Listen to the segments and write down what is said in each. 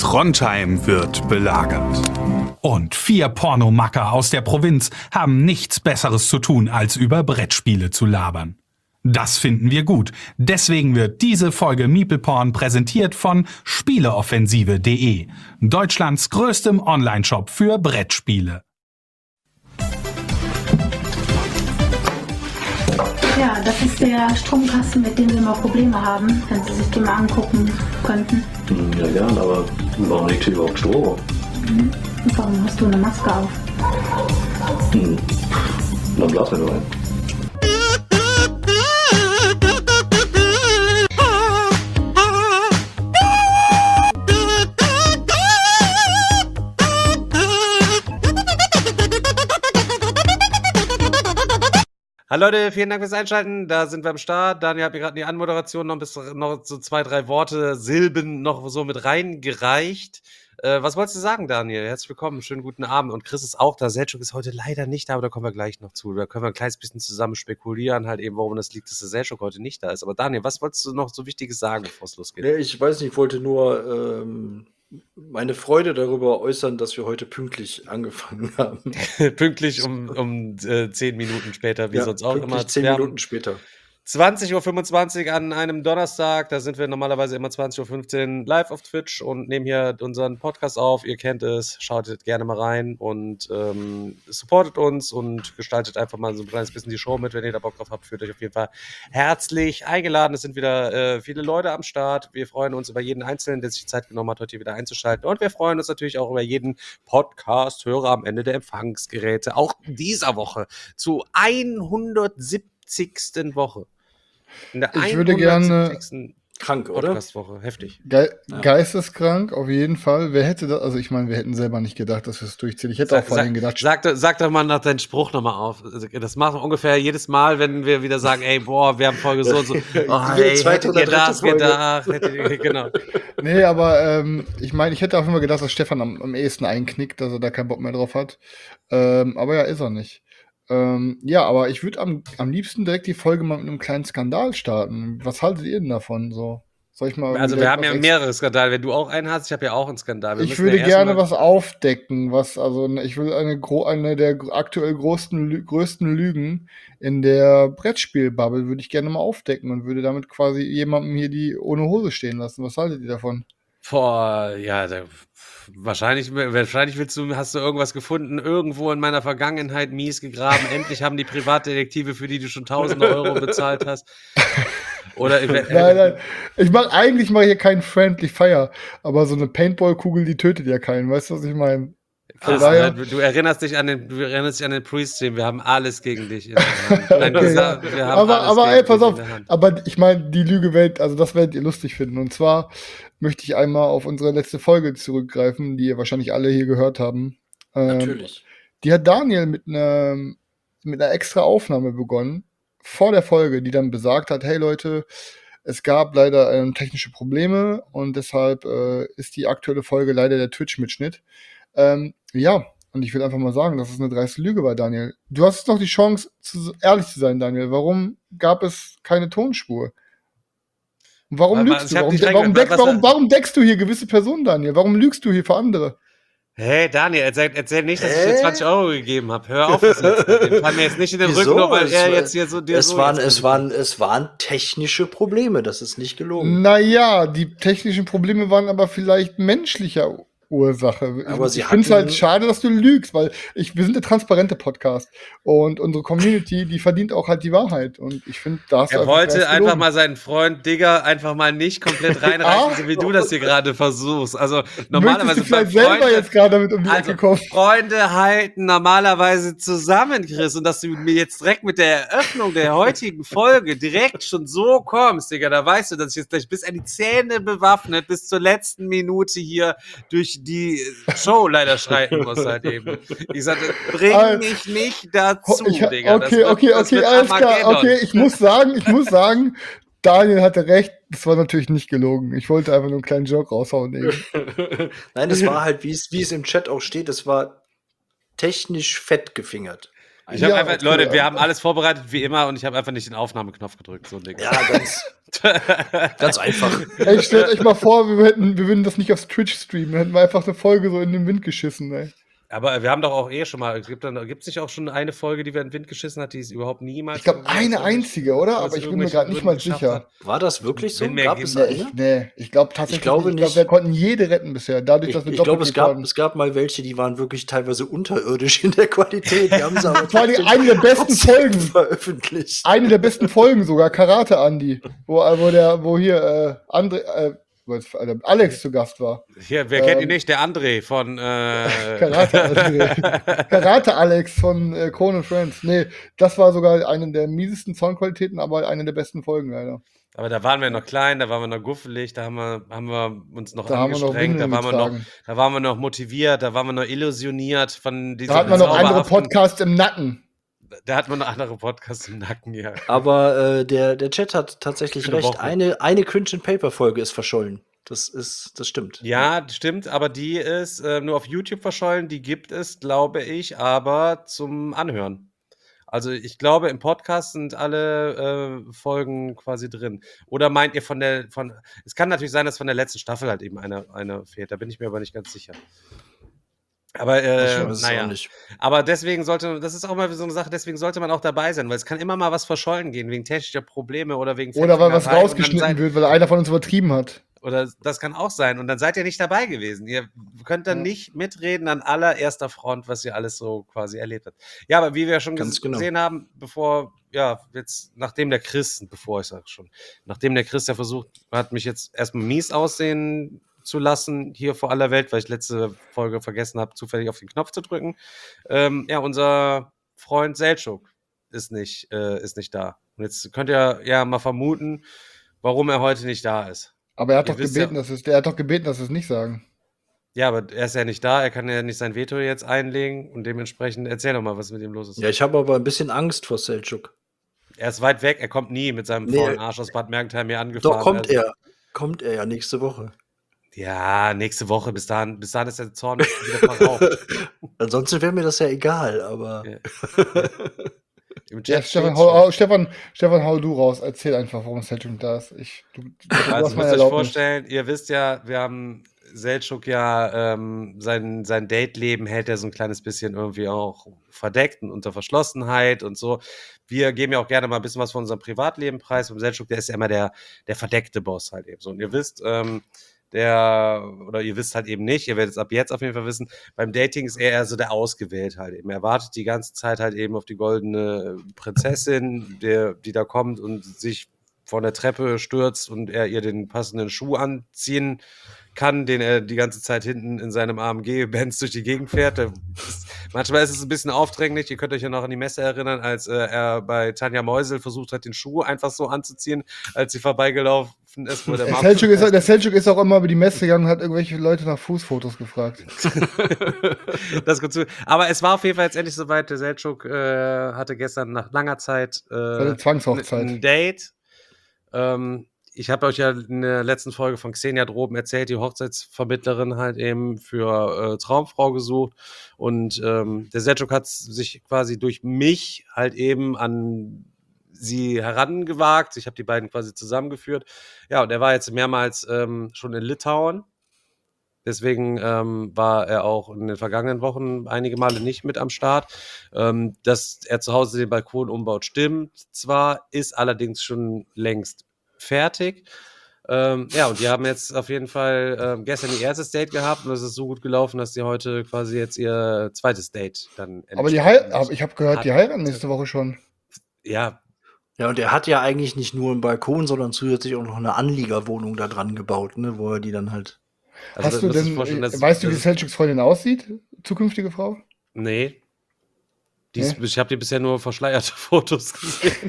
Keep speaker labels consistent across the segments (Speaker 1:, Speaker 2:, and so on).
Speaker 1: Trondheim wird belagert. Und 4 Pornomacker aus der Provinz haben nichts Besseres zu tun, als über Brettspiele zu labern. Das finden wir gut. Deswegen wird diese Folge MeeplePorn präsentiert von Spieleoffensive.de, Deutschlands größtem Onlineshop für Brettspiele.
Speaker 2: Ja, das ist der Stromkasten, mit dem wir immer Probleme haben, wenn Sie sich den mal angucken könnten.
Speaker 3: Ja, gern, aber warum liegt hier überhaupt Strom?
Speaker 2: Und warum hast du eine Maske auf?
Speaker 3: Dann blasen wir nur ein.
Speaker 4: Hallo Leute, vielen Dank fürs Einschalten. Da sind wir am Start. Daniel hat mir gerade die Anmoderation noch so 2, 3 Worte, Silben noch so mit reingereicht. Was wolltest du sagen, Daniel? Herzlich willkommen, schönen guten Abend. Und Chris ist auch da. Selçuk ist heute leider nicht da, aber da kommen wir gleich noch zu. Da können wir ein kleines bisschen zusammen spekulieren, halt eben, warum das liegt, dass der Selçuk heute nicht da ist. Aber Daniel, was wolltest du noch so Wichtiges sagen, bevor es losgeht?
Speaker 3: Nee, ich weiß nicht, ich wollte nur meine Freude darüber äußern, dass wir heute pünktlich angefangen haben.
Speaker 4: Pünktlich um 10 Minuten später, wie sonst auch immer.
Speaker 3: 10 Minuten später.
Speaker 4: 20.25 Uhr an einem Donnerstag, da sind wir normalerweise immer 20.15 Uhr live auf Twitch und nehmen hier unseren Podcast auf. Ihr kennt es, schaut gerne mal rein und supportet uns und gestaltet einfach mal so ein kleines bisschen die Show mit. Wenn ihr da Bock drauf habt, fühlt euch auf jeden Fall herzlich eingeladen. Es sind wieder viele Leute am Start. Wir freuen uns über jeden Einzelnen, der sich die Zeit genommen hat, heute hier wieder einzuschalten. Und wir freuen uns natürlich auch über jeden Podcast-Hörer am Ende der Empfangsgeräte. Auch dieser Woche zu 170. Woche. In der
Speaker 5: Ich würde gerne
Speaker 3: krank, oder?
Speaker 4: Podcast-Woche. Heftig.
Speaker 5: Geisteskrank, auf jeden Fall. Wer hätte das? Also ich meine, wir hätten selber nicht gedacht, dass wir es durchziehen. Ich hätte auch vor allem gedacht.
Speaker 4: Sag doch mal nach deinen Spruch nochmal auf. Das machen wir ungefähr jedes Mal, wenn wir wieder sagen, ey, boah, wir haben Folge so und so. Oh, hey, hättet ihr das gedacht? Genau.
Speaker 5: Nee, aber ich meine, ich hätte auch immer gedacht, dass Stefan am ehesten einknickt, dass er da keinen Bock mehr drauf hat. Aber ja, ist er nicht. Ja, aber ich würde am liebsten direkt die Folge mal mit einem kleinen Skandal starten. Was haltet ihr denn davon? So, soll ich mal?
Speaker 4: Also wir haben ja mehrere Skandale. Wenn du auch einen hast, ich habe ja auch einen Skandal.
Speaker 5: Ich würde gerne was aufdecken, ich will eine der aktuell größten Lügen in der Brettspielbubble würde ich gerne mal aufdecken und würde damit quasi jemandem hier die ohne Hose stehen lassen. Was haltet ihr davon?
Speaker 4: Boah, ja, wahrscheinlich hast du irgendwas gefunden, irgendwo in meiner Vergangenheit mies gegraben. Endlich haben die Privatdetektive, für die du schon tausende Euro bezahlt hast. Oder
Speaker 5: nein. Eigentlich mache ich hier keinen Friendly Fire, aber so eine Paintball-Kugel, die tötet ja keinen. Weißt du, was ich meine?
Speaker 4: Du erinnerst dich an den Pre-Stream, wir haben alles gegen dich in der Hand.
Speaker 5: Okay, aber pass auf, aber ich meine, die Lüge also das werdet ihr lustig finden. Und zwar möchte ich einmal auf unsere letzte Folge zurückgreifen, die ihr wahrscheinlich alle hier gehört haben.
Speaker 3: Natürlich.
Speaker 5: Die hat Daniel mit einer extra Aufnahme begonnen, vor der Folge, die dann besagt hat, hey Leute, es gab leider technische Probleme und deshalb ist die aktuelle Folge leider der Twitch-Mitschnitt. Ja, und ich will einfach mal sagen, das ist eine dreiste Lüge bei Daniel. Du hast noch die Chance, ehrlich zu sein, Daniel. Warum gab es keine Tonspur? Und warum lügst du? Warum deckst du hier gewisse Personen, Daniel? Warum lügst du hier für andere?
Speaker 4: Hey Daniel, erzähl nicht, dass ich dir 20 Euro gegeben habe. Hör auf, das jetzt. Fall mir jetzt nicht in den Rücken, nur weil er jetzt hier so dir
Speaker 3: es waren technische Probleme, das ist nicht gelogen.
Speaker 5: Naja, die technischen Probleme waren aber vielleicht menschlicher Ursache.
Speaker 3: Aber
Speaker 5: ich finde es halt schade, dass du lügst, weil wir sind der transparente Podcast und unsere Community, die verdient auch halt die Wahrheit und ich finde,
Speaker 4: er wollte einfach mal seinen Freund Digger einfach mal nicht komplett reinreißen, so wie du das hier gerade versuchst. Also normalerweise
Speaker 5: du vielleicht selber jetzt gerade damit um die Ecke kommen.
Speaker 4: Freunde halten normalerweise zusammen, Chris, und dass du mir jetzt direkt mit der Eröffnung der heutigen Folge direkt schon so kommst, Digga, da weißt du, dass ich jetzt gleich bis an die Zähne bewaffnet bis zur letzten Minute hier durch die Show leider schreiten muss halt eben. Ich sagte, bring mich nicht dazu, Digga.
Speaker 5: Okay, alles klar. Okay, ich muss sagen, Daniel hatte recht, das war natürlich nicht gelogen. Ich wollte einfach nur einen kleinen Joke raushauen eben.
Speaker 3: Nein, das war halt, wie es im Chat auch steht, das war technisch fett gefingert.
Speaker 4: Ich habe
Speaker 5: Ja,
Speaker 4: einfach,
Speaker 5: okay,
Speaker 4: Leute, wir
Speaker 5: also-
Speaker 4: haben alles vorbereitet wie immer und ich habe einfach nicht den Aufnahmeknopf gedrückt, so ein Ding.
Speaker 3: Ja, ganz einfach.
Speaker 5: Ey, stellt euch mal vor, wir würden das nicht auf Twitch streamen, dann hätten wir einfach eine Folge so in den Wind geschissen, ey.
Speaker 4: Aber wir haben doch auch schon mal, gibt es nicht auch schon eine Folge, die wir in den Wind geschissen hat, die es überhaupt niemals
Speaker 5: Ich glaube,
Speaker 4: irgendwie aus
Speaker 5: eine
Speaker 4: irgendwelchen-
Speaker 5: einzige, oder?
Speaker 4: aus
Speaker 5: Aber ich bin mir
Speaker 4: irgendwelchen
Speaker 5: gerade nicht
Speaker 4: Gründen
Speaker 5: mal
Speaker 4: geschafft
Speaker 5: sicher.
Speaker 4: hat.
Speaker 3: War das wirklich so?
Speaker 4: Wenn mir
Speaker 3: Gab es
Speaker 4: gibt-
Speaker 3: eine?
Speaker 5: Ich glaube tatsächlich.
Speaker 3: Ich glaube
Speaker 5: nicht. Ich glaube,
Speaker 3: nicht.
Speaker 5: wir konnten jede retten bisher, dadurch, dass wir
Speaker 3: Ich glaube,
Speaker 5: doppelt
Speaker 3: es gab mal welche, die waren wirklich teilweise unterirdisch in der Qualität. Die haben sie aber
Speaker 5: Das war die eine der besten
Speaker 3: trotzdem
Speaker 5: Folgen.
Speaker 3: veröffentlicht.
Speaker 5: Eine der besten Folgen sogar, Karate Andy, wo hier Alex zu Gast war.
Speaker 4: Hier, wer kennt ihn nicht? Der André von
Speaker 5: Karate Alex von Conan Friends. Nee, das war sogar eine der miesesten Soundqualitäten, aber eine der besten Folgen, leider.
Speaker 4: Aber da waren wir noch klein, da waren wir noch guffelig, da haben wir uns noch
Speaker 5: Da haben wir noch
Speaker 4: angestrengt,
Speaker 5: Windeln getragen.
Speaker 4: da waren wir noch motiviert, da waren wir noch illusioniert von dieser
Speaker 5: Da hat man noch andere
Speaker 4: bezauberhaften-
Speaker 5: Podcasts im Nacken.
Speaker 4: Da hat man noch andere Podcasts im Nacken, ja.
Speaker 3: Aber der Chat hat tatsächlich
Speaker 4: Schöne
Speaker 3: recht.
Speaker 4: Woche.
Speaker 3: Eine Cringe and Paper Folge ist verschollen. Das stimmt.
Speaker 4: Ja, stimmt, aber die ist nur auf YouTube verschollen. Die gibt es, glaube ich, aber zum Anhören. Also ich glaube, im Podcast sind alle Folgen quasi drin. Oder meint ihr es kann natürlich sein, dass von der letzten Staffel halt eben eine fehlt. Da bin ich mir aber nicht ganz sicher. Aber
Speaker 3: Ich weiß es
Speaker 4: naja.
Speaker 3: auch nicht.
Speaker 4: Aber das ist auch mal so eine Sache, deswegen sollte man auch dabei sein, weil es kann immer mal was verschollen gehen, wegen technischer Probleme oder wegen
Speaker 5: Oder weil was
Speaker 4: Fettfingerei und dann
Speaker 5: rausgeschnitten wird, weil einer von uns übertrieben hat.
Speaker 4: Oder das kann auch sein. Und dann seid ihr nicht dabei gewesen. Ihr könnt dann nicht mitreden an allererster Front, was ihr alles so quasi erlebt habt. Ja, aber wie wir schon
Speaker 3: Ganz genau.
Speaker 4: gesehen haben, nachdem der Chris ja versucht hat, mich jetzt erstmal mies aussehen zu lassen, hier vor aller Welt, weil ich letzte Folge vergessen habe, zufällig auf den Knopf zu drücken. Unser Freund Selçuk ist nicht da. Und jetzt könnt ihr ja mal vermuten, warum er heute nicht da ist.
Speaker 5: Aber er hat
Speaker 4: Ihr
Speaker 5: doch
Speaker 4: wisst
Speaker 5: gebeten, dass wir es nicht sagen.
Speaker 4: Ja, aber er ist ja nicht da, er kann ja nicht sein Veto jetzt einlegen und dementsprechend erzähl doch mal, was mit ihm los ist.
Speaker 3: Ja, ich habe aber ein bisschen Angst vor Selçuk.
Speaker 4: Er ist weit weg, er kommt nie mit seinem
Speaker 3: Nee,
Speaker 4: faulen Arsch aus Bad Mergentheim hier angefahren.
Speaker 3: Doch, kommt er. Kommt er ja nächste Woche.
Speaker 4: Ja, nächste Woche, bis dahin ist der Zorn wieder verraucht.
Speaker 3: Ansonsten wäre mir das ja egal, aber.
Speaker 4: Ja. Im
Speaker 5: Ja,
Speaker 4: Chat
Speaker 5: Stefan,
Speaker 4: steht's schon.
Speaker 5: Stefan, hau du raus. Erzähl einfach, warum Selçuk da ist. Du
Speaker 4: Also
Speaker 5: hast
Speaker 4: müsst
Speaker 5: meine
Speaker 4: ihr euch
Speaker 5: Erlaubnis.
Speaker 4: vorstellen, ihr wisst ja, wir haben Selçuk ja sein Date-Leben hält er so ein kleines bisschen irgendwie auch verdeckt und unter Verschlossenheit und so. Wir geben ja auch gerne mal ein bisschen was von unserem Privatleben preis. Und Selçuk, der ist ja immer der verdeckte Boss halt eben so. Und ihr wisst, ihr wisst halt eben nicht, ihr werdet es ab jetzt auf jeden Fall wissen, beim Dating ist er eher so der Ausgewählt halt eben. Er wartet die ganze Zeit halt eben auf die goldene Prinzessin, die da kommt und sich von der Treppe stürzt und er ihr den passenden Schuh anziehen kann, den er die ganze Zeit hinten in seinem AMG-Benz durch die Gegend fährt. Manchmal ist es ein bisschen aufdringlich. Ihr könnt euch ja noch an die Messe erinnern, als er bei Tanja Meusel versucht hat, den Schuh einfach so anzuziehen, als sie vorbeigelaufen ist. Wo der
Speaker 5: Selçuk ist auch immer über die Messe gegangen und hat irgendwelche Leute nach Fußfotos gefragt.
Speaker 4: Das kommt zu. Aber es war auf jeden Fall jetzt endlich soweit. Der Selçuk hatte gestern nach langer Zeit
Speaker 5: Seine Zwangshochzeit.
Speaker 4: ein Date. Ich habe euch ja in der letzten Folge von Xenia Droben erzählt, die Hochzeitsvermittlerin halt eben für Traumfrau gesucht. Und der Selçuk hat sich quasi durch mich halt eben an sie herangewagt. Ich habe die beiden quasi zusammengeführt. Ja, und er war jetzt mehrmals schon in Litauen. Deswegen war er auch in den vergangenen Wochen einige Male nicht mit am Start. Dass er zu Hause den Balkon umbaut, stimmt zwar, ist allerdings schon längst fertig. Und die haben jetzt auf jeden Fall gestern ihr erstes Date gehabt und es ist so gut gelaufen, dass sie heute quasi jetzt ihr zweites Date dann
Speaker 5: Aber ich habe gehört, die heiraten nächste Woche schon.
Speaker 4: Ja.
Speaker 3: Ja, und er hat ja eigentlich nicht nur einen Balkon, sondern zusätzlich auch noch eine Anliegerwohnung da dran gebaut, ne, wo er die dann halt.
Speaker 5: Weißt du, wie Selçuks Freundin aussieht? Zukünftige Frau?
Speaker 4: Nee. Ich habe die bisher nur verschleierte Fotos gesehen.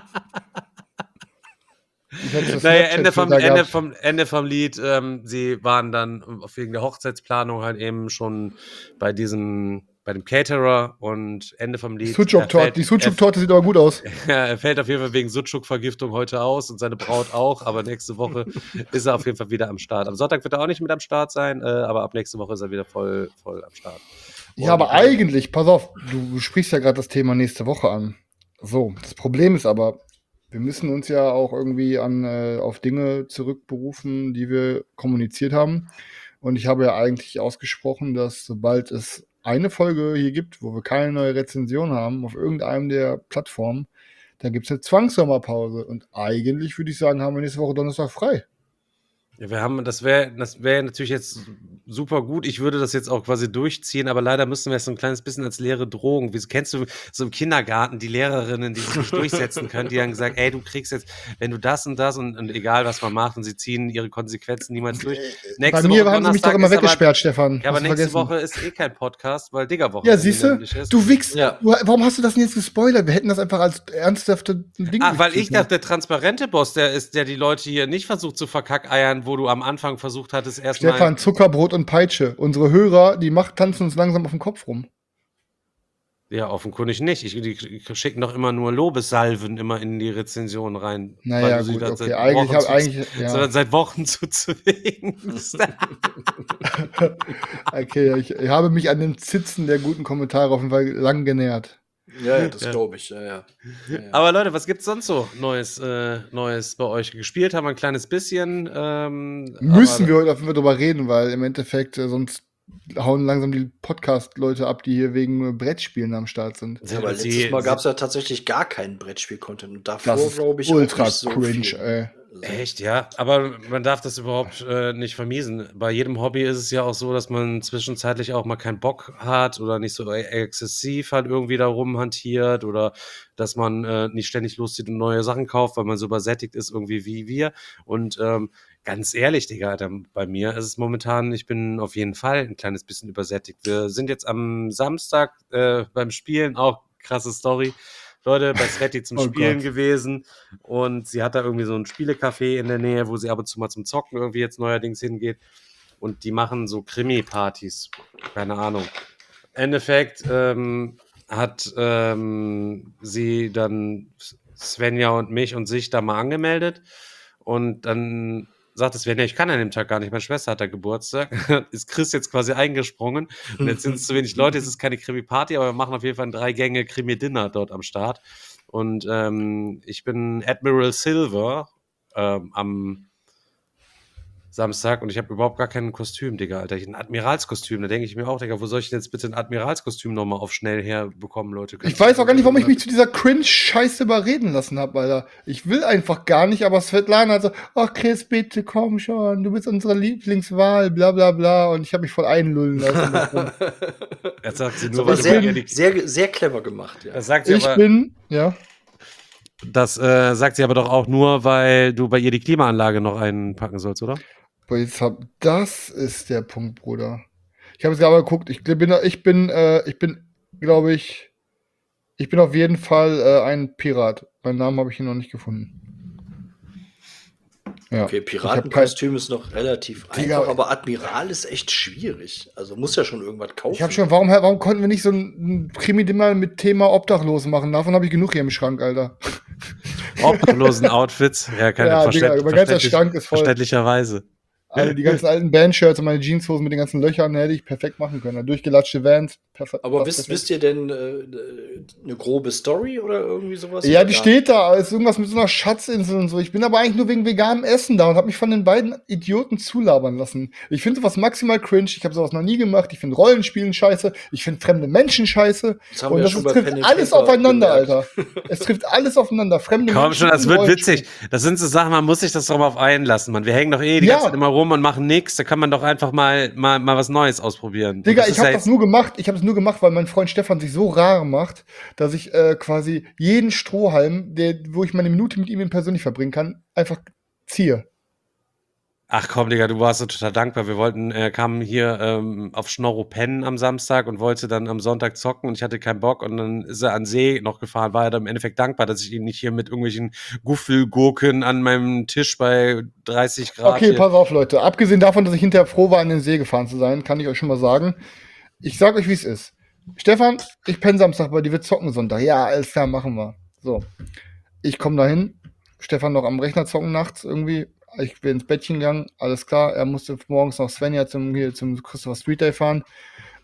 Speaker 4: Naja, Ende vom Lied, sie waren dann wegen der Hochzeitsplanung halt eben schon bei dem Caterer und Ende vom Lied.
Speaker 5: Die Sucuk-Torte sieht aber gut aus.
Speaker 4: Ja, er fällt auf jeden Fall wegen Sucuk-Vergiftung heute aus und seine Braut auch, aber nächste Woche ist er auf jeden Fall wieder am Start. Am Sonntag wird er auch nicht mit am Start sein, aber ab nächste Woche ist er wieder voll am Start.
Speaker 5: Ja, aber eigentlich, pass auf, du sprichst ja gerade das Thema nächste Woche an. So, das Problem ist aber, wir müssen uns ja auch irgendwie auf Dinge zurückberufen, die wir kommuniziert haben. Und ich habe ja eigentlich ausgesprochen, dass sobald es eine Folge hier gibt, wo wir keine neue Rezension haben, auf irgendeinem der Plattformen, dann gibt es eine Zwangssommerpause. Und eigentlich würde ich sagen, haben wir nächste Woche Donnerstag frei.
Speaker 4: Ja, das wäre natürlich jetzt super gut. Ich würde das jetzt auch quasi durchziehen, aber leider müssen wir es so ein kleines bisschen als leere Drohung. Wie kennst du so im Kindergarten die Lehrerinnen, die sich nicht durchsetzen können, die dann gesagt, ey, du kriegst jetzt, wenn du das und das und egal was man macht und sie ziehen ihre Konsequenzen niemals durch.
Speaker 5: Bei mir haben sie mich doch immer weggesperrt, Stefan.
Speaker 4: Ja, aber
Speaker 5: Hast du
Speaker 4: nächste
Speaker 5: vergessen.
Speaker 4: Woche ist eh kein Podcast, weil Diggerwoche.
Speaker 5: Ja, siehst du, du wichst.
Speaker 3: Ja.
Speaker 5: Warum hast du das denn jetzt gespoilert? Wir hätten das einfach als ernsthafte Ding.
Speaker 4: Ach, weil ich
Speaker 5: durchziehen.
Speaker 4: dachte, der transparente Boss, der die Leute hier nicht versucht zu verkackeiern, wo du am Anfang versucht hattest, erstmal.
Speaker 5: Stefan, Zuckerbrot und Peitsche. Unsere Hörer, die tanzen uns langsam auf den Kopf rum.
Speaker 4: Ja, offenkundig nicht. Die schicken doch immer nur Lobessalven immer in die Rezension rein.
Speaker 5: Naja,
Speaker 4: weil du sie
Speaker 5: gut,
Speaker 4: dann
Speaker 5: okay.
Speaker 4: Sondern seit Wochen zuzulegen.
Speaker 5: Okay, ich habe mich an den Zitzen der guten Kommentare auf jeden Fall lang genähert.
Speaker 3: Ja, das glaube ich. Ja.
Speaker 4: Aber Leute, was gibt's sonst so Neues bei euch? Gespielt haben wir ein kleines bisschen.
Speaker 5: Müssen wir heute auf jeden Fall drüber reden, weil im Endeffekt sonst hauen langsam die Podcast-Leute ab, die hier wegen Brettspielen am Start sind.
Speaker 3: Ja, aber letztes Mal gab es ja tatsächlich gar keinen Brettspiel-Content. Und davor,
Speaker 5: Das ist
Speaker 3: glaube ich,
Speaker 5: ultra
Speaker 3: auch nicht so
Speaker 5: cringe,
Speaker 3: viel.
Speaker 5: ey.
Speaker 4: Echt, ja. Aber man darf das überhaupt nicht vermiesen. Bei jedem Hobby ist es ja auch so, dass man zwischenzeitlich auch mal keinen Bock hat oder nicht so exzessiv halt irgendwie da rumhantiert oder dass man nicht ständig loszieht und neue Sachen kauft, weil man so übersättigt ist irgendwie wie wir. Und ganz ehrlich, Digga, Alter, bei mir ist es momentan, ich bin auf jeden Fall ein kleines bisschen übersättigt. Wir sind jetzt am Samstag beim Spielen, auch krasse Story. Leute, bei Sveti zum Spielen gewesen und sie hat da irgendwie so ein Spielecafé in der Nähe, wo sie ab und zu mal zum Zocken irgendwie jetzt neuerdings hingeht und die machen so Krimi-Partys, keine Ahnung. Im Endeffekt hat sie dann Svenja und mich und sich da mal angemeldet und dann sagte Svenja, ich kann an dem Tag gar nicht, meine Schwester hat da Geburtstag, ist Chris jetzt quasi eingesprungen und jetzt sind es zu wenig Leute, es ist keine Krimi-Party, aber wir machen auf jeden Fall ein 3-Gänge-Krimi-Dinner dort am Start und ich bin Admiral Silver am Samstag und ich habe überhaupt gar kein Kostüm, Digga, Alter. Ein Admiralskostüm, da denke ich mir auch, Digga, wo soll ich denn jetzt bitte ein Admiralskostüm nochmal auf schnell herbekommen, Leute?
Speaker 5: Ich weiß auch gar nicht, warum ich mich zu dieser Cringe-Scheiße überreden lassen habe, Alter. Ich will einfach gar nicht, aber Svetlana hat so, ach Chris, bitte komm schon, du bist unsere Lieblingswahl, bla bla bla. Und ich habe mich voll einlullen lassen.
Speaker 4: Jetzt sagt sie
Speaker 3: Das
Speaker 4: nur,
Speaker 3: war
Speaker 4: weil du
Speaker 3: sehr clever gemacht. Ja.
Speaker 4: Das sagt sie
Speaker 5: Ich
Speaker 4: aber,
Speaker 5: bin, ja.
Speaker 4: das sagt sie aber doch auch nur, weil du bei ihr die Klimaanlage noch einpacken sollst, oder?
Speaker 5: Boah, das ist der Punkt, Bruder. Ich habe jetzt gerade mal geguckt, ich bin, glaube ich, ich bin auf jeden Fall ein Pirat. Meinen Namen habe ich hier noch nicht gefunden. Ja.
Speaker 3: Okay, Piratenkostüm ist noch relativ einfach, aber Admiral ist echt schwierig. Also muss ja schon irgendwas kaufen.
Speaker 5: Ich habe schon, warum konnten wir nicht so ein Krimi-Dinner mit Thema Obdachlos machen? Davon habe ich genug hier im Schrank, Alter.
Speaker 4: Obdachlosen Outfits, ja,
Speaker 5: Ja, Digga, mein ganzer Schrank ist voll.
Speaker 4: Verständlicherweise.
Speaker 5: Also die ganzen alten Bandshirts und meine Jeanshosen mit den ganzen Löchern hätte ich perfekt machen können. Durchgelatschte Vans, perfekt.
Speaker 3: Aber wisst ihr denn eine grobe Story oder irgendwie sowas?
Speaker 5: Ja, die steht da, ist irgendwas mit so einer Schatzinsel und so. Ich bin aber eigentlich nur wegen veganem Essen da und habe mich von den beiden Idioten zulabern lassen. Ich finde sowas maximal cringe, ich habe sowas noch nie gemacht. Ich finde Rollenspielen scheiße, ich finde fremde Menschen scheiße. Und das trifft alles aufeinander, Alter. Es trifft alles aufeinander. Fremde Menschen.
Speaker 4: Komm schon, das wird witzig. Das sind so Sachen, man muss sich das doch mal auf einlassen, man. Wir hängen doch die ganze Zeit immer rum und machen nichts. Da kann man doch einfach mal was Neues ausprobieren.
Speaker 5: Digga, ich habe das nur gemacht. Ich habe es nur gemacht, weil mein Freund Stefan sich so rar macht, dass ich quasi jeden Strohhalm, wo ich meine Minute mit ihm persönlich verbringen kann, einfach ziehe.
Speaker 4: Ach komm, Digga, du warst so total dankbar. Wir kamen hier auf Schnorro pennen am Samstag und wollte dann am Sonntag zocken und ich hatte keinen Bock und dann ist er an See noch gefahren. War er dann im Endeffekt dankbar, dass ich ihn nicht hier mit irgendwelchen Guffelgurken an meinem Tisch bei 30 Grad.
Speaker 5: Okay, pass auf, Leute. Abgesehen davon, dass ich hinterher froh war, an den See gefahren zu sein, kann ich euch schon mal sagen. Ich sag euch, wie es ist. Stefan, ich penne Samstag bei dir, wir zocken Sonntag. Ja, alles klar, machen wir. So. Ich komme dahin. Stefan noch am Rechner zocken nachts irgendwie. Ich bin ins Bettchen gegangen, alles klar. Er musste morgens noch Svenja zum Christopher Street Day fahren.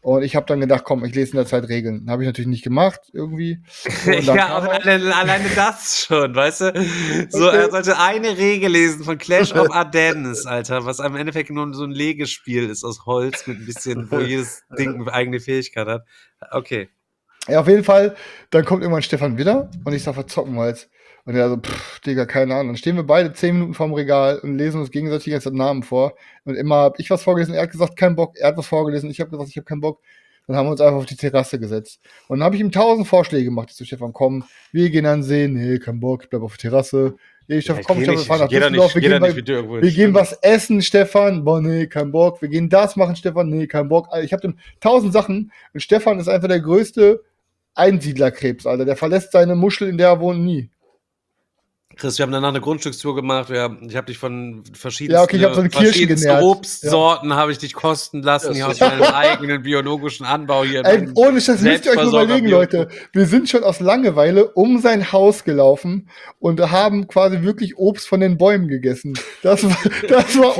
Speaker 5: Und ich habe dann gedacht, komm, ich lese in der Zeit Regeln. Habe ich natürlich nicht gemacht, irgendwie. Und dann
Speaker 4: Ja,
Speaker 5: kam
Speaker 4: aber
Speaker 5: auch-
Speaker 4: alleine das schon, weißt du? So,
Speaker 5: Okay.
Speaker 4: er sollte eine Regel lesen von Clash of Ardennes, Alter, was im Endeffekt nur so ein Legespiel ist aus Holz mit ein bisschen, wo jedes Ding eine eigene Fähigkeit hat. Okay.
Speaker 5: Ja, auf jeden Fall, dann kommt irgendwann Stefan wieder und ich sag, was zocken wir jetzt? Und er so, Digga, keine Ahnung. Dann stehen wir beide 10 Minuten vorm Regal und lesen uns gegenseitig die ganze Zeit Namen vor. Und immer hab ich was vorgelesen, er hat gesagt, kein Bock. Er hat was vorgelesen, ich habe gesagt, ich habe keinen Bock. Dann haben wir uns einfach auf die Terrasse gesetzt. Und dann habe ich ihm 1000 Vorschläge gemacht. Ich so, Stefan, komm, wir gehen an den See. Nee, kein Bock, ich bleib auf der Terrasse. Ich sag, komm, Stefan, wir fahren nach Düsseldorf. Wir gehen was essen, Stefan. Boah, nee, kein Bock. Wir gehen das machen, Stefan. Nee, kein Bock. Alter, ich habe dem 1000 Sachen. Und Stefan ist einfach der größte Einsiedlerkrebs, Alter. Der verlässt seine Muschel, in der er wohnt, nie.
Speaker 4: Chris, wir haben danach eine Grundstückstour gemacht. Ich habe dich von verschiedensten,
Speaker 5: Ja, okay, ich hab so eine Kirschen genährt.
Speaker 4: Obstsorten habe ich dich kosten lassen, hier aus meinem eigenen biologischen Anbau hier.
Speaker 5: Ey, ohne Scheiß, müsst ihr euch mal überlegen, Leute. Wir sind schon aus Langeweile um sein Haus gelaufen und haben quasi wirklich Obst von den Bäumen gegessen. Das war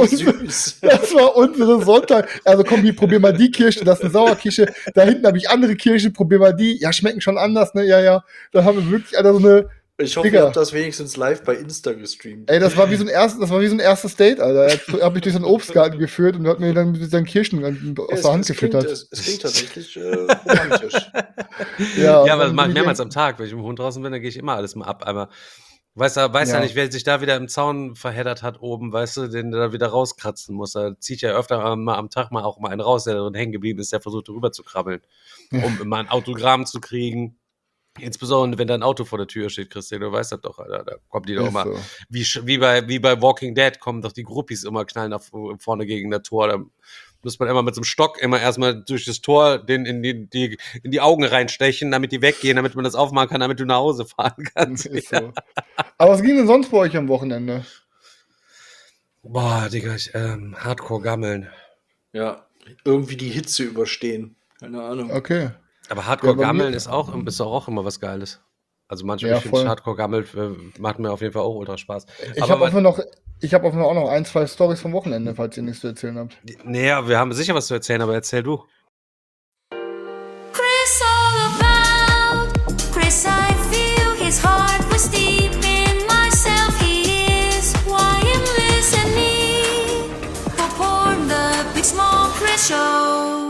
Speaker 5: unsere Sonntag. Also komm, hier, probier mal die Kirsche, das ist eine Sauerkirsche. Da hinten habe ich andere Kirsche, probier mal die. Ja, schmecken schon anders, ne? Ja. Da haben wir wirklich, Alter, so eine.
Speaker 3: Ich hoffe, ihr habt das wenigstens live bei Insta gestreamt.
Speaker 5: Ey, das war wie so ein erstes Date, Alter. Er hat mich durch so einen Obstgarten geführt und hat mir dann mit seinen Kirschen aus der Hand gefüttert.
Speaker 3: Es klingt tatsächlich romantisch.
Speaker 5: Ja,
Speaker 4: aber das mache ich mehrmals am Tag. Wenn ich im Hund draußen bin, dann gehe ich immer alles mal ab. Aber weiß ja nicht, wer sich da wieder im Zaun verheddert hat oben, weißt du, den da wieder rauskratzen muss. Da zieht ja öfter mal am Tag auch mal einen raus, der da drin hängen geblieben ist, der versucht rüber zu krabbeln, um mal ein Autogramm zu kriegen. Insbesondere, wenn da ein Auto vor der Tür steht, Christian, du weißt das doch, Alter, da kommen die doch immer,
Speaker 5: so.
Speaker 4: wie bei Walking Dead, kommen doch die Groupies immer knallen vorne gegen das Tor, da muss man immer mit so einem Stock immer erstmal durch das Tor den in die Augen reinstechen, damit die weggehen, damit man das aufmachen kann, damit du nach Hause fahren kannst.
Speaker 5: So. Aber was ging denn sonst bei euch am Wochenende?
Speaker 4: Boah, Digga, Hardcore gammeln.
Speaker 3: Ja, irgendwie die Hitze überstehen. Keine Ahnung.
Speaker 5: Okay.
Speaker 4: Aber Hardcore gammeln ist auch immer was Geiles. Also manchmal, ich finde Hardcore gammeln macht mir auf jeden Fall auch ultra Spaß.
Speaker 5: Ich habe auch noch 1, 2 Storys vom Wochenende, falls ihr nichts zu erzählen habt.
Speaker 4: Naja, wir haben sicher was zu erzählen, aber erzähl du.
Speaker 6: Chris all about. Chris, I feel his heart was deep in myself. He is why I'm listening. Popcorn, the Big Small Chris Show.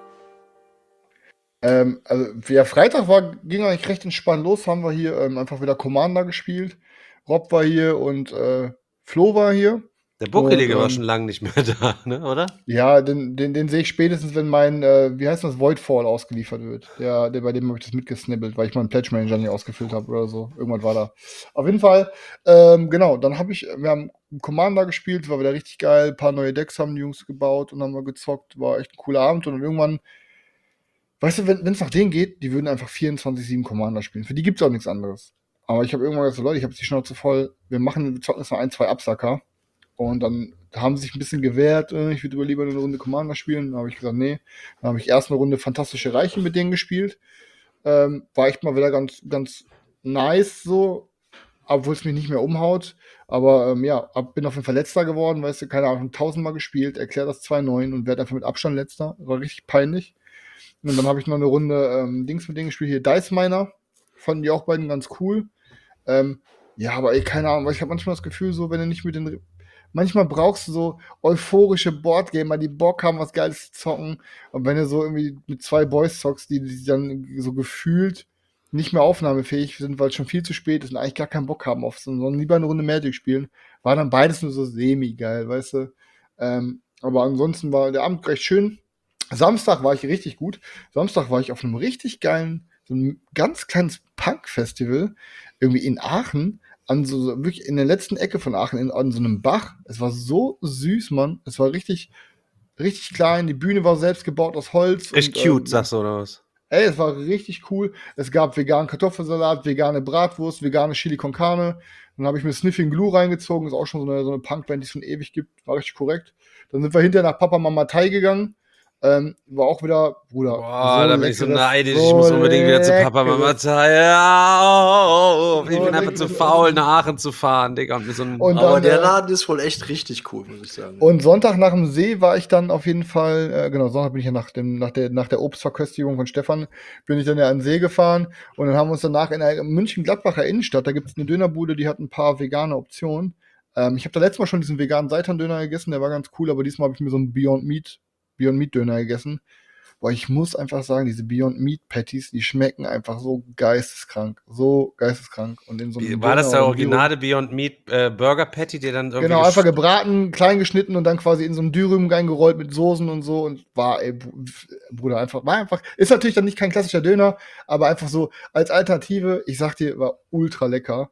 Speaker 5: Freitag ging eigentlich recht entspannt los. Haben wir hier einfach wieder Commander gespielt. Rob war hier und Flo war hier.
Speaker 4: Der Buckelige war schon lange nicht mehr da, ne, oder?
Speaker 5: Ja, den sehe ich spätestens, wenn mein, wie heißt das, Voidfall ausgeliefert wird. Bei dem habe ich das mitgesnibbelt, weil ich meinen Pledge Manager nicht ausgefüllt habe oder so. Irgendwann war da. Auf jeden Fall, genau, wir haben Commander gespielt, war wieder richtig geil. Ein paar neue Decks haben die Jungs gebaut und haben wir gezockt. War echt ein cooler Abend und dann irgendwann, weißt du, wenn es nach denen geht, die würden einfach 24/7 Commander spielen. Für die gibt es auch nichts anderes. Aber ich habe irgendwann gesagt, Leute, ich habe die Schnauze voll. Wir zocken jetzt noch 1, 2 Absacker. Und dann haben sie sich ein bisschen gewehrt. Ich würde lieber eine Runde Commander spielen. Dann habe ich gesagt, nee. Dann habe ich erst eine Runde Fantastische Reiche mit denen gespielt. War echt mal wieder ganz, ganz nice so. Obwohl es mich nicht mehr umhaut. Aber bin auf jeden Fall Letzter geworden. Weißt du, keine Ahnung, 1000-mal gespielt. Erklärt das 2-9 und werde einfach mit Abstand Letzter. War richtig peinlich. Und dann habe ich noch eine Runde Dings mit denen gespielt. Hier Dice Miner. Fanden die auch beiden ganz cool. Aber keine Ahnung, weil ich habe manchmal das Gefühl, so, wenn du nicht mit den. Manchmal brauchst du so euphorische Boardgamer, die Bock haben, was Geiles zu zocken. Und wenn du so irgendwie mit 2 Boys zockst, die dann so gefühlt nicht mehr aufnahmefähig sind, weil es schon viel zu spät ist und eigentlich gar keinen Bock haben auf so, sondern lieber eine Runde Magic spielen, war dann beides nur so semi-geil, weißt du. Aber ansonsten war der Abend recht schön. Samstag war ich richtig gut. Samstag war ich auf einem richtig geilen, so ein ganz kleines Punk-Festival, irgendwie in Aachen, wirklich in der letzten Ecke von Aachen, an so einem Bach. Es war so süß, Mann. Es war richtig, richtig klein. Die Bühne war selbst gebaut aus Holz.
Speaker 4: Echt cute, sagst du, oder was?
Speaker 5: Ey, es war richtig cool. Es gab veganen Kartoffelsalat, vegane Bratwurst, vegane Chili con Carne. Dann habe ich mir Sniffing Glue reingezogen. Ist auch schon so eine Punkband, die es schon ewig gibt. War richtig korrekt. Dann sind wir hinterher nach Papa Mama Thai gegangen. War auch wieder, Bruder.
Speaker 4: Boah, da bin ich so
Speaker 5: leckeres-
Speaker 4: neidisch. Ich muss unbedingt wieder zu Papa,
Speaker 5: leckeres-
Speaker 4: Mama zeigen. Ja, ich
Speaker 5: So
Speaker 4: bin einfach zu
Speaker 5: leckeres
Speaker 4: faul,
Speaker 5: Essen.
Speaker 4: nach Aachen zu fahren, Digga. Und mir so ein
Speaker 5: Und
Speaker 3: Aber
Speaker 5: dann,
Speaker 3: der Laden ist wohl echt richtig cool, muss ich sagen.
Speaker 5: Und Sonntag nach dem See war ich dann auf jeden Fall, genau, Sonntag bin ich ja nach der Obstverköstigung von Stefan, bin ich dann ja an den See gefahren und dann haben wir uns danach in der München-Gladbacher Innenstadt, da gibt es eine Dönerbude, die hat ein paar vegane Optionen. Ich habe da letztes Mal schon diesen veganen Seitan-Döner gegessen, der war ganz cool, aber diesmal habe ich mir so einen Beyond Meat Döner gegessen. Boah, ich muss einfach sagen, diese Beyond Meat Patties, die schmecken einfach so geisteskrank. So geisteskrank. Und in so einem
Speaker 4: War das
Speaker 5: Döner
Speaker 4: der
Speaker 5: oder Bio-
Speaker 4: originale Beyond Meat Burger Patty, der dann irgendwie
Speaker 5: Genau, einfach gebraten, klein geschnitten und dann quasi in so einen Dürüm reingerollt mit Soßen und so und war, ey, Bruder, war einfach, ist natürlich dann nicht kein klassischer Döner, aber einfach so als Alternative, ich sag dir, war ultra lecker.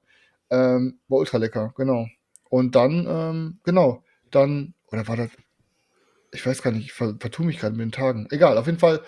Speaker 5: Genau. Und dann, oder war das, ich weiß gar nicht, ich vertue mich gerade mit den Tagen. Egal, auf jeden Fall.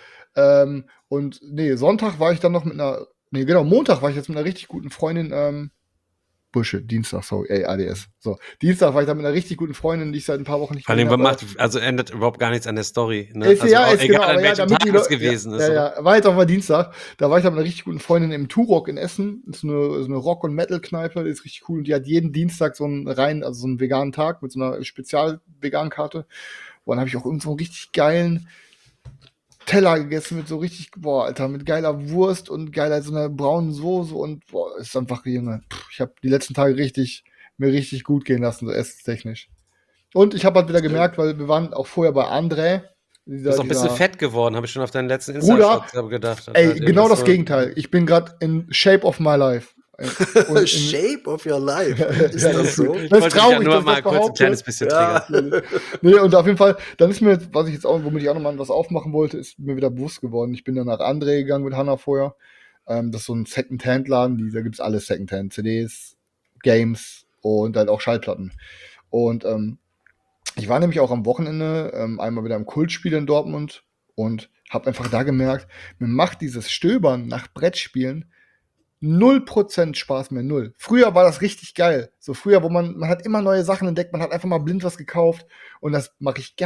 Speaker 5: Sonntag war ich dann noch Montag war ich jetzt mit einer richtig guten Freundin, Dienstag, sorry, ADS. So, Dienstag war ich dann mit einer richtig guten Freundin, die ich seit ein paar Wochen nicht
Speaker 4: Vor allem,
Speaker 5: gesehen
Speaker 4: also ändert überhaupt gar nichts an der Story. Ne?
Speaker 5: Ist,
Speaker 4: Also
Speaker 5: ja, ist
Speaker 4: egal,
Speaker 5: genau,
Speaker 4: an
Speaker 5: aber ja,
Speaker 4: welchem
Speaker 5: damit
Speaker 4: Tag
Speaker 5: die
Speaker 4: es
Speaker 5: Leute,
Speaker 4: gewesen ist.
Speaker 5: ja, war jetzt auch mal Dienstag. Da war ich dann mit einer richtig guten Freundin im Turok in Essen. Das ist so eine Rock- und Metal-Kneipe, die ist richtig cool. Und die hat jeden Dienstag so einen veganen Tag mit so einer Spezial-Vegan-Karte. Und dann habe ich auch irgend so einen richtig geilen Teller gegessen mit so richtig, boah, Alter, mit geiler Wurst und geiler so einer braunen Soße und boah, ist einfach, Junge, ich habe die letzten Tage mir richtig gut gehen lassen, so essenstechnisch. Und ich habe halt wieder gemerkt, weil wir waren auch vorher bei André.
Speaker 4: Du bist auch ein bisschen fett geworden, habe ich schon auf deinen letzten
Speaker 5: Bruder,
Speaker 4: Insta-Shots gedacht.
Speaker 5: Ey,
Speaker 4: Halt
Speaker 5: genau
Speaker 4: irgendwie
Speaker 5: das
Speaker 4: so-
Speaker 5: Gegenteil. Ich bin gerade in Shape of my life.
Speaker 3: Shape of your life. Ist
Speaker 5: Ja,
Speaker 3: das so?
Speaker 4: Ich
Speaker 5: Das ist
Speaker 4: wollte dich ja
Speaker 5: traurig,
Speaker 4: nur
Speaker 5: dass
Speaker 4: mal
Speaker 5: das
Speaker 4: kurz ein
Speaker 5: behauptet.
Speaker 4: kleines bisschen
Speaker 3: Ja.
Speaker 4: triggern.
Speaker 5: Nee, und auf jeden Fall, dann ist mir, womit ich auch nochmal was aufmachen wollte, ist mir wieder bewusst geworden. Ich bin dann nach André gegangen mit Hannah vorher. Das ist so ein Second-Hand-Laden, da gibt's alles Second-Hand, CDs, Games und halt auch Schallplatten. Und ich war nämlich auch am Wochenende einmal wieder im Kultspiel in Dortmund und habe einfach da gemerkt, mir macht dieses Stöbern nach Brettspielen 0% Spaß mehr, 0. Früher war das richtig geil. So früher, wo man hat immer neue Sachen entdeckt, man hat einfach mal blind was gekauft und das mache ich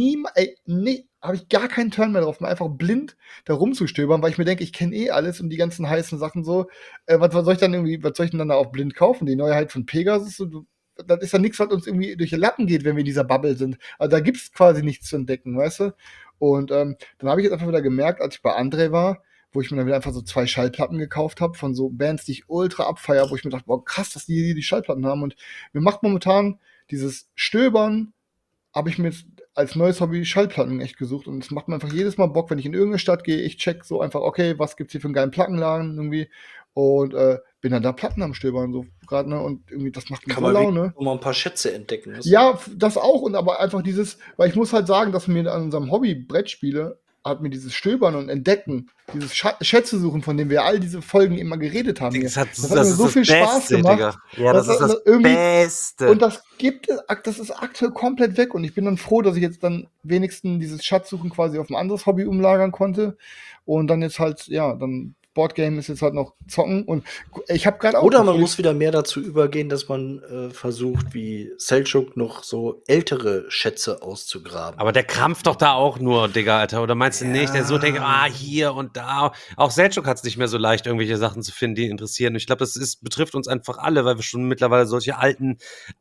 Speaker 5: habe ich gar keinen Turn mehr drauf, mal einfach blind da rumzustöbern, weil ich mir denke, ich kenne eh alles und die ganzen heißen Sachen so. Was soll ich denn dann da auch blind kaufen? Die Neuheit von Pegasus? Das ist ja nichts, was uns irgendwie durch die Lappen geht, wenn wir in dieser Bubble sind. Also da gibt's quasi nichts zu entdecken, weißt du? Und dann habe ich jetzt einfach wieder gemerkt, als ich bei André war, wo ich mir dann wieder einfach so 2 Schallplatten gekauft habe von so Bands, die ich ultra abfeier, wo ich mir dachte, boah, krass, dass die Schallplatten haben. Und mir macht momentan dieses Stöbern, habe ich mir jetzt als neues Hobby Schallplatten echt gesucht. Und es macht mir einfach jedes Mal Bock, wenn ich in irgendeine Stadt gehe, ich check so einfach, okay, was gibt's hier für einen geilen Plattenladen irgendwie. Und bin dann da Platten am Stöbern so gerade, ne? Und irgendwie, das macht mir
Speaker 3: Kann
Speaker 5: so
Speaker 3: man
Speaker 5: Laune.
Speaker 3: mal ein paar Schätze entdecken. Ne?
Speaker 5: Ja, das auch. Und aber einfach weil ich muss halt sagen, dass mir an unserem Hobby Brettspiele hat mir dieses Stöbern und Entdecken, dieses Schätze suchen, von dem wir all diese Folgen immer geredet haben.
Speaker 4: Das
Speaker 5: hat mir so viel Spaß gemacht.
Speaker 4: Digga. Ja, das ist das
Speaker 5: irgendwie-
Speaker 4: Beste.
Speaker 5: Und das ist aktuell komplett weg. Und ich bin dann froh, dass ich jetzt dann wenigstens dieses Schatzsuchen quasi auf ein anderes Hobby umlagern konnte. Und dann jetzt halt, ja, dann Boardgame ist jetzt halt noch zocken. Und ich habe gerade auch.
Speaker 3: Oder man muss wieder mehr dazu übergehen, dass man versucht, wie Selçuk noch so ältere Schätze auszugraben.
Speaker 4: Aber der krampft doch da auch nur, Digga, Alter. Oder meinst du nicht? Der so denkt, hier und da. Auch Selçuk hat es nicht mehr so leicht, irgendwelche Sachen zu finden, die ihn interessieren. Und ich glaube, das betrifft uns einfach alle, weil wir schon mittlerweile solche alten,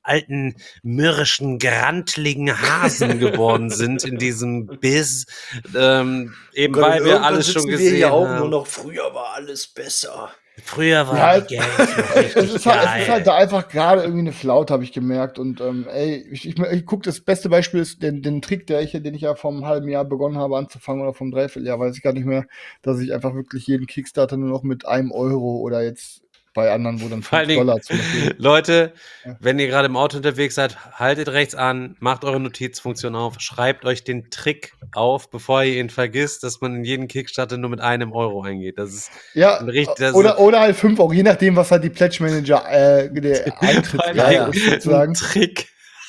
Speaker 4: mürrischen, grantligen Hasen geworden sind in diesem Biss. Eben
Speaker 3: Gott,
Speaker 4: weil
Speaker 3: und
Speaker 4: wir
Speaker 3: irgendwann
Speaker 4: alles schon
Speaker 3: sitzen wir
Speaker 4: gesehen
Speaker 3: hier auch
Speaker 4: haben.
Speaker 3: nur noch, früher war alles besser.
Speaker 4: Früher war
Speaker 5: Ja,
Speaker 4: die Games noch richtig
Speaker 5: Es ist halt
Speaker 4: geil.
Speaker 5: da einfach gerade irgendwie eine Flaute, habe ich gemerkt. Und ich guck, das beste Beispiel ist den Trick, den ich ja vor einem halben Jahr begonnen habe anzufangen oder vom Dreivierteljahr, weiß ich gar nicht mehr, dass ich einfach wirklich jeden Kickstarter nur noch mit einem Euro oder jetzt bei anderen, wo dann
Speaker 4: Vor allen
Speaker 5: 5
Speaker 4: Dingen,
Speaker 5: Dollar zum Beispiel.
Speaker 4: Leute,
Speaker 5: Ja.
Speaker 4: wenn ihr gerade im Auto unterwegs seid, haltet rechts an, macht eure Notizfunktion auf, schreibt euch den Trick auf, bevor ihr ihn vergisst, dass man in jeden Kickstarter nur mit einem Euro eingeht. Das ist
Speaker 5: Ja,
Speaker 4: ein richtig,
Speaker 5: oder halt 5 Euro, je nachdem, was halt die Pledge Manager der Eintrittsgage ist, sozusagen.
Speaker 4: ein Trick.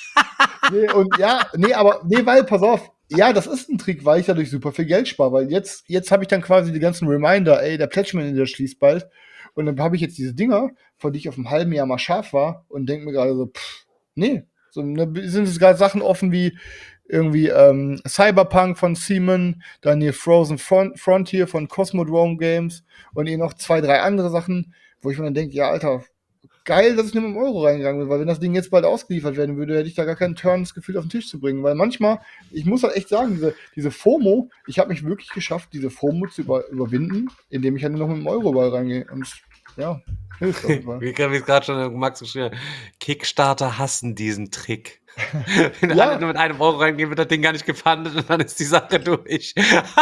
Speaker 5: Weil, pass auf, ja, das ist ein Trick, weil ich dadurch super viel Geld spare, weil jetzt habe ich dann quasi die ganzen Reminder, der Pledge Manager schließt bald und dann habe ich jetzt diese Dinger, von die ich auf einem halben Jahr mal scharf war und denke mir gerade so, nee, so, ne, sind es gerade Sachen offen wie irgendwie Cyberpunk von Seaman, dann hier Frozen Frontier von Cosmodrome Games und noch 2, 3 andere Sachen, wo ich mir dann denke, ja, Alter, geil, dass ich nur mit einem Euro reingegangen bin, weil wenn das Ding jetzt bald ausgeliefert werden würde, hätte ich da gar keinen Turn, das Gefühl auf den Tisch zu bringen. Weil manchmal, ich muss halt echt sagen, diese FOMO, ich habe mich wirklich geschafft, diese FOMO zu überwinden, indem ich halt nur noch mit einem Euro überall reingehe. Und ja, hilft auf jeden Fall.
Speaker 4: Wie es gerade schon Max geschrieben hat, Kickstarter hassen diesen Trick. Wenn
Speaker 5: Ja.
Speaker 4: alle nur mit einem Euro reingehen, wird das Ding gar nicht gefundet und dann ist die Sache durch.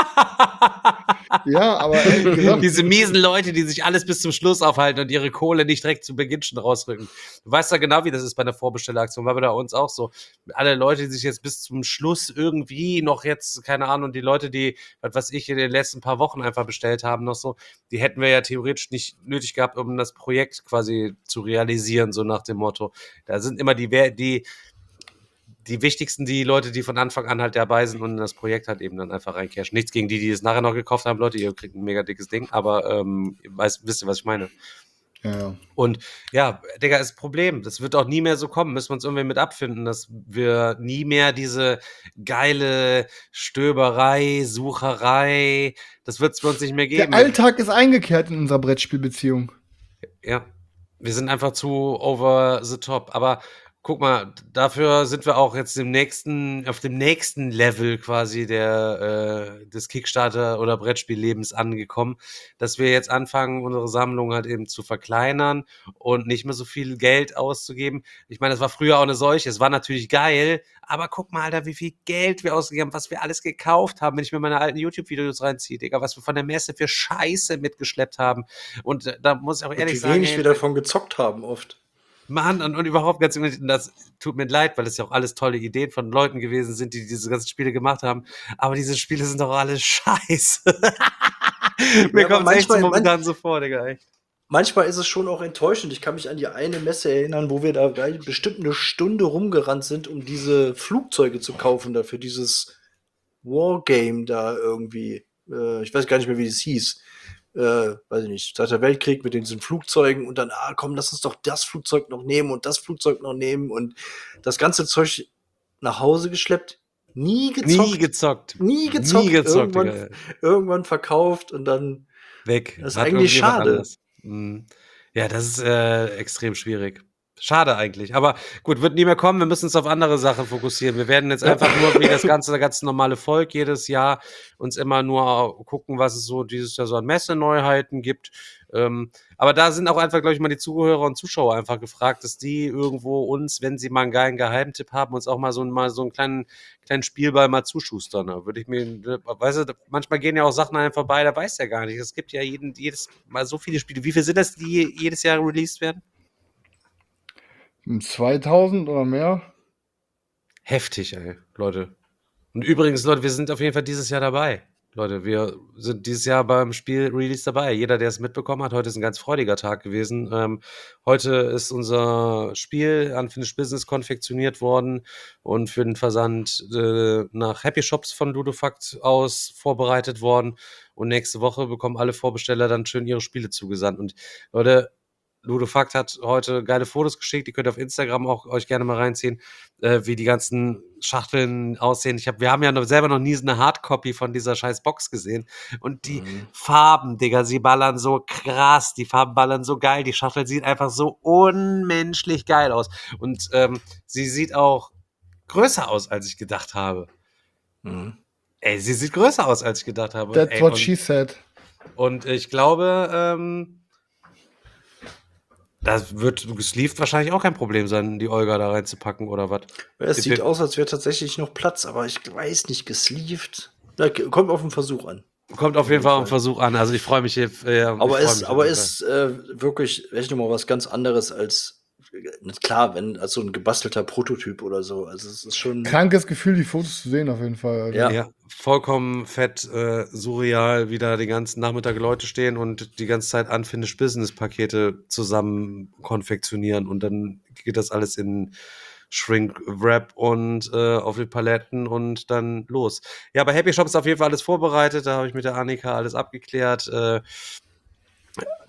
Speaker 5: Ja, aber ehrlich gesagt,
Speaker 4: Diese miesen Leute, die sich alles bis zum Schluss aufhalten und ihre Kohle nicht direkt zu Beginn schon rausrücken. Du weißt ja genau, wie das ist bei einer Vorbestelleraktion. War bei uns auch so. Alle Leute, die sich jetzt bis zum Schluss irgendwie noch jetzt, keine Ahnung, die Leute, die, was weiß ich, in den letzten paar Wochen einfach bestellt haben, noch so, die hätten wir ja theoretisch nicht nötig gehabt, um das Projekt quasi zu realisieren, so nach dem Motto. Da sind immer die wichtigsten, die Leute, die von Anfang an halt dabei sind und in das Projekt halt eben dann einfach reincashen. Nichts gegen die es nachher noch gekauft haben, Leute, ihr kriegt ein mega dickes Ding, aber wisst ihr, was ich meine?
Speaker 5: ja.
Speaker 4: Und ja, Digga, ist ein Problem. Das wird auch nie mehr so kommen. Müssen wir uns irgendwie mit abfinden, dass wir nie mehr diese geile Stöberei, Sucherei, das wird es für uns nicht mehr geben.
Speaker 5: Der Alltag ist eingekehrt in unserer Brettspielbeziehung.
Speaker 4: Ja, wir sind einfach zu over the top. Aber guck mal, dafür sind wir auch jetzt auf dem nächsten Level quasi des Kickstarter- oder Brettspiellebens angekommen, dass wir jetzt anfangen, unsere Sammlung halt eben zu verkleinern und nicht mehr so viel Geld auszugeben. Ich meine, das war früher auch eine Seuche. Es war natürlich geil, aber guck mal, Alter, wie viel Geld wir ausgegeben haben, was wir alles gekauft haben, wenn ich mir meine alten YouTube-Videos reinziehe, Digga, was wir von der Messe für Scheiße mitgeschleppt haben. Und da muss ich auch
Speaker 3: Und
Speaker 4: ehrlich
Speaker 3: wie
Speaker 4: sagen,
Speaker 3: wenig
Speaker 4: ey,
Speaker 3: wir davon gezockt haben oft.
Speaker 4: Mann, und überhaupt ganz ehrlich, das tut mir leid, weil es ja auch alles tolle Ideen von Leuten gewesen sind, die diese ganzen Spiele gemacht haben. Aber diese Spiele sind doch alle scheiße. Mir
Speaker 3: aber
Speaker 4: kommt es echt so
Speaker 3: manchmal-
Speaker 4: momentan so vor, Digga, echt.
Speaker 3: Manchmal ist es schon auch enttäuschend. Ich kann mich an die eine Messe erinnern, wo wir da bestimmt eine Stunde rumgerannt sind, um diese Flugzeuge zu kaufen, dafür dieses Wargame da irgendwie. Ich weiß gar nicht mehr, wie das hieß. Weiß ich nicht, Zweiter Weltkrieg mit diesen Flugzeugen und dann, komm, lass uns doch das Flugzeug noch nehmen und das Flugzeug noch nehmen und das ganze Zeug nach Hause geschleppt. Nie gezockt.
Speaker 4: Nie gezockt,
Speaker 3: Irgendwann verkauft und dann
Speaker 4: weg.
Speaker 3: Das ist
Speaker 4: Hat
Speaker 3: eigentlich
Speaker 4: irgendjemand
Speaker 3: schade.
Speaker 4: anders. Ja, das ist extrem schwierig. Schade eigentlich. Aber gut, wird nie mehr kommen. Wir müssen uns auf andere Sachen fokussieren. Wir werden jetzt einfach nur wie das ganz normale Volk jedes Jahr uns immer nur gucken, was es so dieses Jahr so an Messeneuheiten gibt. Aber da sind auch einfach, glaube ich, mal die Zuhörer und Zuschauer einfach gefragt, dass die irgendwo uns, wenn sie mal einen geilen Geheimtipp haben, uns auch mal so einen kleinen Spielball mal zuschustern. Da würde ich mir, weißt du, manchmal gehen ja auch Sachen an einem vorbei, da weiß der gar nicht. Es gibt ja jedes Mal so viele Spiele. Wie viele sind das, die jedes Jahr released werden?
Speaker 5: 2000 oder mehr?
Speaker 4: Heftig, ey, Leute. Und übrigens, Leute, wir sind auf jeden Fall dieses Jahr dabei. Leute, wir sind dieses Jahr beim Spiel Release dabei. Jeder, der es mitbekommen hat, heute ist ein ganz freudiger Tag gewesen. Heute ist unser Spiel Unfinished Business konfektioniert worden und für den Versand nach Happy Shops von Ludofakt aus vorbereitet worden. Und nächste Woche bekommen alle Vorbesteller dann schön ihre Spiele zugesandt. Und Leute, Ludofakt hat heute geile Fotos geschickt, die könnt ihr auf Instagram auch euch gerne mal reinziehen, wie die ganzen Schachteln aussehen. Wir haben ja selber noch nie so eine Hardcopy von dieser scheiß Box gesehen. Und die Farben, Digga, sie ballern so krass, die Farben ballern so geil, die Schachtel sieht einfach so unmenschlich geil aus. Und sie sieht auch größer aus, als ich gedacht habe. Ey, sie sieht größer aus, als ich gedacht habe.
Speaker 5: That's
Speaker 4: Ey,
Speaker 5: what she said.
Speaker 4: und ich glaube, das wird gesleeved wahrscheinlich auch kein Problem sein, die Olga da reinzupacken oder was.
Speaker 3: Es sieht aus, als wäre tatsächlich noch Platz, aber ich weiß nicht, gesleeved. Kommt auf den Versuch an.
Speaker 4: Kommt auf jeden Fall auf den Versuch an. Also ich freue mich hier.
Speaker 3: Aber ist wirklich echt nochmal was ganz anderes als, klar, als so ein gebastelter Prototyp oder so. Also es ist schon.
Speaker 5: Krankes Gefühl, die Fotos zu sehen, auf jeden Fall. Also.
Speaker 3: Ja.
Speaker 4: Ja, vollkommen fett, surreal, wie da den ganzen Nachmittag Leute stehen und die ganze Zeit Unfinished Business-Pakete zusammen konfektionieren und dann geht das alles in Shrink-Wrap und auf die Paletten und dann los. Ja, bei Happy Shop ist auf jeden Fall alles vorbereitet, da habe ich mit der Annika alles abgeklärt.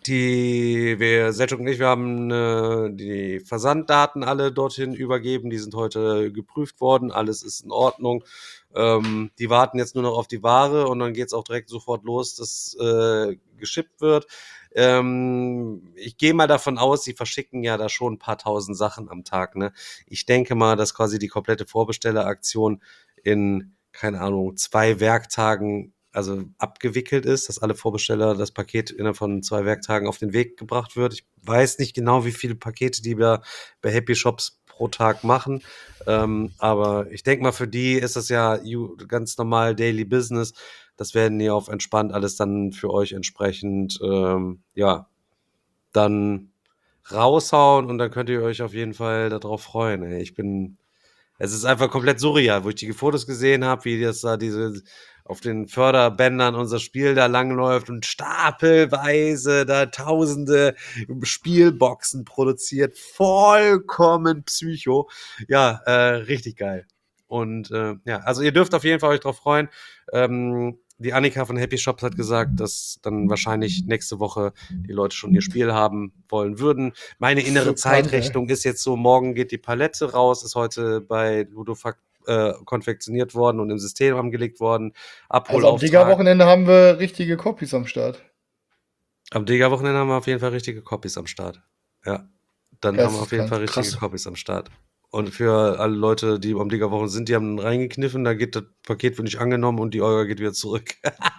Speaker 4: Selçuk und ich, wir haben die Versanddaten alle dorthin übergeben. Die sind heute geprüft worden. Alles ist in Ordnung. Die warten jetzt nur noch auf die Ware und dann geht's auch direkt sofort los, dass geschippt wird. Ich gehe mal davon aus, sie verschicken ja da schon ein paar tausend Sachen am Tag. Ne? Ich denke mal, dass quasi die komplette Vorbestelleraktion in, keine Ahnung, 2 Werktagen also abgewickelt ist, dass alle Vorbesteller das Paket innerhalb von 2 Werktagen auf den Weg gebracht wird. Ich weiß nicht genau, wie viele Pakete die da bei Happy Shops pro Tag machen, aber ich denke mal, für die ist das ja ganz normal Daily Business. Das werden die auf entspannt alles dann für euch entsprechend, ja, dann raushauen und dann könnt ihr euch auf jeden Fall darauf freuen. Ey. Es ist einfach komplett surreal, wo ich die Fotos gesehen habe, wie das da auf den Förderbändern unser Spiel da langläuft und stapelweise da tausende Spielboxen produziert. Vollkommen Psycho. Ja, richtig geil. Und ja, also ihr dürft auf jeden Fall euch drauf freuen. Die Annika von Happy Shops hat gesagt, dass dann wahrscheinlich nächste Woche die Leute schon ihr Spiel haben wollen würden. Meine innere
Speaker 5: So krank,
Speaker 4: Zeitrechnung ist jetzt so, morgen geht die Palette raus, ist heute bei Ludofact konfektioniert worden und im System angelegt worden.
Speaker 5: Also am
Speaker 4: Abholauftrag.
Speaker 5: Digga-Wochenende haben wir richtige Copies am Start.
Speaker 4: Am Digga-Wochenende haben wir auf jeden Fall richtige Copies am Start. Ja, dann haben wir auf jeden
Speaker 5: Geisteskrank.
Speaker 4: Fall richtige
Speaker 3: Krass.
Speaker 4: Copies am Start. Und für alle Leute, die am Digga-Wochen sind, die haben reingekniffen, da geht das Paket wird nicht angenommen und die Euro geht wieder zurück.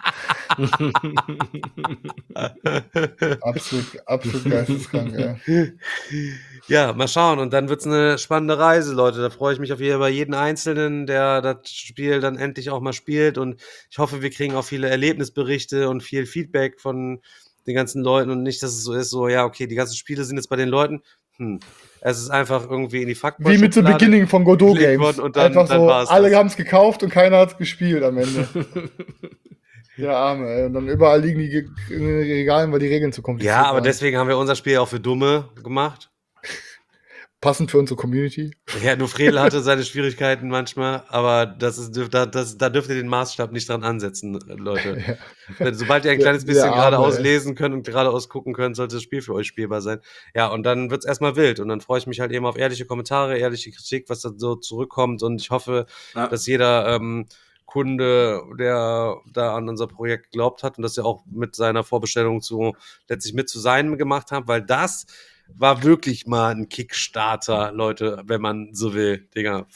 Speaker 5: Absolut geisteskrank, ey.
Speaker 4: Ja, mal schauen. Und dann wird's eine spannende Reise, Leute. Da freue ich mich auf jeden Einzelnen, der das Spiel dann endlich auch mal spielt. Und ich hoffe, wir kriegen auch viele Erlebnisberichte und viel Feedback von den ganzen Leuten und nicht, dass es so ist, so, ja, okay, die ganzen Spiele sind jetzt bei den Leuten. Es ist einfach irgendwie in die Fuckboy
Speaker 5: Wie mit The
Speaker 4: Schublade
Speaker 5: Beginning von Godot
Speaker 4: gelegt
Speaker 5: Games.
Speaker 4: worden und dann
Speaker 5: Einfach so,
Speaker 4: war's
Speaker 5: alle
Speaker 4: das.
Speaker 5: haben es gekauft und keiner hat es gespielt am Ende. Der Arme, ey. Und dann überall liegen die in den Regalen, weil die Regeln zu kompliziert
Speaker 4: Ja, aber
Speaker 5: waren.
Speaker 4: deswegen haben wir unser Spiel auch für Dumme gemacht.
Speaker 5: Passend für unsere Community.
Speaker 4: Ja, nur Fredel hatte seine Schwierigkeiten manchmal, aber da dürft ihr den Maßstab nicht dran ansetzen, Leute. Sobald ihr ein kleines bisschen
Speaker 5: Arme,
Speaker 4: geradeaus
Speaker 5: ey.
Speaker 4: lesen könnt und geradeaus gucken könnt, sollte das Spiel für euch spielbar sein. Ja, und dann wird's erstmal wild und dann freue ich mich halt eben auf ehrliche Kommentare, ehrliche Kritik, was da so zurückkommt und ich hoffe,
Speaker 3: Ja.
Speaker 4: dass jeder Kunde, der da an unser Projekt geglaubt hat und das ja auch mit seiner Vorbestellung letztlich mit zu sein gemacht hat, weil das war wirklich mal ein Kickstarter, Leute, wenn man so will, Digga.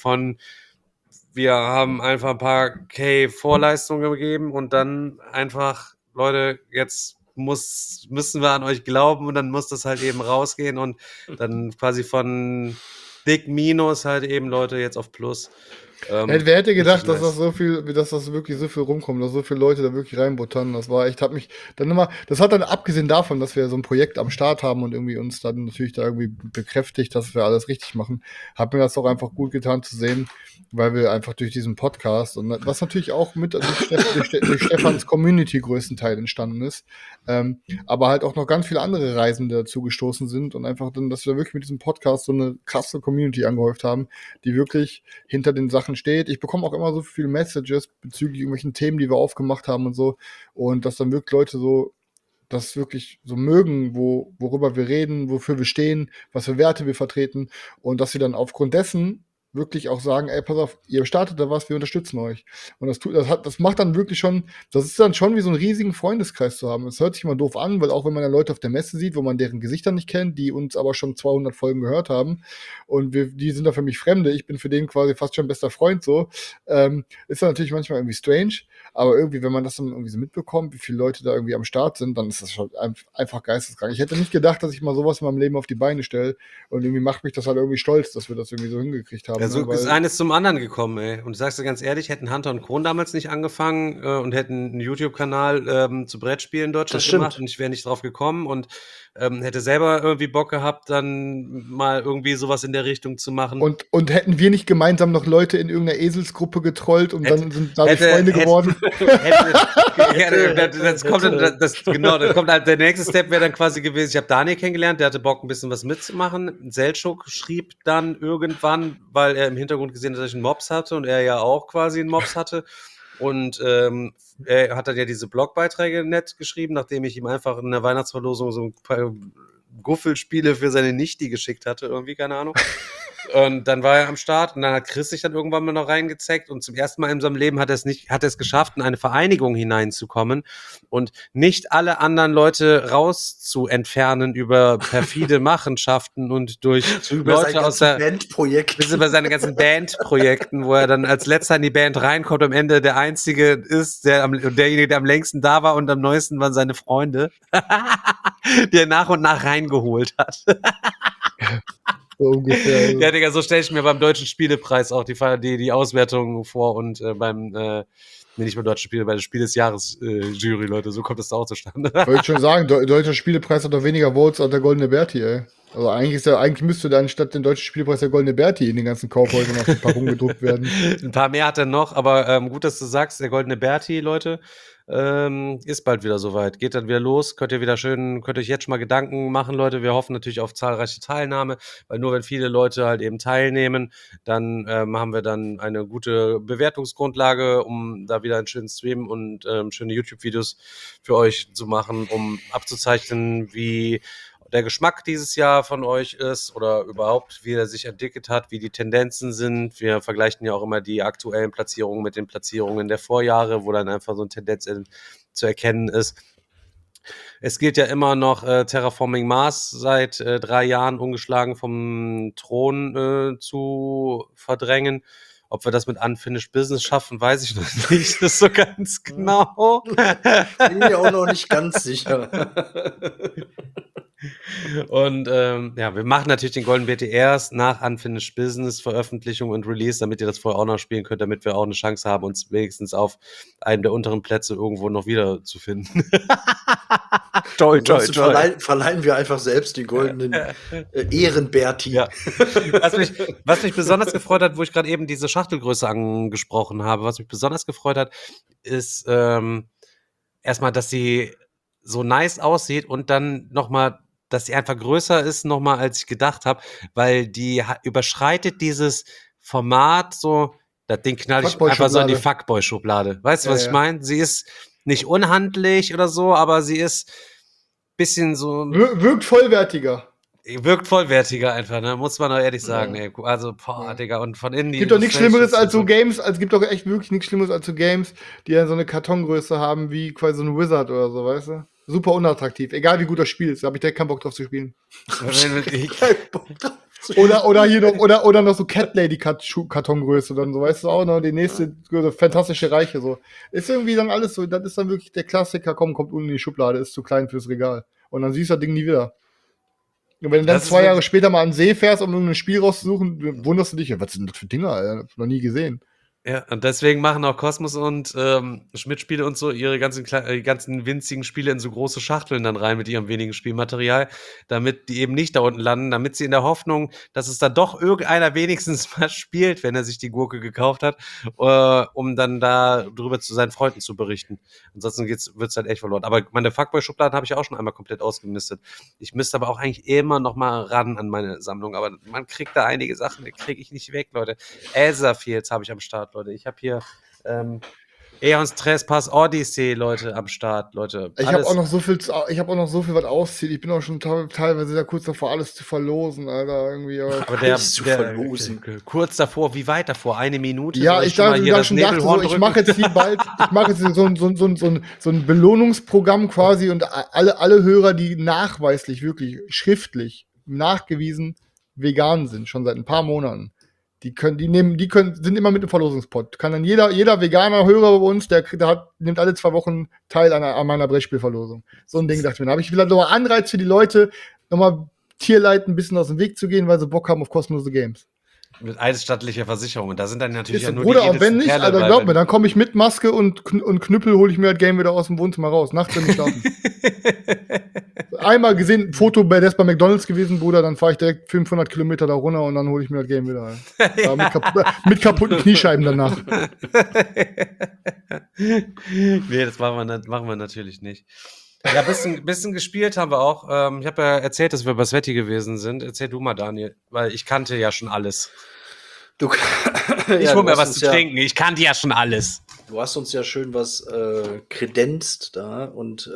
Speaker 4: Wir haben einfach ein paar Vorleistungen gegeben und dann einfach, Leute, jetzt müssen wir an euch glauben und dann muss das halt eben rausgehen und dann quasi von Dick Minus halt eben, Leute, jetzt auf Plus.
Speaker 5: Wer hätte gedacht,
Speaker 4: richtig
Speaker 5: dass das wirklich so viel rumkommt, dass so viele Leute da wirklich reinbuttern. Das war echt, das hat dann abgesehen davon, dass wir so ein Projekt am Start haben und irgendwie uns dann natürlich da irgendwie bekräftigt, dass wir alles richtig machen, hat mir das auch einfach gut getan zu sehen, weil wir einfach durch diesen Podcast und was natürlich auch mit durch Stefans Community größtenteils entstanden ist, aber halt auch noch ganz viele andere Reisende dazu gestoßen sind und einfach dann, dass wir wirklich mit diesem Podcast so eine krasse Community angehäuft haben, die wirklich hinter den Sachen steht. Ich bekomme auch immer so viele Messages bezüglich irgendwelchen Themen, die wir aufgemacht haben und so. Und dass dann wirklich Leute so das wirklich so mögen, worüber wir reden, wofür wir stehen, was für Werte wir vertreten. Und dass sie dann aufgrund dessen wirklich auch sagen, ey, pass auf, ihr startet da was, wir unterstützen euch. Und das macht dann wirklich schon, das ist dann schon wie so einen riesigen Freundeskreis zu haben. Es hört sich immer doof an, weil auch wenn man dann Leute auf der Messe sieht, wo man deren Gesichter nicht kennt, die uns aber schon 200 Folgen gehört haben und die sind da für mich Fremde, ich bin für den quasi fast schon bester Freund so, ist dann natürlich manchmal irgendwie strange, aber irgendwie, wenn man das dann irgendwie so mitbekommt, wie viele Leute da irgendwie am Start sind, dann ist das schon einfach geisteskrank. Ich hätte nicht gedacht, dass ich mal sowas in meinem Leben auf die Beine stelle und irgendwie macht mich das halt irgendwie stolz, dass wir das irgendwie so hingekriegt haben.
Speaker 4: Ja, so
Speaker 5: ne?
Speaker 4: ist eines zum anderen gekommen, ey. Und ich sag's dir ganz ehrlich, hätten Hunter und Kron damals nicht angefangen und hätten einen YouTube-Kanal zu Brettspielen in Deutschland
Speaker 3: Das stimmt.
Speaker 4: gemacht und ich wäre nicht drauf gekommen und hätte selber irgendwie Bock gehabt, dann mal irgendwie sowas in der Richtung zu machen.
Speaker 5: Und hätten wir nicht gemeinsam noch Leute in irgendeiner Eselsgruppe getrollt und dann sind dadurch Freunde geworden?
Speaker 4: Das kommt halt, der nächste Step wäre dann quasi gewesen, ich habe Daniel kennengelernt, der hatte Bock, ein bisschen was mitzumachen. Selçuk schrieb dann irgendwann, weil er im Hintergrund gesehen hat, dass ich einen Mops hatte und er ja auch quasi einen Mops hatte. Und er hat dann ja diese Blogbeiträge nett geschrieben, nachdem ich ihm einfach in der Weihnachtsverlosung so ein paar Guffelspiele für seine Nichte geschickt hatte, irgendwie, keine Ahnung. Und dann war er am Start und dann hat Chris sich dann irgendwann mal noch reingezeckt und zum ersten Mal in seinem Leben hat er es geschafft, in eine Vereinigung hineinzukommen und nicht alle anderen Leute raus zu entfernen über perfide Machenschaften und durch
Speaker 3: So über
Speaker 4: Leute
Speaker 3: sein
Speaker 4: aus der
Speaker 3: Bandprojekt.
Speaker 4: bis über seine ganzen Bandprojekten, wo er dann als letzter in die Band reinkommt, am Ende der Einzige ist, derjenige, der am längsten da war und am neuesten waren seine Freunde, die er nach und nach reingeholt hat.
Speaker 5: So ungefähr.
Speaker 4: Ja, Digga, so stelle ich mir beim Deutschen Spielepreis auch die Auswertung vor und nicht beim Deutschen Spiele, bei der Spiel des Jahres Jury, Leute, so kommt das da auch zustande.
Speaker 5: Wollte schon sagen, Deutscher Spielepreis hat doch weniger Votes als der Goldene Berti, ey. Also eigentlich müsste dann statt den Deutschen Spielepreis der Goldene Berti in den ganzen Kaufhäusern auf die Packung gedruckt werden.
Speaker 4: Ein paar mehr hat er noch, aber gut, dass du sagst, der Goldene Berti, Leute, ist bald wieder soweit. Geht dann wieder los. Könnt ihr euch jetzt schon mal Gedanken machen, Leute. Wir hoffen natürlich auf zahlreiche Teilnahme, weil nur wenn viele Leute halt eben teilnehmen, dann haben wir dann eine gute Bewertungsgrundlage, um da wieder einen schönen Stream und schöne YouTube-Videos für euch zu machen, um abzuzeichnen, wie der Geschmack dieses Jahr von euch ist oder überhaupt, wie er sich entwickelt hat, wie die Tendenzen sind. Wir vergleichen ja auch immer die aktuellen Platzierungen mit den Platzierungen der Vorjahre, wo dann einfach so eine Tendenz zu erkennen ist. Es gilt ja immer noch Terraforming Mars seit 3 Jahren ungeschlagen vom Thron zu verdrängen. Ob wir das mit Unfinished Business schaffen, weiß ich noch nicht. Das ist so ganz genau.
Speaker 3: Bin mir auch noch nicht ganz sicher.
Speaker 4: Und wir machen natürlich den Golden BT erst nach Unfinished Business, Veröffentlichung und Release, damit ihr das vorher auch noch spielen könnt, damit wir auch eine Chance haben, uns wenigstens auf einem der unteren Plätze irgendwo noch wieder zu finden. Toll.
Speaker 3: Verleihen wir einfach selbst die goldenen Ehrenberti.
Speaker 4: Ja. Was mich besonders gefreut hat, wo ich gerade eben diese Schachtelgröße angesprochen habe, was mich besonders gefreut hat, ist erstmal, dass sie so nice aussieht und dann nochmal, dass sie einfach größer ist nochmal, als ich gedacht habe, weil die überschreitet dieses Format so, das Ding knall ich einfach so in die Fuckboy-Schublade. Weißt du, was ich meine? Sie ist nicht unhandlich oder so, aber sie ist bisschen so...
Speaker 5: Wirkt vollwertiger.
Speaker 4: Wirkt vollwertiger einfach, ne? Muss man doch ehrlich sagen, ey. Also, Digga, und von innen die...
Speaker 5: Gibt doch nichts Schlimmeres als so Games, gibt doch echt wirklich nichts Schlimmeres als so Games, die ja so eine Kartongröße haben, wie quasi so ein Wizard oder so, weißt du? Super unattraktiv. Egal wie gut das Spiel ist, da habe ich direkt keinen Bock drauf zu spielen. Oder hier noch, oder noch so Cat Lady Kartongröße dann so, weißt du, auch noch die nächste so fantastische Reiche so. Ist irgendwie dann alles so, das ist dann wirklich der Klassiker, kommt unten in die Schublade, ist zu klein fürs Regal. Und dann siehst du das Ding nie wieder. Und wenn du dann 2 Jahre später mal an den See fährst, um irgendein Spiel rauszusuchen, wunderst du dich, was sind das für Dinger, Alter? Noch nie gesehen.
Speaker 4: Ja, und deswegen machen auch Kosmos und Schmidt-Spiele und so ihre ganzen winzigen Spiele in so große Schachteln dann rein mit ihrem wenigen Spielmaterial, damit die eben nicht da unten landen, damit sie in der Hoffnung, dass es da doch irgendeiner wenigstens mal spielt, wenn er sich die Gurke gekauft hat, um dann da drüber zu seinen Freunden zu berichten. Ansonsten wird's halt echt verloren. Aber meine Fuckboy-Schubladen habe ich auch schon einmal komplett ausgemistet. Ich müsste aber auch eigentlich immer noch mal ran an meine Sammlung, aber man kriegt da einige Sachen, die kriege ich nicht weg, Leute. Elsa-Fields habe ich am Start, Leute. Ich habe hier Aeons Trespass Odyssey, Leute, am Start, Leute.
Speaker 5: Ich habe auch noch so viel, was auszieht. Ich bin auch schon teilweise sehr kurz davor, alles zu verlosen, Alter. Irgendwie,
Speaker 4: aber verlosen. Kurz davor, wie weit davor? 1 Minute?
Speaker 5: Ja, ich dachte so, ich mache jetzt so ein Belohnungsprogramm quasi und alle Hörer, die nachweislich, wirklich schriftlich, nachgewiesen vegan sind, schon seit ein paar Monaten. Die sind immer mit im Verlosungspot. Kann dann jeder veganer Hörer bei uns, nimmt alle 2 Wochen teil an meiner Brettspielverlosung. So ein Ding dachte ich mir. Da habe ich vielleicht nochmal Anreiz für die Leute, nochmal Tierleid ein bisschen aus dem Weg zu gehen, weil sie Bock haben auf kostenlose Games.
Speaker 4: Mit eidesstattlicher Versicherung. Und da sind dann natürlich
Speaker 5: ja nur Bruder, die und wenn nicht, Alter, glaub mir, dann komme ich mit Maske und Knüppel, hole ich mir das Game wieder aus dem Wohnzimmer raus. Nachts, wenn ich schlafen. Einmal gesehen, Foto der ist bei McDonald's gewesen, Bruder, dann fahre ich direkt 500 Kilometer da runter und dann hole ich mir das Game wieder. Ja. Mit kaputten Kniescheiben danach.
Speaker 4: Nee, das machen wir natürlich nicht. Ja, bisschen gespielt haben wir auch. Ich habe ja erzählt, dass wir bei Sveti gewesen sind. Erzähl du mal, Daniel, weil ich kannte ja schon alles. Ich hol mir was zu trinken. Ich kannte ja schon alles.
Speaker 3: Du hast uns ja schön was kredenzt da und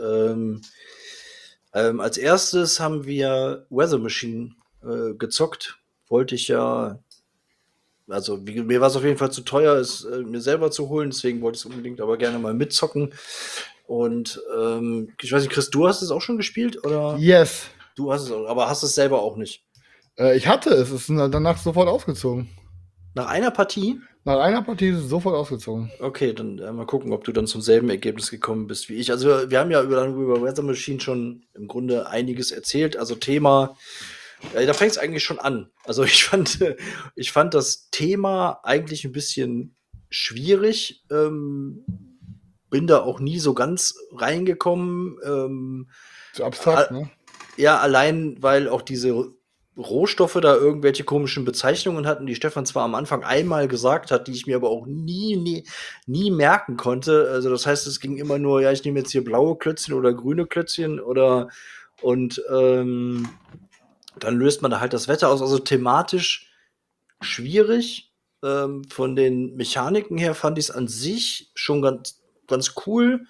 Speaker 3: als erstes haben wir Weather Machine gezockt. Wollte ich ja, also mir war es auf jeden Fall zu teuer, es mir selber zu holen, deswegen wollte ich es unbedingt aber gerne mal mitzocken. Und ich weiß nicht, Chris, du hast es auch schon gespielt oder?
Speaker 5: Yes.
Speaker 3: Du hast es auch, aber hast es selber auch nicht.
Speaker 5: Ich hatte es, ist danach sofort ausgezogen.
Speaker 3: Nach einer Partie?
Speaker 5: Nach einer Partie ist es sofort ausgezogen.
Speaker 3: Okay, dann mal gucken, ob du dann zum selben Ergebnis gekommen bist wie ich. Also wir haben ja über Weather Machine schon im Grunde einiges erzählt. Also Thema, da fängt es eigentlich schon an. Also ich fand das Thema eigentlich ein bisschen schwierig. Bin da auch nie so ganz reingekommen.
Speaker 5: Zu abstrakt, ne?
Speaker 3: Ja, allein weil auch diese Rohstoffe da irgendwelche komischen Bezeichnungen hatten, die Stefan zwar am Anfang einmal gesagt hat, die ich mir aber auch nie merken konnte. Also das heißt, es ging immer nur, ja, ich nehme jetzt hier blaue Klötzchen oder grüne Klötzchen und dann löst man da halt das Wetter aus. Also thematisch schwierig. Von den Mechaniken her fand ich es an sich schon ganz cool.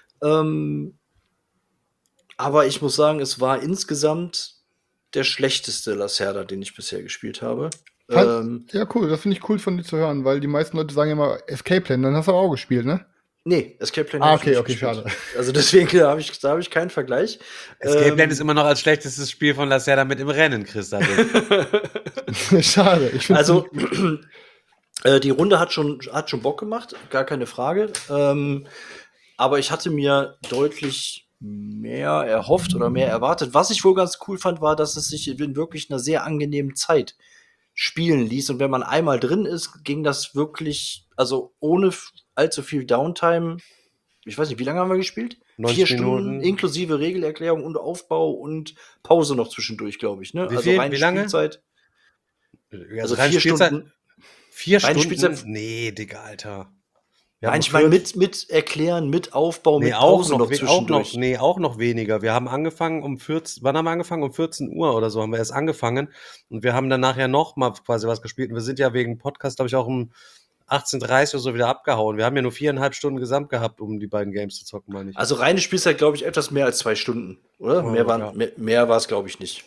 Speaker 3: Aber ich muss sagen, es war insgesamt der schlechteste Lacerda, den ich bisher gespielt habe.
Speaker 5: Ja, cool, das finde ich cool von dir zu hören, weil die meisten Leute sagen immer Escape Plan, dann hast du auch gespielt, ne?
Speaker 3: Nee, Escape Plan
Speaker 5: Ah,
Speaker 3: hab ich
Speaker 5: okay,
Speaker 3: nicht
Speaker 5: okay,
Speaker 3: gespielt.
Speaker 5: schade.
Speaker 3: Also deswegen da hab ich keinen Vergleich.
Speaker 4: Escape Plan ist immer noch als schlechtestes Spiel von Lacerda mit im Rennen, Chris.
Speaker 5: Schade. Ich find's
Speaker 3: Also die Runde hat schon Bock gemacht, gar keine Frage. Aber ich hatte mir deutlich mehr erhofft oder mehr erwartet. Was ich wohl ganz cool fand, war, dass es sich in wirklich einer sehr angenehmen Zeit spielen ließ. Und wenn man einmal drin ist, ging das wirklich, also ohne allzu viel Downtime. Ich weiß nicht, wie lange haben wir gespielt?
Speaker 4: 90
Speaker 3: 4 Stunden
Speaker 4: Minuten.
Speaker 3: inklusive Regelerklärung und Aufbau und Pause noch zwischendurch, glaube ich. Ne?
Speaker 4: Wie
Speaker 3: Also
Speaker 4: viel?
Speaker 3: reine
Speaker 4: Wie lange?
Speaker 3: Spielzeit.
Speaker 4: Also
Speaker 3: reine
Speaker 4: 4
Speaker 3: Stunden. Reine
Speaker 4: Stunden?
Speaker 3: Spielzeit.
Speaker 4: Nee, Digga, Alter. Wir
Speaker 3: Nein,
Speaker 4: haben
Speaker 3: ich meine
Speaker 4: gekürzt.
Speaker 3: mit Erklären, mit Aufbau,
Speaker 4: Nee,
Speaker 3: mit Pause noch
Speaker 4: auch noch,
Speaker 3: zwischendurch.
Speaker 4: nee, auch noch weniger. Wir haben angefangen um 14, wann haben wir angefangen? Um 14 Uhr oder so haben wir erst angefangen. Und wir haben dann nachher noch mal quasi was gespielt. Und wir sind ja wegen Podcast, glaube ich, auch um 18:30 oder so wieder abgehauen. Wir haben ja nur 4,5 Stunden gesamt gehabt, um die beiden Games zu zocken, meine ich.
Speaker 3: Also reine Spielzeit, glaube ich, etwas mehr als 2 Stunden, oder?
Speaker 4: Ja, ja.
Speaker 3: Mehr war es, glaube ich, nicht.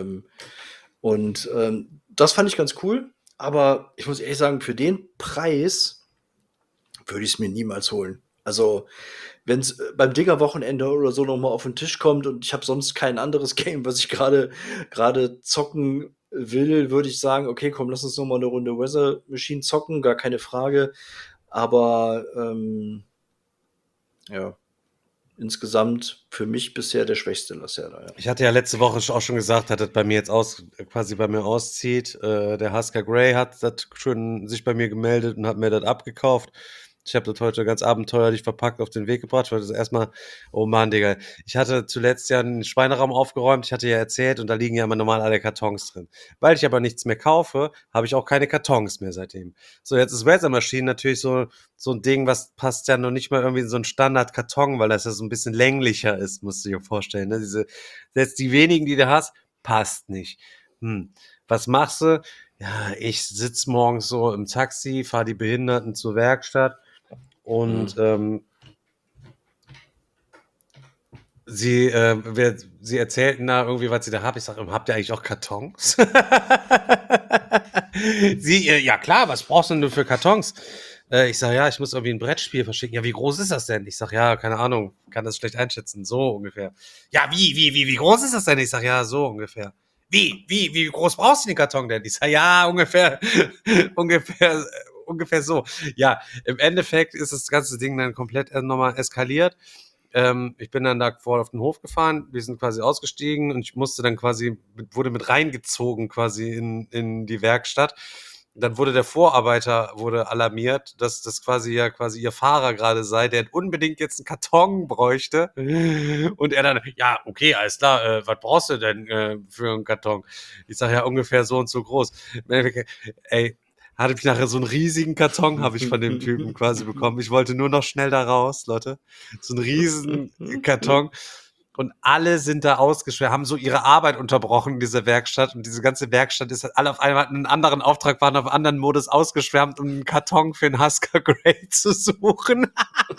Speaker 3: Das fand ich ganz cool. Aber ich muss ehrlich sagen, für den Preis würde ich es mir niemals holen. Also, wenn es beim Digger-Wochenende oder so noch mal auf den Tisch kommt und ich habe sonst kein anderes Game, was ich gerade zocken will, würde ich sagen, okay, komm, lass uns noch mal eine Runde Weather Machine zocken, gar keine Frage. Aber ja, insgesamt für mich bisher der schwächste Lacerda. Ja.
Speaker 4: Ich hatte ja letzte Woche auch schon gesagt, dass das bei mir jetzt quasi bei mir auszieht. Der Husker Grey hat das schon sich bei mir gemeldet und hat mir das abgekauft. Ich habe das heute ganz abenteuerlich verpackt auf den Weg gebracht, weil das erstmal, oh Mann, Digga, ich hatte zuletzt ja einen Schweineraum aufgeräumt, ich hatte ja erzählt und da liegen ja immer normal alle Kartons drin. Weil ich aber nichts mehr kaufe, habe ich auch keine Kartons mehr seitdem. So, jetzt ist Weather Machine natürlich so ein Ding, was passt ja noch nicht mal irgendwie in so einen Standard-Karton, weil das ja so ein bisschen länglicher ist, musst du dir vorstellen. Ne? Selbst die wenigen, die du hast, passt nicht. Was machst du? Ja, ich sitze morgens so im Taxi, fahre die Behinderten zur Werkstatt und sie erzählten da irgendwie, was sie da haben. Ich sage, habt ihr eigentlich auch Kartons? Ja klar, was brauchst du denn für Kartons? Ich sage, ja, ich muss irgendwie ein Brettspiel verschicken. Ja, wie groß ist das denn? Ich sage, ja, keine Ahnung, kann das schlecht einschätzen, so ungefähr. Ja, wie groß ist das denn? Ich sage, ja, so ungefähr. Wie groß brauchst du den Karton denn? Ich sage, ja, ungefähr so. Ja, im Endeffekt ist das ganze Ding dann komplett nochmal eskaliert. Ich bin dann da vor auf den Hof gefahren, wir sind quasi ausgestiegen und ich musste dann wurde mit reingezogen quasi in die Werkstatt. Dann wurde der Vorarbeiter alarmiert, dass das quasi ihr Fahrer gerade sei, der unbedingt jetzt einen Karton bräuchte. Und er dann, ja, okay, alles klar, was brauchst du denn für einen Karton? Ich sage, ja, ungefähr so und so groß. Ey, hatte ich nachher so einen riesigen Karton, habe ich von dem Typen quasi bekommen. Ich wollte nur noch schnell da raus, Leute. So einen riesen Karton. und alle sind da ausgeschwärmt, haben so ihre Arbeit unterbrochen in dieser Werkstatt und diese ganze Werkstatt ist halt alle auf einmal einen anderen Auftrag, waren auf einen anderen Modus ausgeschwärmt, um einen Karton für einen Husker Grey zu suchen.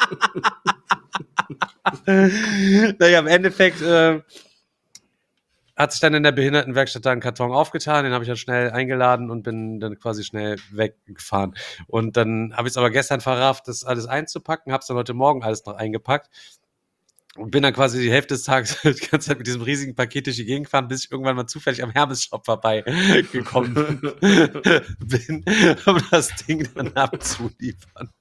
Speaker 4: Naja, im Endeffekt hat sich dann in der Behindertenwerkstatt da ein Karton aufgetan, den habe ich dann schnell eingeladen und bin dann quasi schnell weggefahren. Und dann habe ich es aber gestern verrafft, das alles einzupacken, habe es dann heute Morgen alles noch eingepackt und bin dann quasi die Hälfte des Tages die ganze Zeit mit diesem riesigen Paket durch die Gegend gefahren, bis ich irgendwann mal zufällig am Hermes-Shop vorbeigekommen bin, um das Ding dann abzuliefern.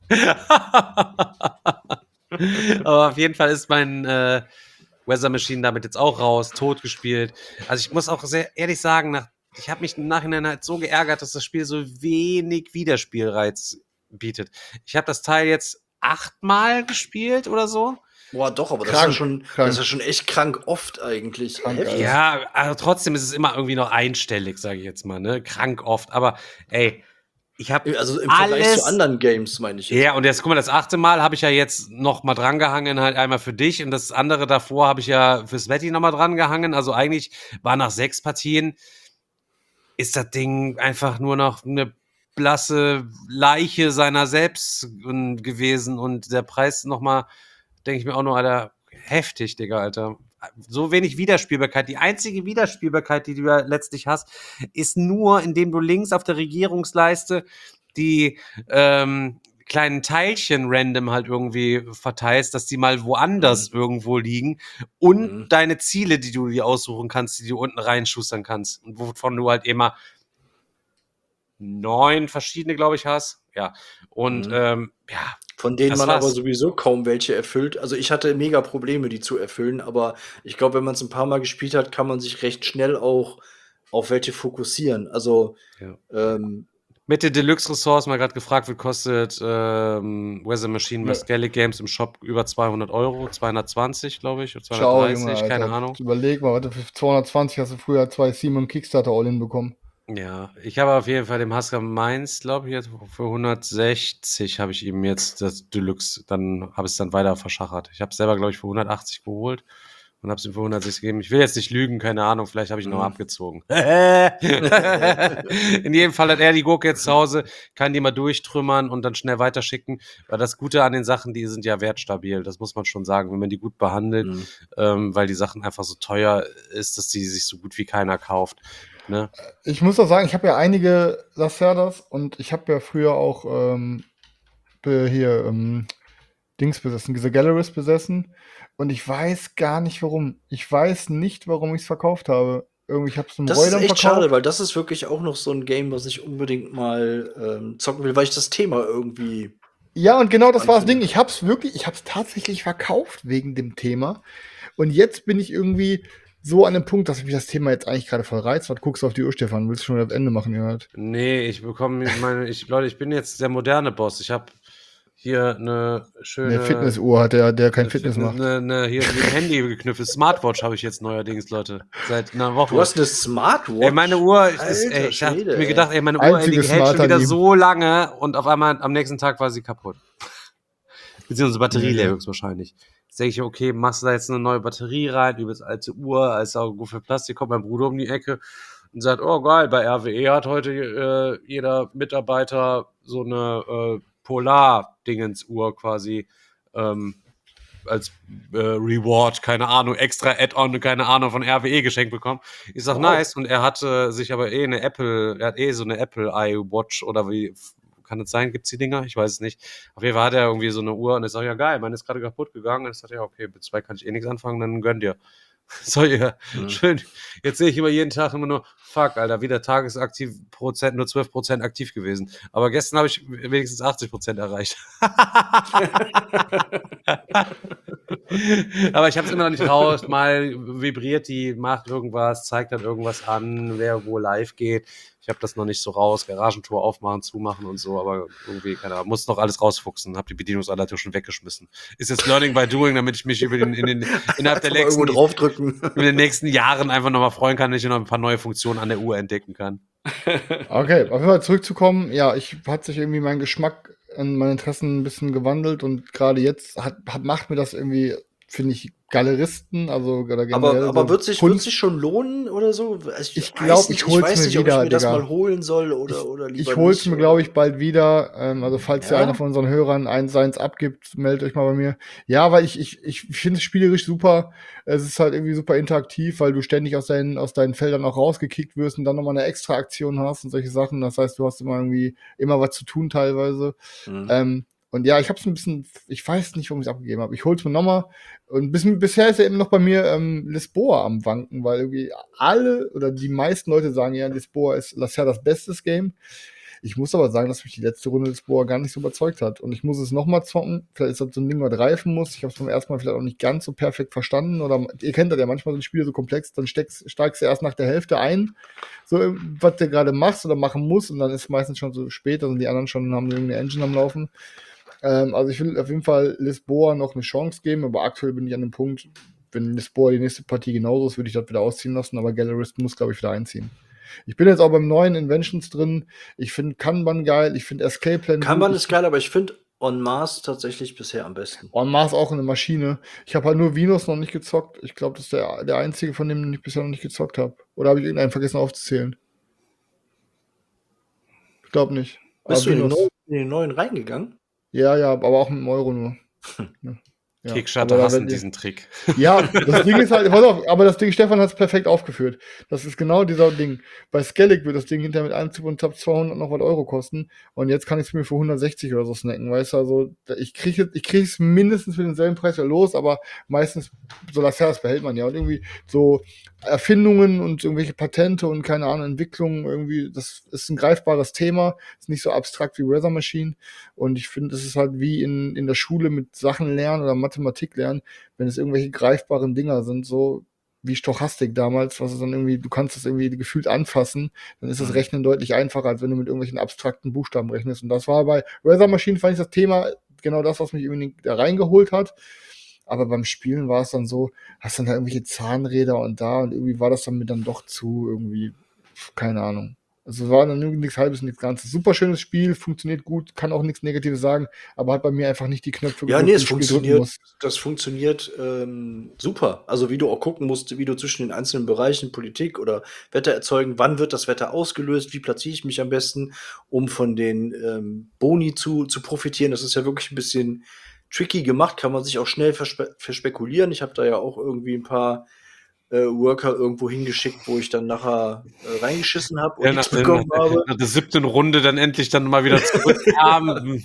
Speaker 4: Aber auf jeden Fall ist mein Weather Machine damit jetzt auch raus, tot gespielt. Also ich muss auch sehr ehrlich sagen, ich habe mich im Nachhinein halt so geärgert, dass das Spiel so wenig Wiederspielreiz bietet. Ich habe das Teil jetzt 8-mal gespielt oder so.
Speaker 3: Boah, doch, aber
Speaker 5: Krank.
Speaker 3: das ist ja schon echt krank oft eigentlich.
Speaker 5: Krank,
Speaker 3: Heftig.
Speaker 4: Ja, also trotzdem ist es immer irgendwie noch einstellig, sage ich jetzt mal, ne? Krank oft. Aber ey, ich habe
Speaker 3: Also im Vergleich zu anderen Games, meine ich jetzt.
Speaker 4: Ja, und jetzt, guck mal, das 8. Mal habe ich ja jetzt noch mal drangehangen, halt einmal für dich. Und das andere davor habe ich ja für Svetty noch mal drangehangen. Also eigentlich war nach 6 Partien, ist das Ding einfach nur noch eine blasse Leiche seiner selbst gewesen. Und der Preis noch mal, denke ich mir auch nur, Alter, heftig, Digga, Alter. So wenig Wiederspielbarkeit. Die einzige Wiederspielbarkeit, die du ja letztlich hast, ist nur, indem du links auf der Regierungsleiste die kleinen Teilchen random halt irgendwie verteilst, dass die mal woanders irgendwo liegen und deine Ziele, die du dir aussuchen kannst, die du unten reinschustern kannst und wovon du halt immer 9 verschiedene, glaube ich, hast. Ja. Und ja.
Speaker 3: Von denen
Speaker 4: Das
Speaker 3: man
Speaker 4: war's.
Speaker 3: aber sowieso kaum welche erfüllt. Also ich hatte mega Probleme, die zu erfüllen, aber ich glaube, wenn man es ein paar Mal gespielt hat, kann man sich recht schnell auch auf welche fokussieren. Also
Speaker 4: Ja. Mit den Deluxe-Ressorts mal gerade gefragt wird, kostet Weather Machine bei Skellig Games im Shop über 200 €, 220, glaube ich, oder
Speaker 5: Ciao,
Speaker 4: 230,
Speaker 5: Junge, Alter.
Speaker 4: keine Ahnung.
Speaker 5: Überleg mal, warte, für 220 hast du früher 2 Steam und Kickstarter All-In bekommen.
Speaker 4: Ja, ich habe auf jeden Fall dem Husker Mainz, glaube ich, jetzt für 160 habe ich ihm jetzt das Deluxe, dann habe ich es dann weiter verschachert. Ich habe es selber, glaube ich, für 180 geholt und habe es ihm für 160 gegeben. Ich will jetzt nicht lügen, keine Ahnung, vielleicht habe ich ihn noch abgezogen. In jedem Fall hat er die Gurke jetzt zu Hause, kann die mal durchtrümmern und dann schnell weiterschicken. Weil das Gute an den Sachen, die sind ja wertstabil, das muss man schon sagen, wenn man die gut behandelt, weil die Sachen einfach so teuer ist, dass die sich so gut wie keiner kauft. Ne?
Speaker 5: Ich muss auch sagen, ich habe ja einige Lacerdas und ich habe ja früher auch Dings besessen, diese Galleries besessen und ich weiß gar nicht warum. Ich weiß nicht, warum ich es verkauft habe. Irgendwie, ich habe es einem
Speaker 3: Das ist
Speaker 5: Reudern
Speaker 3: echt
Speaker 5: verkauft.
Speaker 3: schade, weil das ist wirklich auch noch so ein Game, was ich unbedingt mal zocken will, weil ich das Thema irgendwie.
Speaker 5: Ja, und genau das war das
Speaker 3: Anfang.
Speaker 5: Ding. Ich hab's tatsächlich verkauft wegen dem Thema. Und jetzt bin ich irgendwie so an dem Punkt, dass mich das Thema jetzt eigentlich gerade voll reizt. Was guckst du auf die Uhr, Stefan? Willst du schon das Ende machen, Jörg?
Speaker 4: Nee, ich bekomme Leute, ich bin jetzt der moderne Boss. Ich habe hier eine schöne
Speaker 5: Eine Fitnessuhr hat der kein Fitness macht.
Speaker 4: hier mit dem Handy geknüpft. Smartwatch habe ich jetzt neuerdings, Leute. Seit einer Woche.
Speaker 3: Du hast eine Smartwatch?
Speaker 4: Ey, meine Uhr,
Speaker 3: Alter
Speaker 4: ich habe
Speaker 3: Schwede,
Speaker 4: mir
Speaker 3: ey.
Speaker 4: gedacht, ey, meine Uhr, ey, die
Speaker 5: Einziges
Speaker 4: hält schon
Speaker 5: Smart an
Speaker 4: wieder
Speaker 5: ihm.
Speaker 4: so lange und auf einmal am nächsten Tag war sie kaputt. Beziehungsweise Batterie leer höchstwahrscheinlich. Jetzt denke ich, okay, machst du da jetzt eine neue Batterie rein, übelst alte Uhr, als auch gut für Plastik, kommt mein Bruder um die Ecke und sagt, oh geil, bei RWE hat heute jeder Mitarbeiter so eine Polar-Dingens-Uhr quasi als Reward, keine Ahnung, extra Add-on, keine Ahnung, von RWE geschenkt bekommen. Ich sag, nice, und er hatte sich aber so eine Apple iWatch oder wie kann es sein? Gibt's die Dinger? Ich weiß es nicht. Auf jeden Fall hat er irgendwie so eine Uhr und ich sag, ja geil, meine ist gerade kaputt gegangen. Und ich sag, ja, okay, mit 2 kann ich eh nichts anfangen, dann gönn dir. So, ja, schön. Jetzt sehe ich immer jeden Tag immer nur, fuck, Alter, wieder tagesaktiv Prozent, nur 12% aktiv gewesen. Aber gestern habe ich wenigstens 80% erreicht. Aber ich habe es immer noch nicht raus. Mal vibriert die, macht irgendwas, zeigt dann irgendwas an, wer wo live geht. Ich habe das noch nicht so raus. Garagentor aufmachen, zumachen und so, aber irgendwie, keine Ahnung, muss noch alles rausfuchsen. Habe die Bedienungsanleitung schon weggeschmissen. Ist jetzt Learning by Doing, damit ich mich innerhalb der
Speaker 3: irgendwo draufdrücken.
Speaker 4: in den nächsten Jahren einfach nochmal freuen kann, dass ich noch ein paar neue Funktionen an der Uhr entdecken kann.
Speaker 5: Okay, auf jeden Fall zurückzukommen. Ja, hat sich irgendwie mein Geschmack und meine Interessen ein bisschen gewandelt und gerade jetzt macht mir das irgendwie finde ich, Galeristen, also oder
Speaker 3: Aber,
Speaker 5: generell
Speaker 3: aber
Speaker 5: so
Speaker 3: wird sich
Speaker 5: Kunst.
Speaker 3: schon lohnen oder so? Also
Speaker 5: Ich glaube, ich hol's
Speaker 3: weiß
Speaker 5: mir
Speaker 3: nicht, ob
Speaker 5: wieder,
Speaker 3: ich mir das
Speaker 5: Digga.
Speaker 3: mal holen soll
Speaker 5: Ich,
Speaker 3: oder lieber
Speaker 5: ich hol's
Speaker 3: nicht.
Speaker 5: mir, glaube ich, bald wieder. Also, falls ja einer
Speaker 3: Ja?
Speaker 5: von unseren Hörern seins abgibt, meldet euch mal bei mir. Ja, weil ich finde es spielerisch super. Es ist halt irgendwie super interaktiv, weil du ständig aus deinen Feldern auch rausgekickt wirst und dann nochmal eine extra Aktion hast und solche Sachen. Das heißt, du hast immer was zu tun teilweise.
Speaker 3: Hm.
Speaker 5: Und ja, ich habe es ein bisschen, ich weiß nicht, warum ich es abgegeben habe. Ich hol's mir nochmal. Und bisher ist ja eben noch bei mir Lisboa am Wanken, weil irgendwie alle oder die meisten Leute sagen ja, Lisboa ist das bestes Game. Ich muss aber sagen, dass mich die letzte Runde Lisboa gar nicht so überzeugt hat. Und ich muss es nochmal zocken. Vielleicht ist das so ein Ding, was reifen muss. Ich habe es beim ersten Mal vielleicht auch nicht ganz so perfekt verstanden. Oder ihr kennt das ja, manchmal sind Spiele so komplex, dann steigst du erst nach der Hälfte ein, so was du gerade machst oder machen musst. Und dann ist es meistens schon so spät, also die anderen schon haben irgendeine Engine am Laufen. Also ich will auf jeden Fall Lisboa noch eine Chance geben, aber aktuell bin ich an dem Punkt, wenn Lisboa die nächste Partie genauso ist, würde ich das wieder ausziehen lassen, aber Gallerist muss, glaube ich, wieder einziehen. Ich bin jetzt auch beim neuen Inventions drin. Ich finde Kanban geil, ich finde Escape Plan
Speaker 3: Kanban
Speaker 5: gut.
Speaker 3: ist geil, aber ich finde En Masse tatsächlich bisher am besten.
Speaker 5: En Masse auch eine Maschine. Ich habe halt nur Venus noch nicht gezockt. Ich glaube, das ist der einzige, von dem ich bisher noch nicht gezockt habe. Oder habe ich irgendeinen vergessen aufzuzählen? Ich glaube nicht.
Speaker 3: Bist
Speaker 5: Aber
Speaker 3: du in
Speaker 5: Venus.
Speaker 3: den neuen reingegangen?
Speaker 5: Ja, aber auch mit dem Euro nur. Ja,
Speaker 4: Kickstarter
Speaker 5: aber da
Speaker 4: hassen
Speaker 5: werdet ihr-
Speaker 4: diesen Trick.
Speaker 5: Ja, das Ding ist halt, pass auf, aber das Ding, Stefan hat es perfekt aufgeführt. Das ist genau dieser Ding. Bei Skellig wird das Ding hinterher mit einem Zip und Tab 200 noch was Euro kosten. Und jetzt kann ich es mir für 160 oder so snacken, weißt du? Also, ich kriege es mindestens für denselben Preis ja los, aber meistens, so das behält man ja. Und irgendwie so Erfindungen und irgendwelche Patente und keine Ahnung, Entwicklungen irgendwie, das ist ein greifbares Thema. Ist nicht so abstrakt wie Weather Machine. Und ich finde, es ist halt wie in der Schule mit Sachen lernen oder Mathematik lernen, wenn es irgendwelche greifbaren Dinger sind, so wie Stochastik damals, was es dann irgendwie, du kannst es irgendwie gefühlt anfassen, dann ist das Rechnen deutlich einfacher, als wenn du mit irgendwelchen abstrakten Buchstaben rechnest. Und das war bei Weather Machine, fand ich das Thema genau das, was mich irgendwie da reingeholt hat. Aber beim Spielen war es dann so, hast dann da irgendwelche Zahnräder und da und irgendwie war das dann mir dann doch zu irgendwie, keine Ahnung. Also es war dann irgendwie nichts Halbes, nichts Ganzes. Super schönes Spiel, funktioniert gut, kann auch nichts Negatives sagen, aber hat bei mir einfach nicht die Knöpfe
Speaker 3: Ja,
Speaker 5: gedrückt,
Speaker 3: nee,
Speaker 5: die
Speaker 3: es
Speaker 5: ich drücken
Speaker 3: funktioniert.
Speaker 5: muss.
Speaker 3: Das funktioniert super. Also wie du auch gucken musst, wie du zwischen den einzelnen Bereichen Politik oder Wetter erzeugen, wann wird das Wetter ausgelöst, wie platziere ich mich am besten, um von den Boni zu profitieren. Das ist ja wirklich ein bisschen tricky gemacht, kann man sich auch schnell verspekulieren. Ich habe da ja auch irgendwie ein paar Worker irgendwo hingeschickt, wo ich dann nachher reingeschissen habe und
Speaker 4: Ja,
Speaker 3: nichts bekommen habe.
Speaker 4: nach der 7. Runde dann endlich dann mal wieder zurückkam.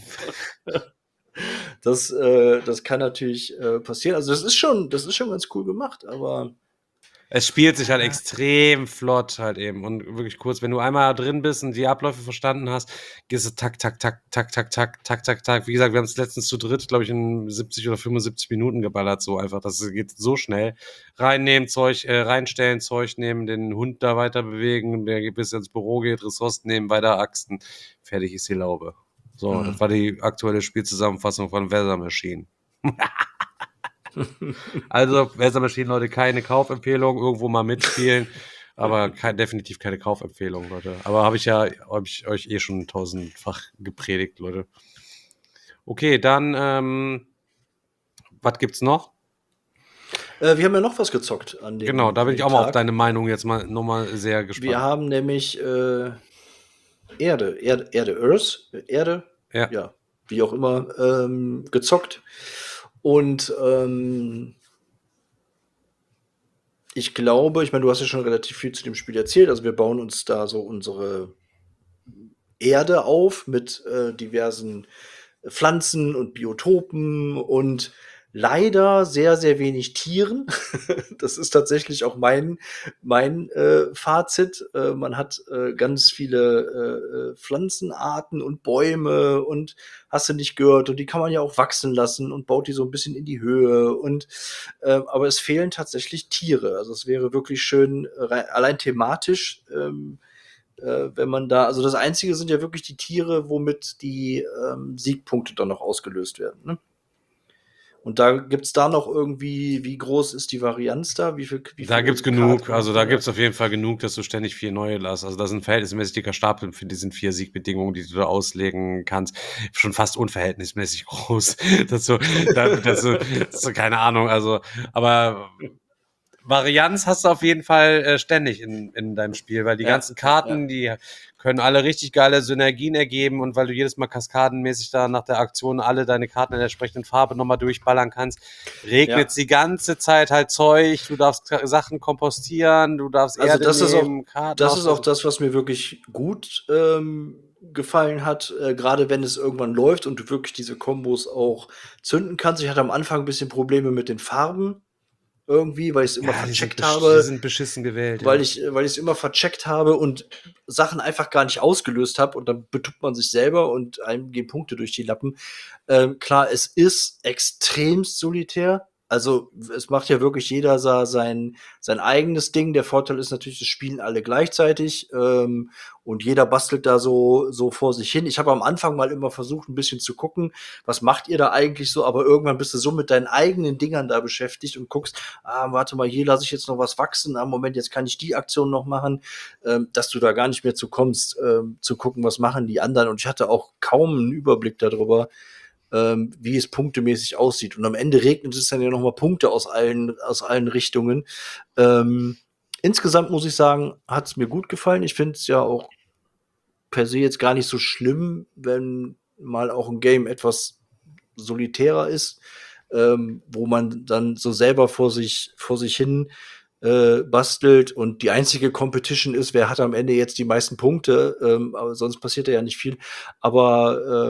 Speaker 3: Das kann natürlich passieren. Also das ist schon ganz cool gemacht, aber
Speaker 4: Es spielt sich halt extrem flott halt eben und wirklich kurz, wenn du einmal drin bist und die Abläufe verstanden hast, gehst du tak, tak, tak, tak, tak, tak, tak, tak, tak. Wie gesagt, wir haben es letztens zu dritt, glaube ich, in 70 oder 75 Minuten geballert, so einfach. Das geht so schnell. Reinnehmen, Zeug, reinstellen, Zeug nehmen, den Hund da weiter bewegen, der bis ins Büro geht, Ressourcen nehmen, weiter axten. Fertig ist die Laube. So, das war die aktuelle Spielzusammenfassung von Weather Machine. Also, Weather Machine, Leute, keine Kaufempfehlung, irgendwo mal mitspielen, aber definitiv keine Kaufempfehlung, Leute. Aber habe ich euch eh schon tausendfach gepredigt, Leute. Okay, dann, was gibt's noch?
Speaker 3: wir haben ja noch was gezockt an dem
Speaker 4: Genau, da bin
Speaker 3: an
Speaker 4: ich
Speaker 3: dem
Speaker 4: auch mal auf
Speaker 3: Tag.
Speaker 4: deine Meinung jetzt nochmal sehr gespannt.
Speaker 3: Wir haben nämlich Erde, Erde,
Speaker 4: Ja.
Speaker 3: ja, wie auch immer, gezockt. Und ich glaube, ich meine, du hast ja schon relativ viel zu dem Spiel erzählt. Also wir bauen uns da so unsere Erde auf mit diversen Pflanzen und Biotopen und leider sehr, sehr wenig Tieren. Das ist tatsächlich auch mein Fazit. Man hat ganz viele Pflanzenarten und Bäume und hast du nicht gehört. Und die kann man ja auch wachsen lassen und baut die so ein bisschen in die Höhe. Und aber es fehlen tatsächlich Tiere. Also es wäre wirklich schön, allein thematisch, wenn man da, also das Einzige sind ja wirklich die Tiere, womit die Siegpunkte dann noch ausgelöst werden. Ne? Und da gibt's da noch irgendwie, wie groß ist die Varianz da? Wie
Speaker 4: Da
Speaker 3: viele
Speaker 4: gibt's genug.
Speaker 3: Karten
Speaker 4: Also
Speaker 3: hat
Speaker 4: da
Speaker 3: man da?
Speaker 4: gibt's auf jeden Fall genug, dass du ständig 4 neue hast. Also da sind verhältnismäßig dicker Stapel für diesen 4 Siegbedingungen, die du da auslegen kannst. Schon fast unverhältnismäßig groß. Keine Ahnung. Also, aber Varianz hast du auf jeden Fall ständig in deinem Spiel, weil die
Speaker 3: Ja,
Speaker 4: ganzen
Speaker 3: ja,
Speaker 4: Karten, die können alle richtig geile Synergien ergeben und weil du jedes Mal kaskadenmäßig da nach der Aktion alle deine Karten in der entsprechenden Farbe nochmal durchballern kannst, regnet
Speaker 3: ja.
Speaker 4: die ganze Zeit halt Zeug, du darfst Sachen kompostieren, du darfst
Speaker 3: Also
Speaker 4: Erde nehmen, Karten
Speaker 3: das ist auch
Speaker 4: austauschen.
Speaker 3: das, was mir wirklich gut gefallen hat, gerade wenn es irgendwann läuft und du wirklich diese Kombos auch zünden kannst. Ich hatte am Anfang ein bisschen Probleme mit den Farben irgendwie, weil ich es immer
Speaker 4: Ja,
Speaker 3: vercheckt
Speaker 4: die
Speaker 3: habe.
Speaker 4: sind beschissen gewählt,
Speaker 3: Weil
Speaker 4: ja.
Speaker 3: ich es immer vercheckt habe und Sachen einfach gar nicht ausgelöst habe und dann betuppt man sich selber und einem gehen Punkte durch die Lappen. Klar, es ist extremst solitär. Also es macht ja wirklich jeder sein eigenes Ding. Der Vorteil ist natürlich, es spielen alle gleichzeitig und jeder bastelt da so vor sich hin. Ich habe am Anfang mal immer versucht, ein bisschen zu gucken, was macht ihr da eigentlich so, aber irgendwann bist du so mit deinen eigenen Dingern da beschäftigt und guckst, warte mal, hier lasse ich jetzt noch was wachsen, Moment, jetzt kann ich die Aktion noch machen, dass du da gar nicht mehr zu kommst, zu gucken, was machen die anderen. Und ich hatte auch kaum einen Überblick darüber, wie es punktemäßig aussieht. Und am Ende regnet es dann ja noch mal Punkte aus allen Richtungen. Insgesamt muss ich sagen, hat es mir gut gefallen. Ich finde es ja auch per se jetzt gar nicht so schlimm, wenn mal auch ein Game etwas solitärer ist, wo man dann so selber vor sich hin bastelt und die einzige Competition ist, wer hat am Ende jetzt die meisten Punkte, aber sonst passiert da ja nicht viel. Aber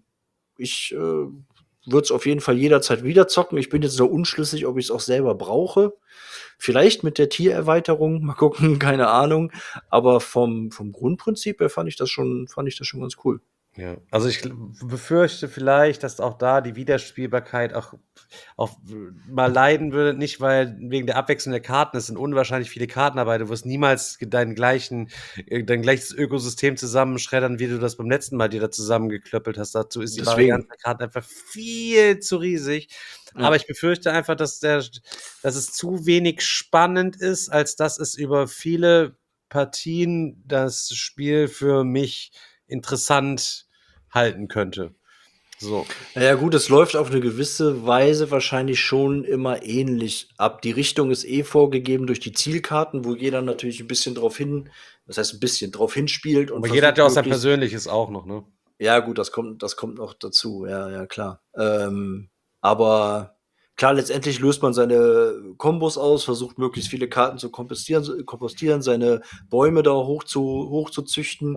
Speaker 3: ich würde es auf jeden Fall jederzeit wieder zocken. Ich bin jetzt nur unschlüssig, ob ich es auch selber brauche. Vielleicht mit der Tiererweiterung, mal gucken, keine Ahnung. Aber vom Grundprinzip her fand ich das schon ganz cool.
Speaker 4: Ja, also ich befürchte vielleicht, dass auch da die Wiederspielbarkeit auch mal leiden würde, nicht weil wegen der Abwechslung der Karten, es sind unwahrscheinlich viele Karten dabei, du wirst niemals dein gleiches Ökosystem zusammenschreddern, wie du das beim letzten Mal dir da zusammengeklöppelt hast. Dazu ist die Varianz
Speaker 3: Deswegen,
Speaker 4: der Karten einfach viel zu riesig. Aber
Speaker 3: ja.
Speaker 4: ich befürchte einfach, dass es zu wenig spannend ist, als dass es über viele Partien das Spiel für mich interessant halten könnte. So.
Speaker 3: Ja gut, es läuft auf eine gewisse Weise wahrscheinlich schon immer ähnlich ab. Die Richtung ist eh vorgegeben durch die Zielkarten, wo jeder natürlich ein bisschen das heißt ein bisschen drauf hinspielt und
Speaker 4: Aber jeder hat ja auch sein
Speaker 3: möglichst
Speaker 4: Persönliches auch noch, ne?
Speaker 3: ja gut, das kommt noch dazu. Ja, ja, klar. Aber klar, letztendlich löst man seine Kombos aus, versucht möglichst viele Karten zu kompostieren, seine Bäume da hoch zu züchten.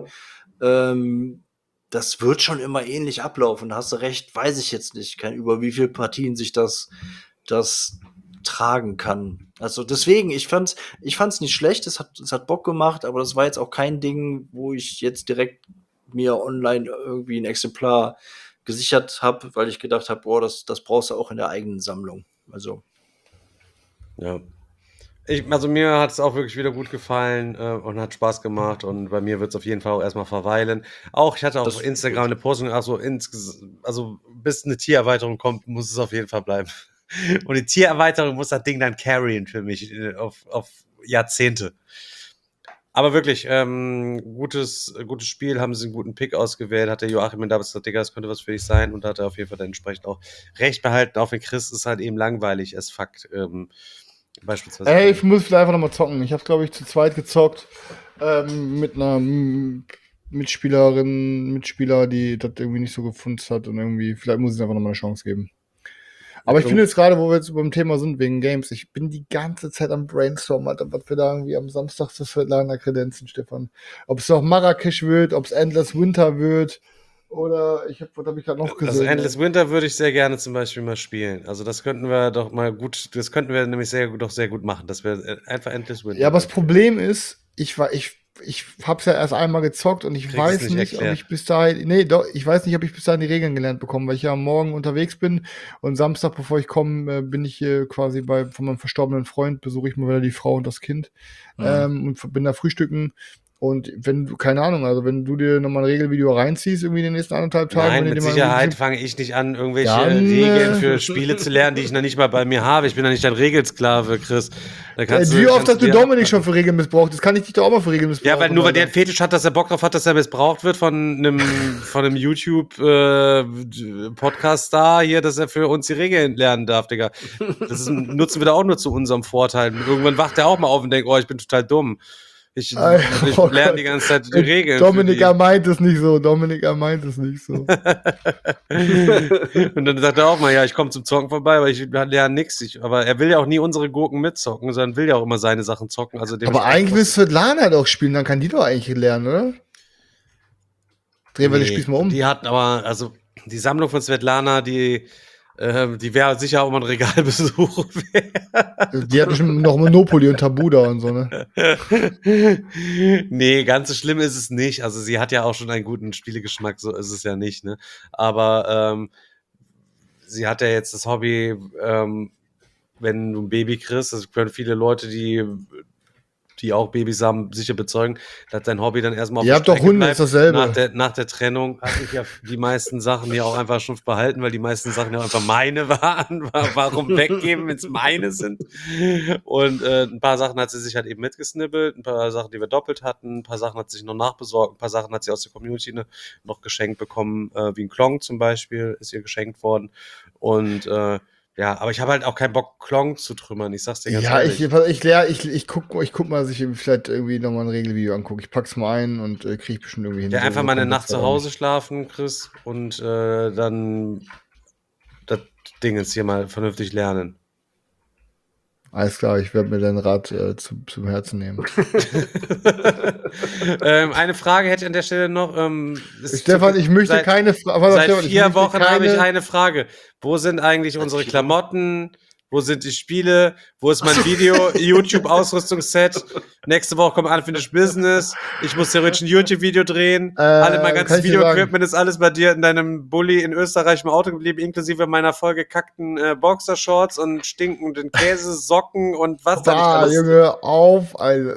Speaker 3: Das wird schon immer ähnlich ablaufen. Da hast du recht, weiß ich jetzt nicht, über wie viele Partien sich das tragen kann. Also deswegen, ich fand's nicht schlecht, es hat Bock gemacht, aber das war jetzt auch kein Ding, wo ich jetzt direkt mir online irgendwie ein Exemplar gesichert habe, weil ich gedacht habe, boah, das brauchst du auch in der eigenen Sammlung. Also,
Speaker 4: Ja. Also mir hat es auch wirklich wieder gut gefallen und hat Spaß gemacht und bei mir wird es auf jeden Fall auch erstmal verweilen. Auch ich hatte auch
Speaker 3: das
Speaker 4: auf
Speaker 3: ist
Speaker 4: Instagram
Speaker 3: gut.
Speaker 4: eine Postung, also bis eine Tiererweiterung kommt, muss es auf jeden Fall bleiben. Und die Tiererweiterung muss das Ding dann carryen für mich auf Jahrzehnte. Aber wirklich, gutes Spiel, haben sie einen guten Pick ausgewählt, hat der Joachim in Davids gesagt, Digga, das könnte was für dich sein und hat er auf jeden Fall dann entsprechend auch recht behalten, auch wenn Chris ist halt eben langweilig as fuck, beispielsweise.
Speaker 5: Ey, ich muss vielleicht einfach nochmal zocken. Ich habe, glaube ich, zu zweit gezockt mit einer Mitspieler, die das irgendwie nicht so gefunden hat und irgendwie, vielleicht muss ich einfach nochmal eine Chance geben. Aber ich finde jetzt gerade, wo wir jetzt beim Thema sind, wegen Games, ich bin die ganze Zeit am Brainstormen, Alter, was wir da irgendwie am Samstag zu Svetlana kredenzen, Stefan. Ob es noch Marrakesch wird, ob es Endless Winter wird oder was habe ich gerade noch gesehen?
Speaker 4: Also Endless Winter würde ich sehr gerne zum Beispiel mal spielen. Also das könnten wir doch mal gut, das könnten wir nämlich sehr gut machen, dass wir einfach Endless Winter.
Speaker 5: Ja, aber das Problem ist, ich hab's ja erst einmal gezockt und ich
Speaker 4: Kriegst
Speaker 5: weiß
Speaker 4: es nicht
Speaker 5: nicht, ob
Speaker 4: erklärt.
Speaker 5: ich bis dahin, nee, doch, ich weiß nicht, ob ich bis dahin die Regeln gelernt bekomme, weil ich ja morgen unterwegs bin und Samstag, bevor ich komme, bin ich hier quasi von meinem verstorbenen Freund, besuche ich mal wieder die Frau und das Kind und bin da frühstücken Und wenn du, keine Ahnung, also wenn du dir nochmal ein Regelvideo reinziehst, irgendwie in den nächsten 1,5 Tagen,
Speaker 4: Nein,
Speaker 5: wenn du
Speaker 4: mit
Speaker 5: dir mal
Speaker 4: Sicherheit
Speaker 5: irgendwie
Speaker 4: fange ich nicht an, irgendwelche
Speaker 5: Dann,
Speaker 4: Regeln für Spiele zu lernen, die ich noch nicht mal bei mir habe. Ich bin ja nicht dein Regelsklave, Chris. Da
Speaker 5: wie oft hast du
Speaker 4: dir
Speaker 5: Dominik
Speaker 4: abpacken.
Speaker 5: schon für Regeln missbraucht? Das kann ich dich doch auch mal für Regeln missbrauchen.
Speaker 4: Ja, weil nur weil der
Speaker 5: Alter.
Speaker 4: einen Fetisch hat, dass er Bock drauf hat, dass er missbraucht wird von einem YouTube-Podcast-Star hier, dass er für uns die Regeln lernen darf, Digga. Nutzen wir da auch nur zu unserem Vorteil. Irgendwann wacht er auch mal auf und denkt, oh, ich bin total dumm. Ich lerne die ganze Zeit die Regeln.
Speaker 5: Dominik, er meint es nicht so. Dominik, er meint es nicht so.
Speaker 4: Und dann sagt er auch mal, ja, ich komme zum Zocken vorbei, aber ich lerne nichts. Aber er will ja auch nie unsere Gurken mitzocken, sondern will ja auch immer seine Sachen zocken. Also
Speaker 5: Aber eigentlich willst du Svetlana doch spielen, dann kann die doch eigentlich lernen, oder? Drehen wir das Spiel mal um.
Speaker 4: Die hat aber, also die Sammlung von Svetlana, die wäre sicher auch mal ein Regalbesuch.
Speaker 5: Die hat bestimmt noch Monopoly und Tabu da und so, ne?
Speaker 4: Nee, ganz so schlimm ist es nicht. Also sie hat ja auch schon einen guten Spielegeschmack, so ist es ja nicht, ne? Aber sie hat ja jetzt das Hobby, wenn du ein Baby kriegst, das können viele Leute, die auch Babys haben, sicher bezeugen, dass dein Hobby dann erstmal auf
Speaker 5: Ihr
Speaker 4: der
Speaker 5: habt doch
Speaker 4: Strecke
Speaker 5: Hunde,
Speaker 4: bleibt.
Speaker 5: ist dasselbe.
Speaker 4: Nach der Trennung hatte ich ja die meisten Sachen hier auch einfach schon behalten, weil die meisten Sachen ja einfach meine waren. Warum weggeben, wenn es meine sind? Und ein paar Sachen hat sie sich halt eben mitgesnibbelt, ein paar Sachen, die wir doppelt hatten, ein paar Sachen hat sie sich noch nachbesorgt, ein paar Sachen hat sie aus der Community noch geschenkt bekommen, wie ein Klong zum Beispiel, ist ihr geschenkt worden. Und ja, aber ich habe halt auch keinen Bock, Klong zu trümmern. Ich sag's dir ganz
Speaker 5: Ja,
Speaker 4: ehrlich.
Speaker 5: ich guck mal, dass ich vielleicht irgendwie nochmal ein Regelvideo angucke. Ich pack's mal ein und krieg bestimmt irgendwie hin.
Speaker 4: Ja, einfach
Speaker 5: So
Speaker 4: mal eine
Speaker 5: kommt
Speaker 4: Nacht
Speaker 5: das
Speaker 4: zu
Speaker 5: da
Speaker 4: Hause schlafen, Chris, und dann das Ding jetzt hier mal vernünftig lernen.
Speaker 5: Alles klar, ich werde mir deinen Rat zum Herzen nehmen.
Speaker 4: Eine Frage hätte ich an der Stelle noch.
Speaker 5: Stefan, ich möchte keine Frage.
Speaker 4: Seit 4 Wochen habe ich eine Frage. Wo sind eigentlich unsere Klamotten? Wo sind die Spiele? Wo ist mein YouTube-Ausrüstungsset? Nächste Woche kommt Unfinished Business. Ich muss theoretisch ein YouTube-Video drehen. Mein
Speaker 5: kann
Speaker 4: ganzes
Speaker 5: ich dir
Speaker 4: Video-Equipment ist alles bei dir in deinem Bulli in Österreich im Auto geblieben, inklusive meiner vollgekackten Boxershorts und stinkenden Käsesocken und was da nicht alles.
Speaker 5: Junge, auf. Also,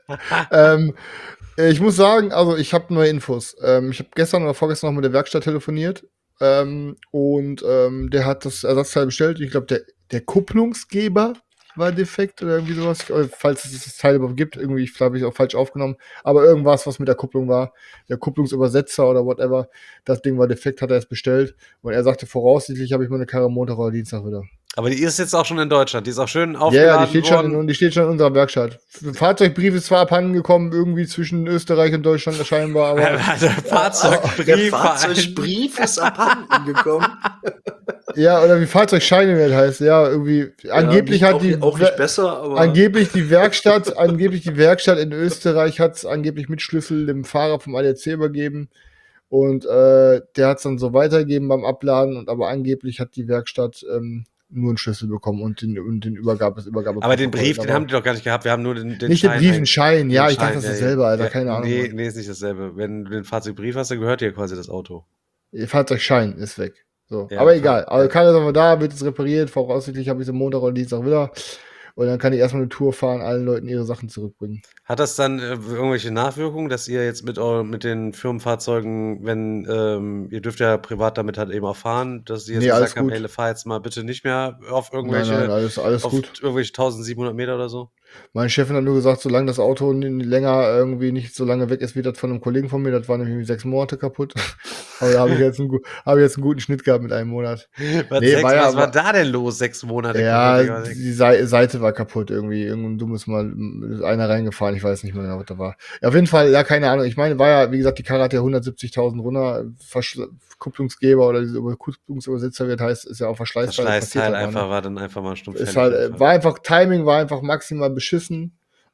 Speaker 5: ich muss sagen, also ich habe neue Infos. Ich habe gestern oder vorgestern noch mit der Werkstatt telefoniert. Und der hat das Ersatzteil bestellt. Ich glaube, der Kupplungsgeber war defekt oder irgendwie sowas. Falls es das Teil überhaupt gibt, irgendwie habe ich auch falsch aufgenommen. Aber irgendwas, was mit der Kupplung war. Der Kupplungsübersetzer oder whatever. Das Ding war defekt, hat er es bestellt. Und er sagte, voraussichtlich habe ich meine Karre Montag oder Dienstag wieder.
Speaker 4: Aber die ist jetzt auch schon in Deutschland. Die ist auch schön
Speaker 5: Ja,
Speaker 4: aufgeladen
Speaker 5: die steht schon in unserer Werkstatt. Fahrzeugbrief ist zwar abhanden gekommen, irgendwie zwischen Österreich und Deutschland scheinbar, aber
Speaker 4: Der
Speaker 3: Der Fahrzeugbrief ist abhanden gekommen.
Speaker 5: ja, oder wie Fahrzeugscheine heißt, ja, irgendwie. Angeblich
Speaker 3: nicht,
Speaker 5: hat die
Speaker 3: auch nicht besser, aber
Speaker 5: angeblich die Werkstatt in Österreich hat es angeblich mit Schlüssel dem Fahrer vom ADAC übergeben. Und der hat es dann so weitergegeben beim Abladen, und aber angeblich hat die Werkstatt nur einen Schlüssel bekommen und den Übergabe.
Speaker 4: Aber den Brief, den haben die doch gar nicht gehabt. Wir haben nur den
Speaker 5: nicht
Speaker 4: Schein.
Speaker 5: den Brief, einen Schein. Ja,
Speaker 4: Den
Speaker 5: ich dachte,
Speaker 4: Schein,
Speaker 5: das ist dasselbe, Alter. Keine Ahnung.
Speaker 4: Nee, ist nicht dasselbe. Wenn du den Fahrzeugbrief hast, dann gehört dir quasi das Auto.
Speaker 5: Ihr Fahrzeugschein ist weg. So.
Speaker 4: Ja,
Speaker 5: aber egal. Also
Speaker 4: ja.
Speaker 5: Karre ist aber da, wird es repariert. Voraussichtlich habe ich es am Montag oder Dienstag wieder. Und dann kann ich erstmal eine Tour fahren, allen Leuten ihre Sachen zurückbringen.
Speaker 4: Hat das dann irgendwelche Nachwirkungen, dass ihr jetzt mit den Firmenfahrzeugen, wenn ihr dürft ja privat damit halt eben auch fahren, dass ihr jetzt
Speaker 5: Nee, alles
Speaker 4: gesagt habt,
Speaker 5: gut.
Speaker 4: hey, fahr jetzt mal bitte nicht mehr auf irgendwelche,
Speaker 5: Nein, alles
Speaker 4: auf
Speaker 5: gut.
Speaker 4: irgendwelche 1700 Meter oder so?
Speaker 5: Mein Chefin hat nur gesagt, solange das Auto länger irgendwie nicht so lange weg ist wie das von einem Kollegen von mir, das war nämlich 6 Monate kaputt. Aber da habe ich jetzt einen guten Schnitt gehabt mit einem Monat.
Speaker 4: Was war da denn los? 6 Monate?
Speaker 5: Ja, die Seite war kaputt irgendwie. Irgendein dummes Mal ist einer reingefahren, ich weiß nicht mehr genau, was da war. Ja, auf jeden Fall, ja, keine Ahnung. Ich meine, war ja, wie gesagt, die Karre hat ja 170.000 runter. Kupplungsgeber oder diese Kupplungsübersitzer wird heißt, ist ja auch Verschleißteil.
Speaker 4: Das Verschleißteil einfach war dann einfach mal stumpf.
Speaker 5: Ist halt, Timing war einfach maximal beschissen.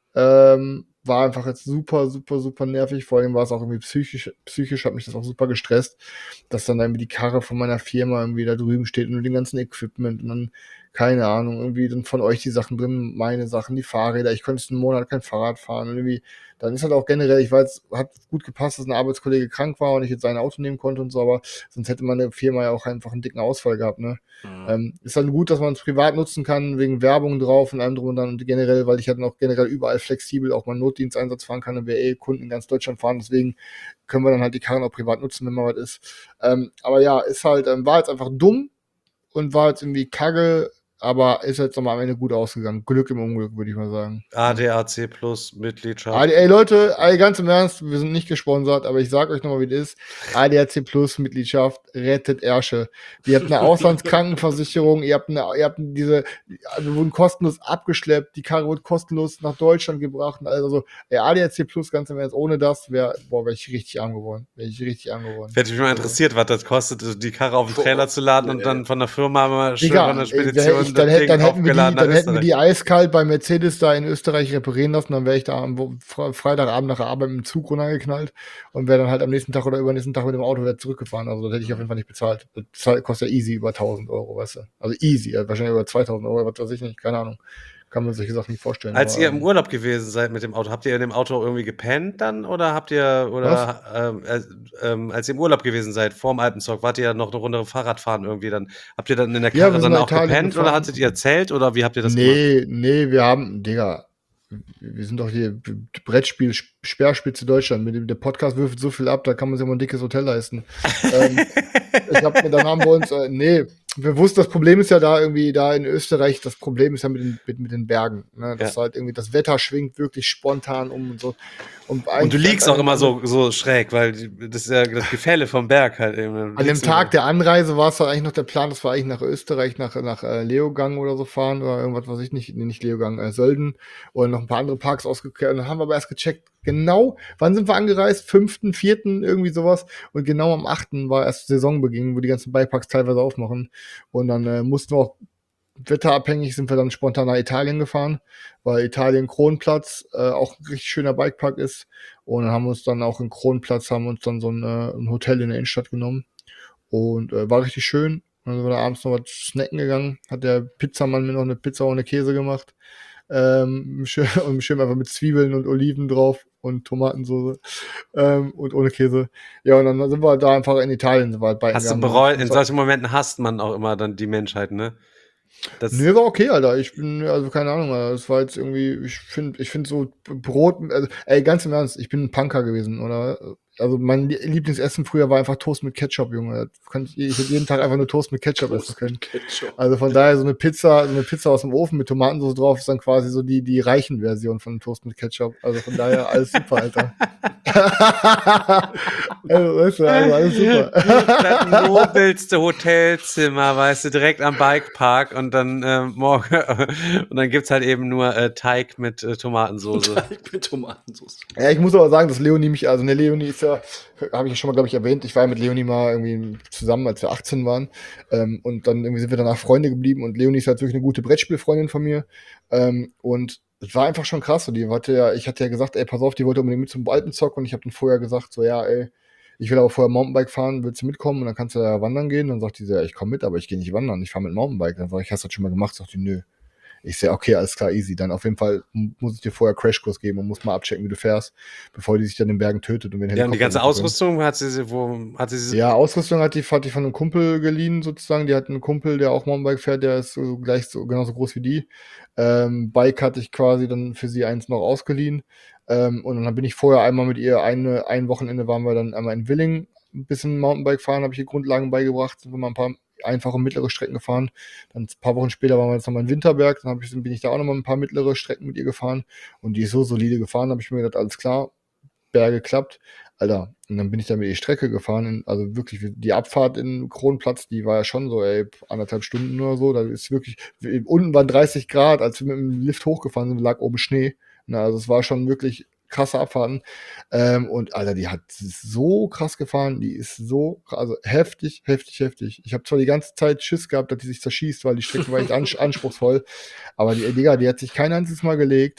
Speaker 5: War einfach jetzt super, super, super nervig. Vor allem war es auch irgendwie psychisch hat mich das auch super gestresst, dass dann irgendwie die Karre von meiner Firma irgendwie da drüben steht und den ganzen Equipment und dann keine Ahnung, irgendwie sind von euch die Sachen drin, meine Sachen, die Fahrräder, ich konnte einen Monat kein Fahrrad fahren und irgendwie, dann ist halt auch generell, ich weiß, hat gut gepasst, dass ein Arbeitskollege krank war und ich jetzt sein Auto nehmen konnte und so, aber sonst hätte meine Firma ja auch einfach einen dicken Ausfall gehabt, ne? Ist dann gut, dass man es privat nutzen kann, wegen Werbung drauf und allem drum und dann und generell, weil ich halt noch generell überall flexibel auch mal einen Notdiensteinsatz fahren kann und wir Kunden in ganz Deutschland fahren, deswegen können wir dann halt die Karren auch privat nutzen, wenn mal was ist. Aber ja, ist halt, war jetzt einfach dumm und war jetzt irgendwie kacke, aber ist jetzt nochmal am Ende gut ausgegangen. Glück im Unglück, würde ich mal sagen.
Speaker 4: ADAC Plus Mitgliedschaft.
Speaker 5: Ey Leute, ganz im Ernst, wir sind nicht gesponsert, aber ich sag euch nochmal, wie das ist. ADAC Plus Mitgliedschaft rettet Ärsche. Ihr habt eine Auslandskrankenversicherung, ihr habt wir wurden kostenlos abgeschleppt, die Karre wurde kostenlos nach Deutschland gebracht. Also ADAC Plus, ganz im Ernst, ohne das wäre ich richtig arm geworden.
Speaker 4: Hätte mich mal interessiert, was das kostet, die Karre auf den Trailer zu laden und dann von der Firma mal schön von der Spedition
Speaker 5: dann hätten wir die eiskalt bei Mercedes da in Österreich reparieren lassen, dann wäre ich da am Freitagabend nach der Arbeit mit dem Zug runtergeknallt und wäre dann halt am nächsten Tag oder übernächsten Tag mit dem Auto wieder zurückgefahren. Also das hätte ich auf jeden Fall nicht bezahlt. Das kostet ja easy über 1.000 Euro, weißt du. Also easy, wahrscheinlich über 2.000 Euro, was weiß ich nicht, keine Ahnung. Kann man solche Sachen nicht vorstellen.
Speaker 4: Als ihr im Urlaub gewesen seid mit dem Auto, habt ihr in dem Auto irgendwie gepennt dann oder als ihr im Urlaub gewesen seid, vorm Alpenzock, wart ihr ja noch eine Runde Fahrrad fahren irgendwie dann? Habt ihr dann in der Karre dann auch gepennt oder hattet ihr Zelt oder wie habt ihr das gemacht?
Speaker 5: Nee, wir haben, Digga, wir sind doch hier Brettspiel, Speerspitze Deutschland. Der Podcast wirft so viel ab, da kann man sich mal ein dickes Hotel leisten. Dann haben wir uns, wir wussten, das Problem ist ja da in Österreich, das Problem ist ja mit den Bergen. Ne? Das halt irgendwie, das Wetter schwingt wirklich spontan um und so. Und du
Speaker 4: liegst auch immer so schräg, weil das ist ja das Gefälle vom Berg halt eben.
Speaker 5: An dem Tag der Anreise war es dann eigentlich noch der Plan, das war eigentlich nach Österreich, nach Leogang oder so fahren oder irgendwas, weiß ich nicht, nicht Leogang, Sölden oder noch ein paar andere Parks ausgekehrt. Und dann haben wir aber erst gecheckt, genau, wann sind wir angereist? 5., 4., irgendwie sowas. Und genau am 8. war erst Saisonbeginn, wo die ganzen Bikeparks teilweise aufmachen. Und dann mussten wir auch wetterabhängig sind wir dann spontan nach Italien gefahren, weil Italien Kronplatz auch ein richtig schöner Bikepark ist. Und dann haben wir uns dann auch in Kronplatz so ein Hotel in der Innenstadt genommen. Und war richtig schön. Dann sind wir da abends noch was snacken gegangen. Hat der Pizzamann mir noch eine Pizza ohne Käse gemacht. Schön einfach mit Zwiebeln und Oliven drauf und Tomatensauce und ohne Käse. Ja, und dann sind wir da einfach in Italien.
Speaker 4: Hast du bereut? In solchen Momenten hasst man auch immer dann die Menschheit, ne?
Speaker 5: Nee, war okay, Alter. Keine Ahnung, Alter. Das war jetzt irgendwie, ich finde so Brot, also, ganz im Ernst, ich bin ein Punker gewesen, oder? Also mein Lieblingsessen früher war einfach Toast mit Ketchup, Junge. Ich hätte jeden Tag einfach nur Toast mit Ketchup essen können. Also von daher so eine Pizza aus dem Ofen mit Tomatensauce drauf ist dann quasi so die reichen Version von Toast mit Ketchup. Also von daher alles super, Alter. Also alles super.
Speaker 4: Das nobelste Hotelzimmer, weißt du, direkt am Bikepark und dann morgen und dann gibt's halt eben nur Teig mit Tomatensauce.
Speaker 3: Teig mit Tomatensauce.
Speaker 5: Ja, ich muss aber sagen, dass Leonie Leonie ist ja, habe ich schon mal, glaube ich, erwähnt, ich war ja mit Leonie mal irgendwie zusammen, als wir 18 waren. Und dann irgendwie sind wir danach Freunde geblieben und Leonie ist halt wirklich eine gute Brettspielfreundin von mir. Und es war einfach schon krass. So, ich hatte ja gesagt, pass auf, die wollte unbedingt mit zum Alpenzock und ich habe dann vorher gesagt, so, ja, ich will aber vorher Mountainbike fahren, willst du mitkommen? Und dann kannst du da wandern gehen. Dann sagt die so, ja, ich komme mit, aber ich gehe nicht wandern, ich fahre mit Mountainbike. Dann sag ich, hast du das schon mal gemacht? Sagt die, nö. Ich sehe, okay, alles klar, easy. Dann auf jeden Fall muss ich dir vorher Crashkurs geben und muss mal abchecken, wie du fährst, bevor die sich dann in den Bergen tötet. Und
Speaker 4: und die ganze Ausrüstung hat sie
Speaker 5: Ja, Ausrüstung hat die von einem Kumpel geliehen, sozusagen. Die hat einen Kumpel, der auch Mountainbike fährt, der ist genauso groß wie die. Bike hatte ich quasi dann für sie eins noch ausgeliehen. Und dann bin ich vorher einmal mit ihr, ein Wochenende waren wir dann einmal in Willingen, ein bisschen Mountainbike fahren, habe ich ihr Grundlagen beigebracht, sind wir mal ein paar einfache mittlere Strecken gefahren. Dann ein paar Wochen später waren wir jetzt nochmal in Winterberg, dann bin ich da auch nochmal ein paar mittlere Strecken mit ihr gefahren und die ist so solide gefahren, habe ich mir gedacht, alles klar, Berge klappt. Alter, und dann bin ich da mit ihr Strecke gefahren, also wirklich, die Abfahrt in Kronplatz, die war ja schon so, 1,5 Stunden oder so, da ist wirklich, unten waren 30 Grad, als wir mit dem Lift hochgefahren sind, lag oben Schnee, also es war schon wirklich krasse Abfahrten. Und Alter, die hat so krass gefahren, die ist so, also heftig. Ich habe zwar die ganze Zeit Schiss gehabt, dass die sich zerschießt, weil die Strecke war echt anspruchsvoll, aber die Digga, die hat sich kein einziges Mal gelegt.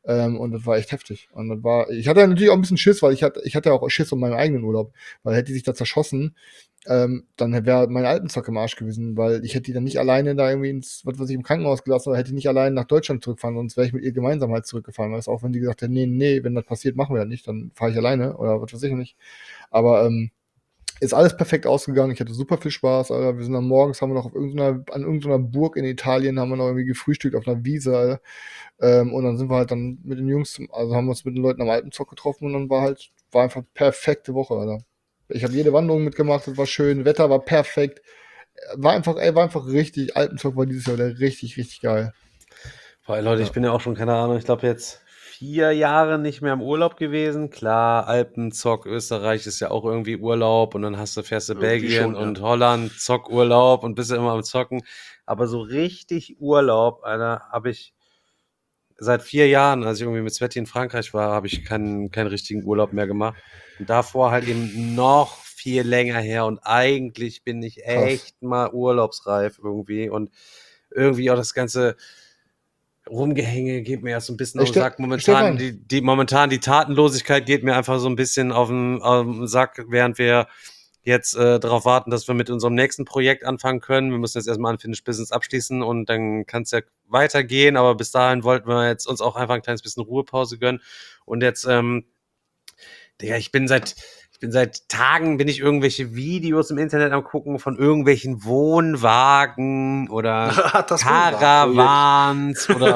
Speaker 5: Und das war echt heftig. Und ich hatte natürlich auch ein bisschen Schiss, weil ich hatte auch Schiss um meinen eigenen Urlaub, weil hätte die sich da zerschossen, dann wäre mein Alpenzock im Arsch gewesen, weil ich hätte die dann nicht alleine da irgendwie was weiß ich, im Krankenhaus gelassen oder hätte die nicht alleine nach Deutschland zurückfahren, sonst wäre ich mit ihr gemeinsam halt zurückgefahren, weißt du, auch wenn die gesagt hätte, nee, wenn das passiert, machen wir das nicht, dann fahre ich alleine oder was weiß ich nicht. Aber ist alles perfekt ausgegangen. Ich hatte super viel Spaß, Alter. Wir sind dann morgens, haben wir noch an irgendeiner Burg in Italien, haben wir noch irgendwie gefrühstückt auf einer Wiese, Alter. Und dann sind wir halt dann mit den Jungs, also haben wir uns mit den Leuten am Alpenzock getroffen und dann war einfach perfekte Woche, Alter. Ich habe jede Wanderung mitgemacht, das war schön, Wetter war perfekt. War einfach richtig, Alpenzock war dieses Jahr wieder richtig, richtig geil.
Speaker 4: Boah, Leute, ich bin ja auch schon, keine Ahnung, ich glaube jetzt 4 Jahre nicht mehr im Urlaub gewesen. Klar, Alpenzock, Österreich ist ja auch irgendwie Urlaub und dann fährst du
Speaker 3: Irgendwie
Speaker 4: Belgien
Speaker 3: schon, ja.
Speaker 4: und Holland, Zockurlaub und bist ja immer am Zocken. Aber so richtig Urlaub, Alter, habe ich seit 4 Jahren, als ich irgendwie mit Sveti in Frankreich war, habe ich keinen richtigen Urlaub mehr gemacht. Und davor halt eben noch viel länger her und eigentlich bin ich
Speaker 5: Krass.
Speaker 4: echt mal urlaubsreif irgendwie und irgendwie auch das ganze Rumgehänge geht mir erst so ein bisschen auf den Sack. Momentan
Speaker 5: Stefan.
Speaker 4: die Tatenlosigkeit geht mir einfach so ein bisschen auf den Sack, während wir jetzt darauf warten, dass wir mit unserem nächsten Projekt anfangen können. Wir müssen jetzt erstmal Unfinished Business abschließen und dann kann es ja weitergehen. Aber bis dahin wollten wir jetzt uns auch einfach ein kleines bisschen Ruhepause gönnen. Und jetzt, Digga, ich bin seit Tagen irgendwelche Videos im Internet am gucken von irgendwelchen Wohnwagen oder
Speaker 3: Das Wohnwagen,
Speaker 4: Caravans oder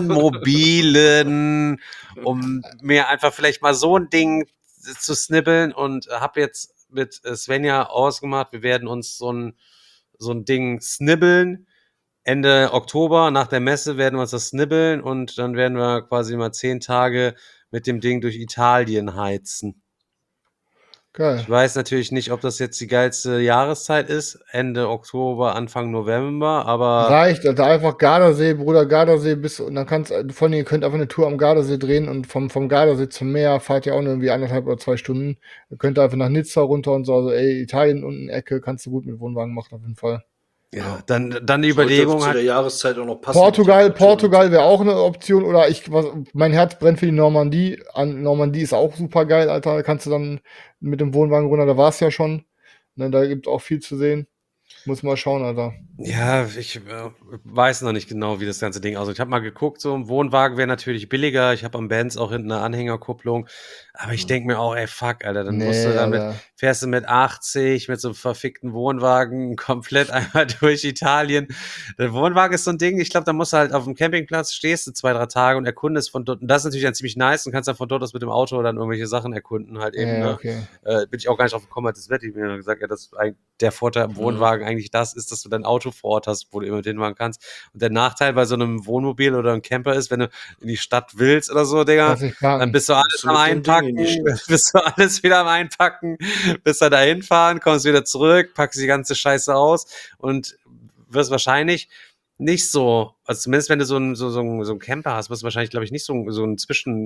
Speaker 4: Wohnmobilen, um mir einfach vielleicht mal so ein Ding zu snibbeln und habe jetzt mit Svenja ausgemacht, wir werden uns so ein Ding snibbeln. Ende Oktober nach der Messe werden wir uns das snibbeln und dann werden wir quasi mal 10 Tage mit dem Ding durch Italien heizen.
Speaker 5: Geil.
Speaker 4: Ich weiß natürlich nicht, ob das jetzt die geilste Jahreszeit ist, Ende Oktober, Anfang November, aber
Speaker 5: Reicht, also einfach Gardasee, Bruder, Gardasee bis, und dann von ihr könnt einfach eine Tour am Gardasee drehen und vom Gardasee zum Meer fahrt ihr auch nur irgendwie 1,5 oder 2 Stunden. Ihr könnt einfach nach Nizza runter und so, also ey, Italien unten Ecke kannst du gut mit Wohnwagen machen auf jeden Fall.
Speaker 4: ja, dann die Überlegung
Speaker 3: zu der
Speaker 4: halt,
Speaker 3: Jahreszeit auch noch passen.
Speaker 5: Portugal wäre auch eine Option oder mein Herz brennt für die Normandie. Normandie ist auch super geil, Alter. Da kannst du dann mit dem Wohnwagen runter, da war's ja schon. Ne, da gibt auch viel zu sehen. Muss mal schauen, Alter.
Speaker 4: ja, ich weiß noch nicht genau, wie das ganze Ding aussieht. Ich habe mal geguckt, so ein Wohnwagen wäre natürlich billiger. Ich habe am Benz auch hinten eine Anhängerkupplung. Aber ich denke mir auch, ey, fuck, Alter, dann musst du
Speaker 5: Alter.
Speaker 4: fährst du mit 80 mit so einem verfickten Wohnwagen komplett einmal durch Italien. Der Wohnwagen ist so ein Ding, ich glaube, da musst du halt auf dem Campingplatz stehst du 2, 3 Tage und erkundest von dort. Und das ist natürlich dann ziemlich nice und kannst dann von dort aus mit dem Auto dann irgendwelche Sachen erkunden halt eben.
Speaker 5: Ja,
Speaker 4: Ne?
Speaker 5: okay.
Speaker 4: Bin ich auch gar nicht drauf gekommen, hat das Wetti mir gesagt, ja, dass der Vorteil am Wohnwagen eigentlich das ist, dass du dein Auto vor Ort hast, wo du immer hinfahren kannst. Und der Nachteil bei so einem Wohnmobil oder einem Camper ist, wenn du in die Stadt willst oder so, Digga,
Speaker 5: Kannst nicht parken.
Speaker 4: dann bist du alles
Speaker 3: Bist du
Speaker 4: am
Speaker 3: mit dem Ding in
Speaker 4: Einpacken,
Speaker 3: die Stadt.
Speaker 4: bist du alles wieder am Einpacken, bist dann dahin fahren, kommst wieder zurück, packst die ganze Scheiße aus und wirst wahrscheinlich nicht so, also zumindest wenn du so ein Camper hast, wirst du wahrscheinlich, glaube ich, nicht so ein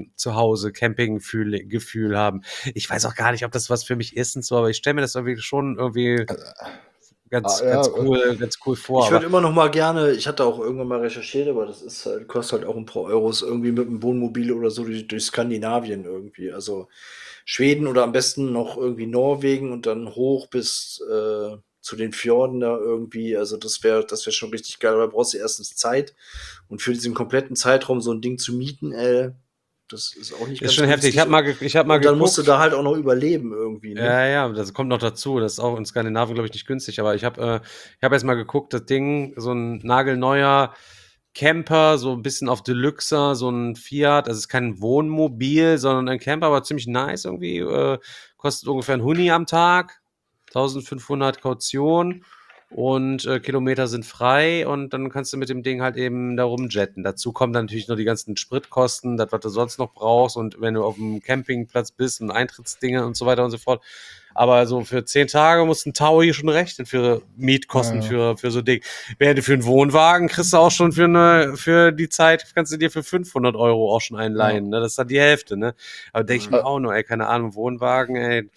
Speaker 4: Zwischen-Zuhause-Camping-Gefühl haben. Ich weiß auch gar nicht, ob das was für mich ist und so, aber ich stelle mir das irgendwie schon irgendwie ganz cool vor.
Speaker 3: Ich würde immer noch mal gerne, ich hatte auch irgendwann mal recherchiert, aber das ist halt, kostet halt auch ein paar Euros, irgendwie mit einem Wohnmobil oder so durch Skandinavien irgendwie. Also Schweden oder am besten noch irgendwie Norwegen und dann hoch bis zu den Fjorden da irgendwie. Also das wäre schon richtig geil. Aber da brauchst du erstens Zeit und für diesen kompletten Zeitraum so ein Ding zu mieten, das ist auch nicht
Speaker 4: ist schon heftig.
Speaker 3: günstig.
Speaker 4: Ich hab mal
Speaker 3: Und dann
Speaker 4: geguckt.
Speaker 3: musst du da halt auch noch überleben irgendwie. Ne?
Speaker 4: Ja, das kommt noch dazu. Das ist auch in Skandinavien, glaube ich, nicht günstig. Aber ich habe jetzt mal geguckt, das Ding, so ein nagelneuer Camper, so ein bisschen auf Deluxe, so ein Fiat. Also es ist kein Wohnmobil, sondern ein Camper, aber ziemlich nice irgendwie. Kostet ungefähr ein Huni am Tag. 1500 Kaution. Und Kilometer sind frei und dann kannst du mit dem Ding halt eben da rumjetten. Dazu kommen dann natürlich noch die ganzen Spritkosten, das, was du sonst noch brauchst und wenn du auf dem Campingplatz bist und Eintrittsdinge und so weiter und so fort. Aber so für 10 Tage musst du ein Taui schon rechnen für Mietkosten für so Ding. Während du für einen Wohnwagen kriegst du auch schon für die Zeit, kannst du dir für 500 Euro auch schon einleihen. Ne? Das ist dann die Hälfte. Ne? Aber denke ich mir auch nur, ey, keine Ahnung, Wohnwagen, ey.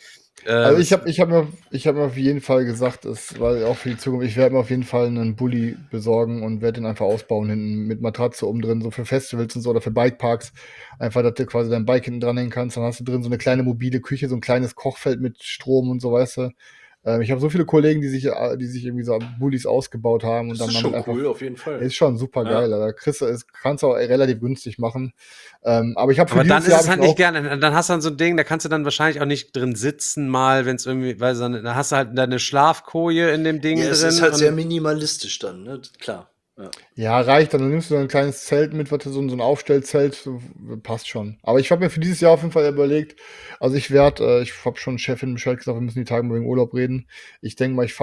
Speaker 5: Also ich hab mir auf jeden Fall gesagt, weil auch für die Zukunft, ich werde mir auf jeden Fall einen Bulli besorgen und werde den einfach ausbauen hinten mit Matratze oben drin, so für Festivals und so oder für Bikeparks. Einfach, dass du quasi dein Bike hinten dranhängen kannst. Dann hast du drin so eine kleine mobile Küche, so ein kleines Kochfeld mit Strom und so, weißt du. Ich habe so viele Kollegen, die sich irgendwie so Bullis ausgebaut haben und
Speaker 3: Das
Speaker 5: dann
Speaker 3: ist
Speaker 5: damit
Speaker 3: schon
Speaker 5: einfach.
Speaker 3: cool, auf jeden Fall.
Speaker 5: Ist schon super geil,
Speaker 3: Ja.
Speaker 5: Alter. Kannst du auch relativ günstig machen. Aber ich habe für
Speaker 4: Aber dann
Speaker 5: dieses
Speaker 4: ist
Speaker 5: Jahr
Speaker 4: es
Speaker 5: hab
Speaker 4: halt
Speaker 5: ich
Speaker 4: nicht
Speaker 5: auch,
Speaker 4: gerne. Dann hast du dann so ein Ding, da kannst du dann wahrscheinlich auch nicht drin sitzen, mal, wenn es irgendwie, weil dann hast du halt deine Schlafkoje in dem Ding
Speaker 3: Ja, es ist
Speaker 4: drin.
Speaker 3: halt sehr
Speaker 4: Und
Speaker 3: minimalistisch dann, ne? Klar. Ja.
Speaker 5: ja, reicht, dann nimmst du so ein kleines Zelt mit, was du so ein Aufstellzelt, so, passt schon. Aber ich habe mir für dieses Jahr auf jeden Fall überlegt, also ich habe schon Chefin Bescheid gesagt, wir müssen die Tage mal wegen Urlaub reden. Ich denke mal,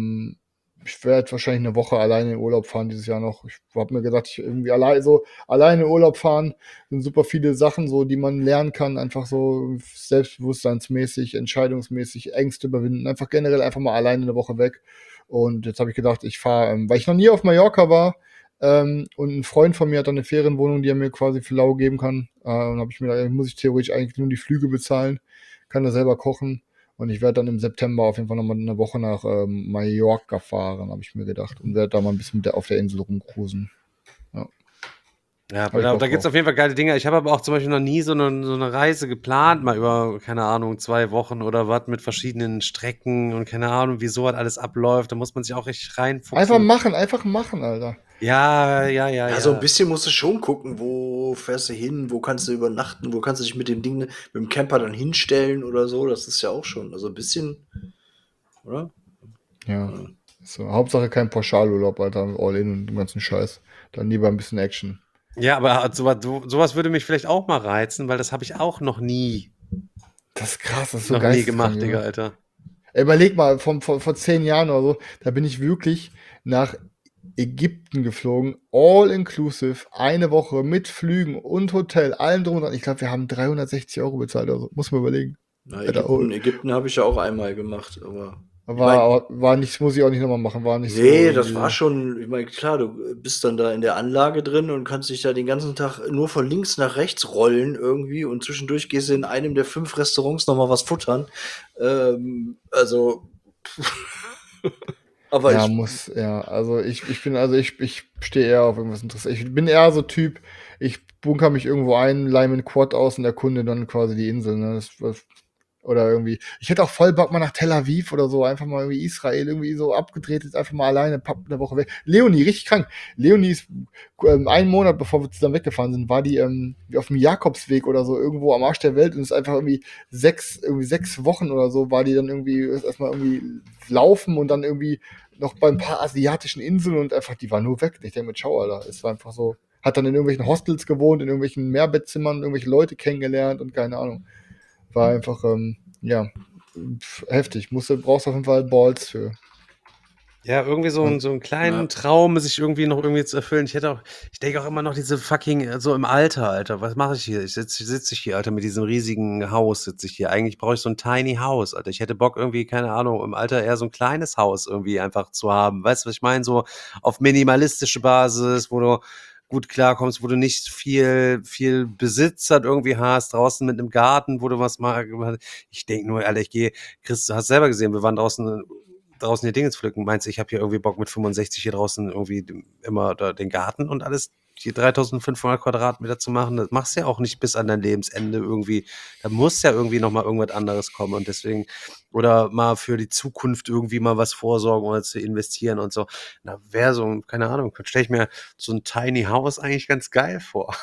Speaker 5: ich werde wahrscheinlich eine Woche alleine in Urlaub fahren dieses Jahr noch. Ich habe mir gedacht, ich irgendwie alleine in Urlaub fahren sind super viele Sachen, so die man lernen kann, einfach so selbstbewusstseinsmäßig, entscheidungsmäßig, Ängste überwinden, einfach generell einfach mal alleine eine Woche weg. Und jetzt habe ich gedacht, ich fahre, weil ich noch nie auf Mallorca war, und ein Freund von mir hat dann eine Ferienwohnung, die er mir quasi für lau geben kann. Und habe ich mir gedacht, muss ich theoretisch eigentlich nur die Flüge bezahlen, kann da selber kochen. Und ich werde dann im September auf jeden Fall nochmal eine Woche nach Mallorca fahren, habe ich mir gedacht. Und werde da mal ein bisschen auf der Insel rumcruisen. Ja,
Speaker 4: ja,
Speaker 5: habe ich
Speaker 4: da
Speaker 5: Bock
Speaker 4: gibt es
Speaker 5: drauf.
Speaker 4: auf jeden Fall geile Dinge. Ich habe aber auch zum Beispiel noch nie so eine Reise geplant, mal über, keine Ahnung, 2 Wochen oder was mit verschiedenen Strecken und keine Ahnung, wie so was alles abläuft. Da muss man sich auch richtig reinfuchsen.
Speaker 5: Einfach machen, Alter.
Speaker 4: Ja,
Speaker 3: Ja, so ein bisschen musst du schon gucken, wo fährst du hin, wo kannst du übernachten, wo kannst du dich mit dem Ding, mit dem Camper dann hinstellen oder so. Das ist ja auch schon, also ein bisschen, oder?
Speaker 5: Ja. So, Hauptsache kein Pauschalurlaub, Alter, all in und den ganzen Scheiß. Dann lieber ein bisschen Action.
Speaker 4: Ja, aber sowas würde mich vielleicht auch mal reizen, weil das habe ich auch noch nie,
Speaker 5: Das ist krass, das ist so
Speaker 4: noch nie
Speaker 5: geisteskrank,
Speaker 4: gemacht, Digga,
Speaker 5: Junge.
Speaker 4: Alter.
Speaker 5: Ey, überleg mal, vor 10 Jahren oder so, da bin ich wirklich nach Ägypten geflogen, all inclusive, eine Woche mit Flügen und Hotel, allem drum und dran. Ich glaube, wir haben 360 € bezahlt oder so. Muss man überlegen.
Speaker 3: Na,
Speaker 5: Alter, oh,
Speaker 3: Ägypten habe ich ja auch einmal gemacht, aber ich mein,
Speaker 5: war nicht, muss ich auch nicht nochmal machen, war nicht so
Speaker 3: nee, das war
Speaker 5: irgendwie.
Speaker 3: schon, ich meine, klar, du bist dann da in der Anlage drin und kannst dich da den ganzen Tag nur von links nach rechts rollen irgendwie und zwischendurch gehst du in einem der 5 Restaurants noch mal was futtern. Also, aber
Speaker 5: Ja,
Speaker 3: ich
Speaker 5: also ich stehe eher auf irgendwas Interessantes. Ich bin eher so Typ, ich bunker mich irgendwo ein, leih mir 'n Quad aus und erkunde dann quasi die Insel, ne? Oder irgendwie. Ich hätte auch voll Bock mal nach Tel Aviv oder so, einfach mal irgendwie Israel, irgendwie so abgedreht, jetzt einfach mal alleine, papp, 'ne Woche weg. Leonie, richtig krank. Leonie ist, einen Monat bevor wir zusammen weggefahren sind, war die auf dem Jakobsweg oder so irgendwo am Arsch der Welt und ist einfach irgendwie 6 Wochen oder so, war die dann irgendwie erstmal irgendwie laufen und dann irgendwie noch bei ein paar asiatischen Inseln und einfach, die war nur weg. Ich denke mir, ciao, Alter. Es war einfach so, hat dann in irgendwelchen Hostels gewohnt, in irgendwelchen Mehrbettzimmern, irgendwelche Leute kennengelernt und keine Ahnung. War einfach, ja, heftig. Brauchst auf jeden Fall Balls für.
Speaker 4: Ja, irgendwie so
Speaker 5: Also,
Speaker 4: einen kleinen
Speaker 3: ja.
Speaker 4: Traum, sich irgendwie noch irgendwie zu erfüllen. Ich denke auch immer noch diese fucking, so im Alter, Alter, was mache ich hier? Sitze ich hier, Alter, mit diesem riesigen Haus sitze ich hier. Eigentlich brauche ich so ein Tiny House, Alter. Ich hätte Bock irgendwie, keine Ahnung, im Alter eher so ein kleines Haus irgendwie einfach zu haben. Weißt du, was ich meine? So auf minimalistische Basis, wo du gut klarkommst, wo du nicht viel Besitz halt irgendwie hast, draußen mit einem Garten, wo du was mal, ich denke nur, Alter, Chris, du hast selber gesehen, wir waren draußen hier Dinge pflücken. Meinst du, ich habe hier irgendwie Bock mit 65 hier draußen irgendwie immer da den Garten und alles hier 3.500 Quadratmeter zu machen? Das machst du ja auch nicht bis an dein Lebensende irgendwie. Da muss ja irgendwie noch mal irgendwas anderes kommen und deswegen oder mal für die Zukunft irgendwie mal was vorsorgen oder zu investieren und so. Da wäre so, keine Ahnung, stelle ich mir so ein Tiny House eigentlich ganz geil vor.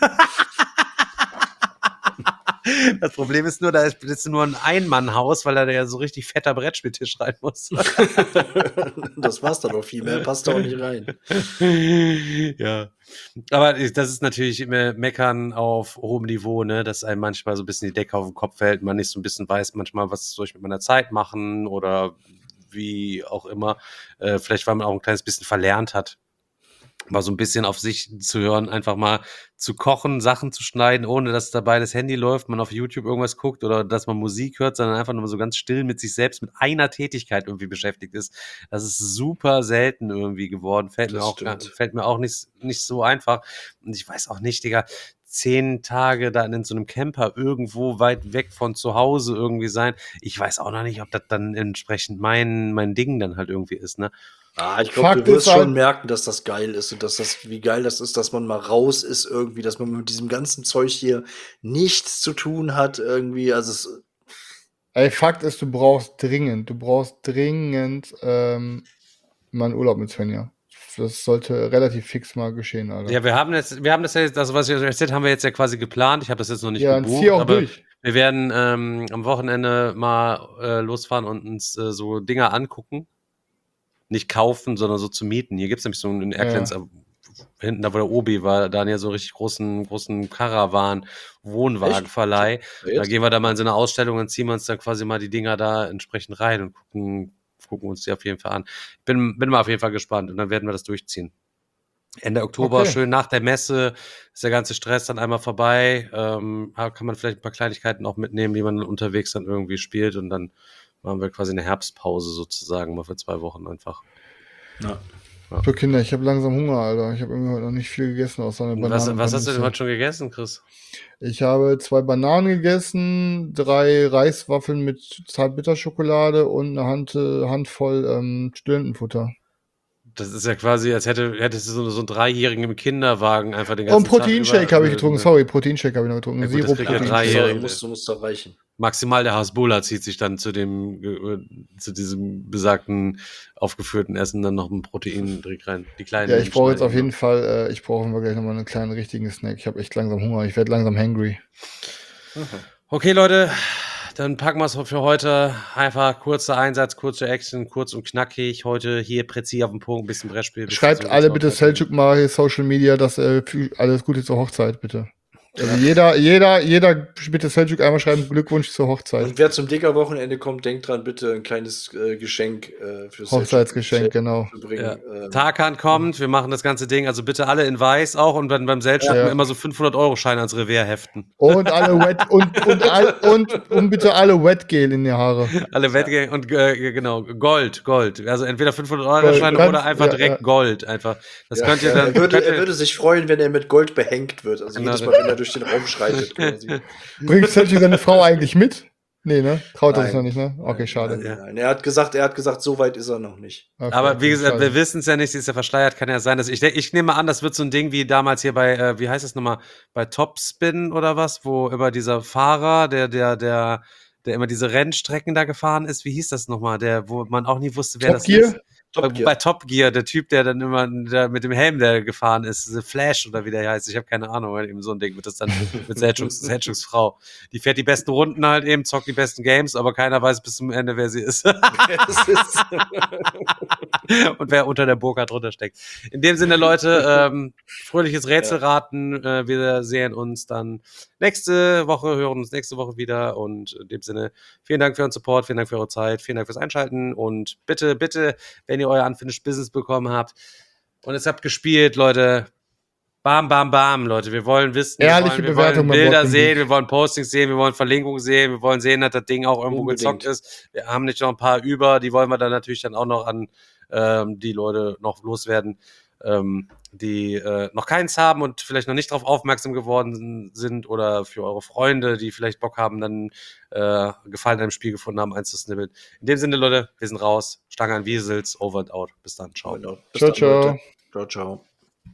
Speaker 4: Das Problem ist nur, da ist nur ein Ein-Mann-Haus, weil da ja so richtig fetter Brettspieltisch rein muss.
Speaker 3: das war's dann auch, viel mehr passt da auch nicht rein.
Speaker 4: Ja. Aber das ist natürlich immer Meckern auf hohem Niveau, ne, dass einem manchmal so ein bisschen die Decke auf den Kopf fällt, man nicht so ein bisschen weiß manchmal, was soll ich mit meiner Zeit machen oder wie auch immer. Vielleicht, weil man auch ein kleines bisschen verlernt hat, mal so ein bisschen auf sich zu hören, einfach mal zu kochen, Sachen zu schneiden, ohne dass dabei das Handy läuft, man auf YouTube irgendwas guckt oder dass man Musik hört, sondern einfach nur so ganz still mit sich selbst, mit einer Tätigkeit irgendwie beschäftigt ist. Das ist super selten irgendwie geworden.
Speaker 3: Das stimmt.
Speaker 4: Fällt mir auch nicht so einfach. Und ich weiß auch nicht, Digga, 10 Tage da in so einem Camper irgendwo weit weg von zu Hause irgendwie sein. Ich weiß auch noch nicht, ob das dann entsprechend mein Ding dann halt irgendwie ist, ne?
Speaker 3: Ich glaube,
Speaker 5: Fakt
Speaker 3: du wirst
Speaker 5: ist halt-
Speaker 3: schon merken, dass das geil ist und wie geil das ist, dass man mal raus ist irgendwie, dass man mit diesem ganzen Zeug hier nichts zu tun hat irgendwie. Also
Speaker 5: Ey, Fakt ist, du brauchst dringend mal einen Urlaub mit Svenja. Das sollte relativ fix mal geschehen, Alter.
Speaker 4: Ja, wir haben das ja jetzt, also was ich euch erzählt, haben wir jetzt ja quasi geplant. Ich habe das jetzt noch nicht
Speaker 5: Ja, dann
Speaker 4: gebucht,
Speaker 5: zieh auch
Speaker 4: aber
Speaker 5: durch.
Speaker 4: wir werden am Wochenende mal losfahren und uns so Dinger angucken. Nicht kaufen, sondern so zu mieten. Hier gibt es nämlich so einen Erklens, hinten da, wo der Obi war, da ja so einen richtig großen Caravan-Wohnwagenverleih. Da gehen wir da mal in so eine Ausstellung und ziehen wir uns dann quasi mal die Dinger da entsprechend rein und gucken uns die auf jeden Fall an. Bin mal auf jeden Fall gespannt und dann werden wir das durchziehen. Ende Oktober,
Speaker 5: Okay.
Speaker 4: schön nach der Messe, ist der ganze Stress dann einmal vorbei. Kann man vielleicht ein paar Kleinigkeiten auch mitnehmen, die man dann unterwegs dann irgendwie spielt und dann machen wir quasi eine Herbstpause sozusagen, mal für 2 Wochen einfach.
Speaker 5: Für Kinder, ich habe langsam Hunger, Alter. Ich habe irgendwie heute noch nicht viel gegessen, außer eine Banane.
Speaker 4: Was hast du denn heute schon gegessen, Chris?
Speaker 5: Ich habe 2 Bananen gegessen, 3 Reiswaffeln mit Zartbitterschokolade und eine Handvoll Studentenfutter.
Speaker 4: Das ist ja quasi, als hättest du so einen 3-Jährigen im Kinderwagen einfach den ganzen
Speaker 5: Und Proteinshake
Speaker 4: Tag
Speaker 5: habe ich getrunken. Sorry, Proteinshake habe ich noch getrunken.
Speaker 4: Ja gut, das
Speaker 5: Zero
Speaker 4: kriegt ja
Speaker 5: Protein.
Speaker 4: 3-Jährige.
Speaker 3: musst da reichen.
Speaker 4: Maximal der Hasbulla zieht sich dann zu diesem besagten aufgeführten Essen dann noch ein Proteindrink rein. Die kleinen
Speaker 5: Ja, ich brauche jetzt
Speaker 4: Menschen
Speaker 5: auf jeden Fall, ich brauche immer gleich nochmal einen kleinen richtigen Snack. Ich habe echt langsam Hunger. Ich werde langsam hangry.
Speaker 4: Okay, Leute, dann packen wir es für heute. Einfach kurzer Einsatz, kurze Action, kurz und knackig. Heute hier präzise auf den Punkt, ein bisschen Brettspiel. bisschen
Speaker 5: Schreibt
Speaker 4: so
Speaker 5: alle
Speaker 4: gezockt.
Speaker 5: bitte Selçuk mal hier Social Media, dass alles Gute zur Hochzeit, bitte. Also jeder bitte Selçuk einmal schreiben, Glückwunsch zur Hochzeit.
Speaker 3: Und wer zum Dicker-Wochenende kommt, denkt dran, bitte ein kleines Geschenk für
Speaker 5: Hochzeitsgeschenk, genau.
Speaker 3: zu bringen.
Speaker 4: Ja. Tarkan kommt, wir machen das ganze Ding, also bitte alle in weiß auch und dann beim Selçuk
Speaker 5: Ja.
Speaker 4: immer so 500-Euro-Scheine ans Revers heften.
Speaker 5: Und alle und bitte alle Wetgel in die Haare.
Speaker 4: Alle Wettgänge und genau, Gold. Also entweder 500-Euro-Scheine
Speaker 5: Gold,
Speaker 4: oder einfach
Speaker 5: ja,
Speaker 4: direkt
Speaker 5: ja.
Speaker 4: Gold. Einfach. Das könnt ihr dann.
Speaker 3: Er würde sich freuen, wenn er mit Gold behängt wird. Also
Speaker 4: Genau.
Speaker 3: jedes Mal, wenn er durch den Raum schreitet. Quasi.
Speaker 5: Bringt Selçuk seine Frau eigentlich mit? Nee, ne? Traut er sich
Speaker 3: Nein.
Speaker 5: noch nicht, ne? Okay, schade.
Speaker 3: Nein. Er hat gesagt, so weit ist er noch nicht.
Speaker 5: Okay,
Speaker 4: Aber wie gesagt,
Speaker 5: schade.
Speaker 4: wir wissen es ja nicht, sie ist ja verschleiert, kann ja sein, dass ich nehme an, das wird so ein Ding wie damals hier bei, wie heißt es nochmal, bei Topspin oder was, wo immer dieser Fahrer, der immer diese Rennstrecken da gefahren ist, wie hieß das nochmal, wo man auch nie wusste, wer
Speaker 5: Top
Speaker 4: das
Speaker 5: Gear?
Speaker 4: ist. Bei Top Gear, der Typ, der dann immer mit dem Helm, der gefahren ist, The Flash oder wie der heißt, ich habe keine Ahnung, weil eben so ein Ding wird das dann mit Selçuks Frau. Die fährt die besten Runden halt eben, zockt die besten Games, aber keiner weiß bis zum Ende, wer sie ist. Und wer unter der Burka drunter steckt. In dem Sinne, Leute, fröhliches Rätselraten. Wir sehen uns dann nächste Woche, hören uns nächste Woche wieder. Und in dem Sinne, vielen Dank für euren Support, vielen Dank für eure Zeit, vielen Dank fürs Einschalten. Und bitte, wenn ihr euer Unfinished Business bekommen habt und es habt gespielt, Leute, bam, bam, bam, Leute. Wir wollen wissen,
Speaker 5: Ehrliche
Speaker 4: wir
Speaker 5: Bewertung
Speaker 4: wollen
Speaker 5: beim
Speaker 4: Bilder
Speaker 5: Boardgame
Speaker 4: sehen,
Speaker 5: Geek.
Speaker 4: wir wollen Postings sehen, wir wollen Verlinkungen sehen, wir wollen sehen, dass das Ding auch irgendwo
Speaker 3: Unbedingt.
Speaker 4: gezockt ist. Wir haben nicht noch ein paar über, die wollen wir dann natürlich dann auch noch an die Leute noch loswerden, die noch keins haben und vielleicht noch nicht darauf aufmerksam geworden sind oder für eure Freunde, die vielleicht Bock haben, dann Gefallen an einem Spiel gefunden haben, eins zu snibbeln. In dem Sinne, Leute, wir sind raus. Stange an Wiesels, over and out. Bis dann, ciao.
Speaker 3: Genau. Bis
Speaker 5: Ciao,
Speaker 3: dann, Leute.
Speaker 5: ciao.
Speaker 3: Ciao, ciao.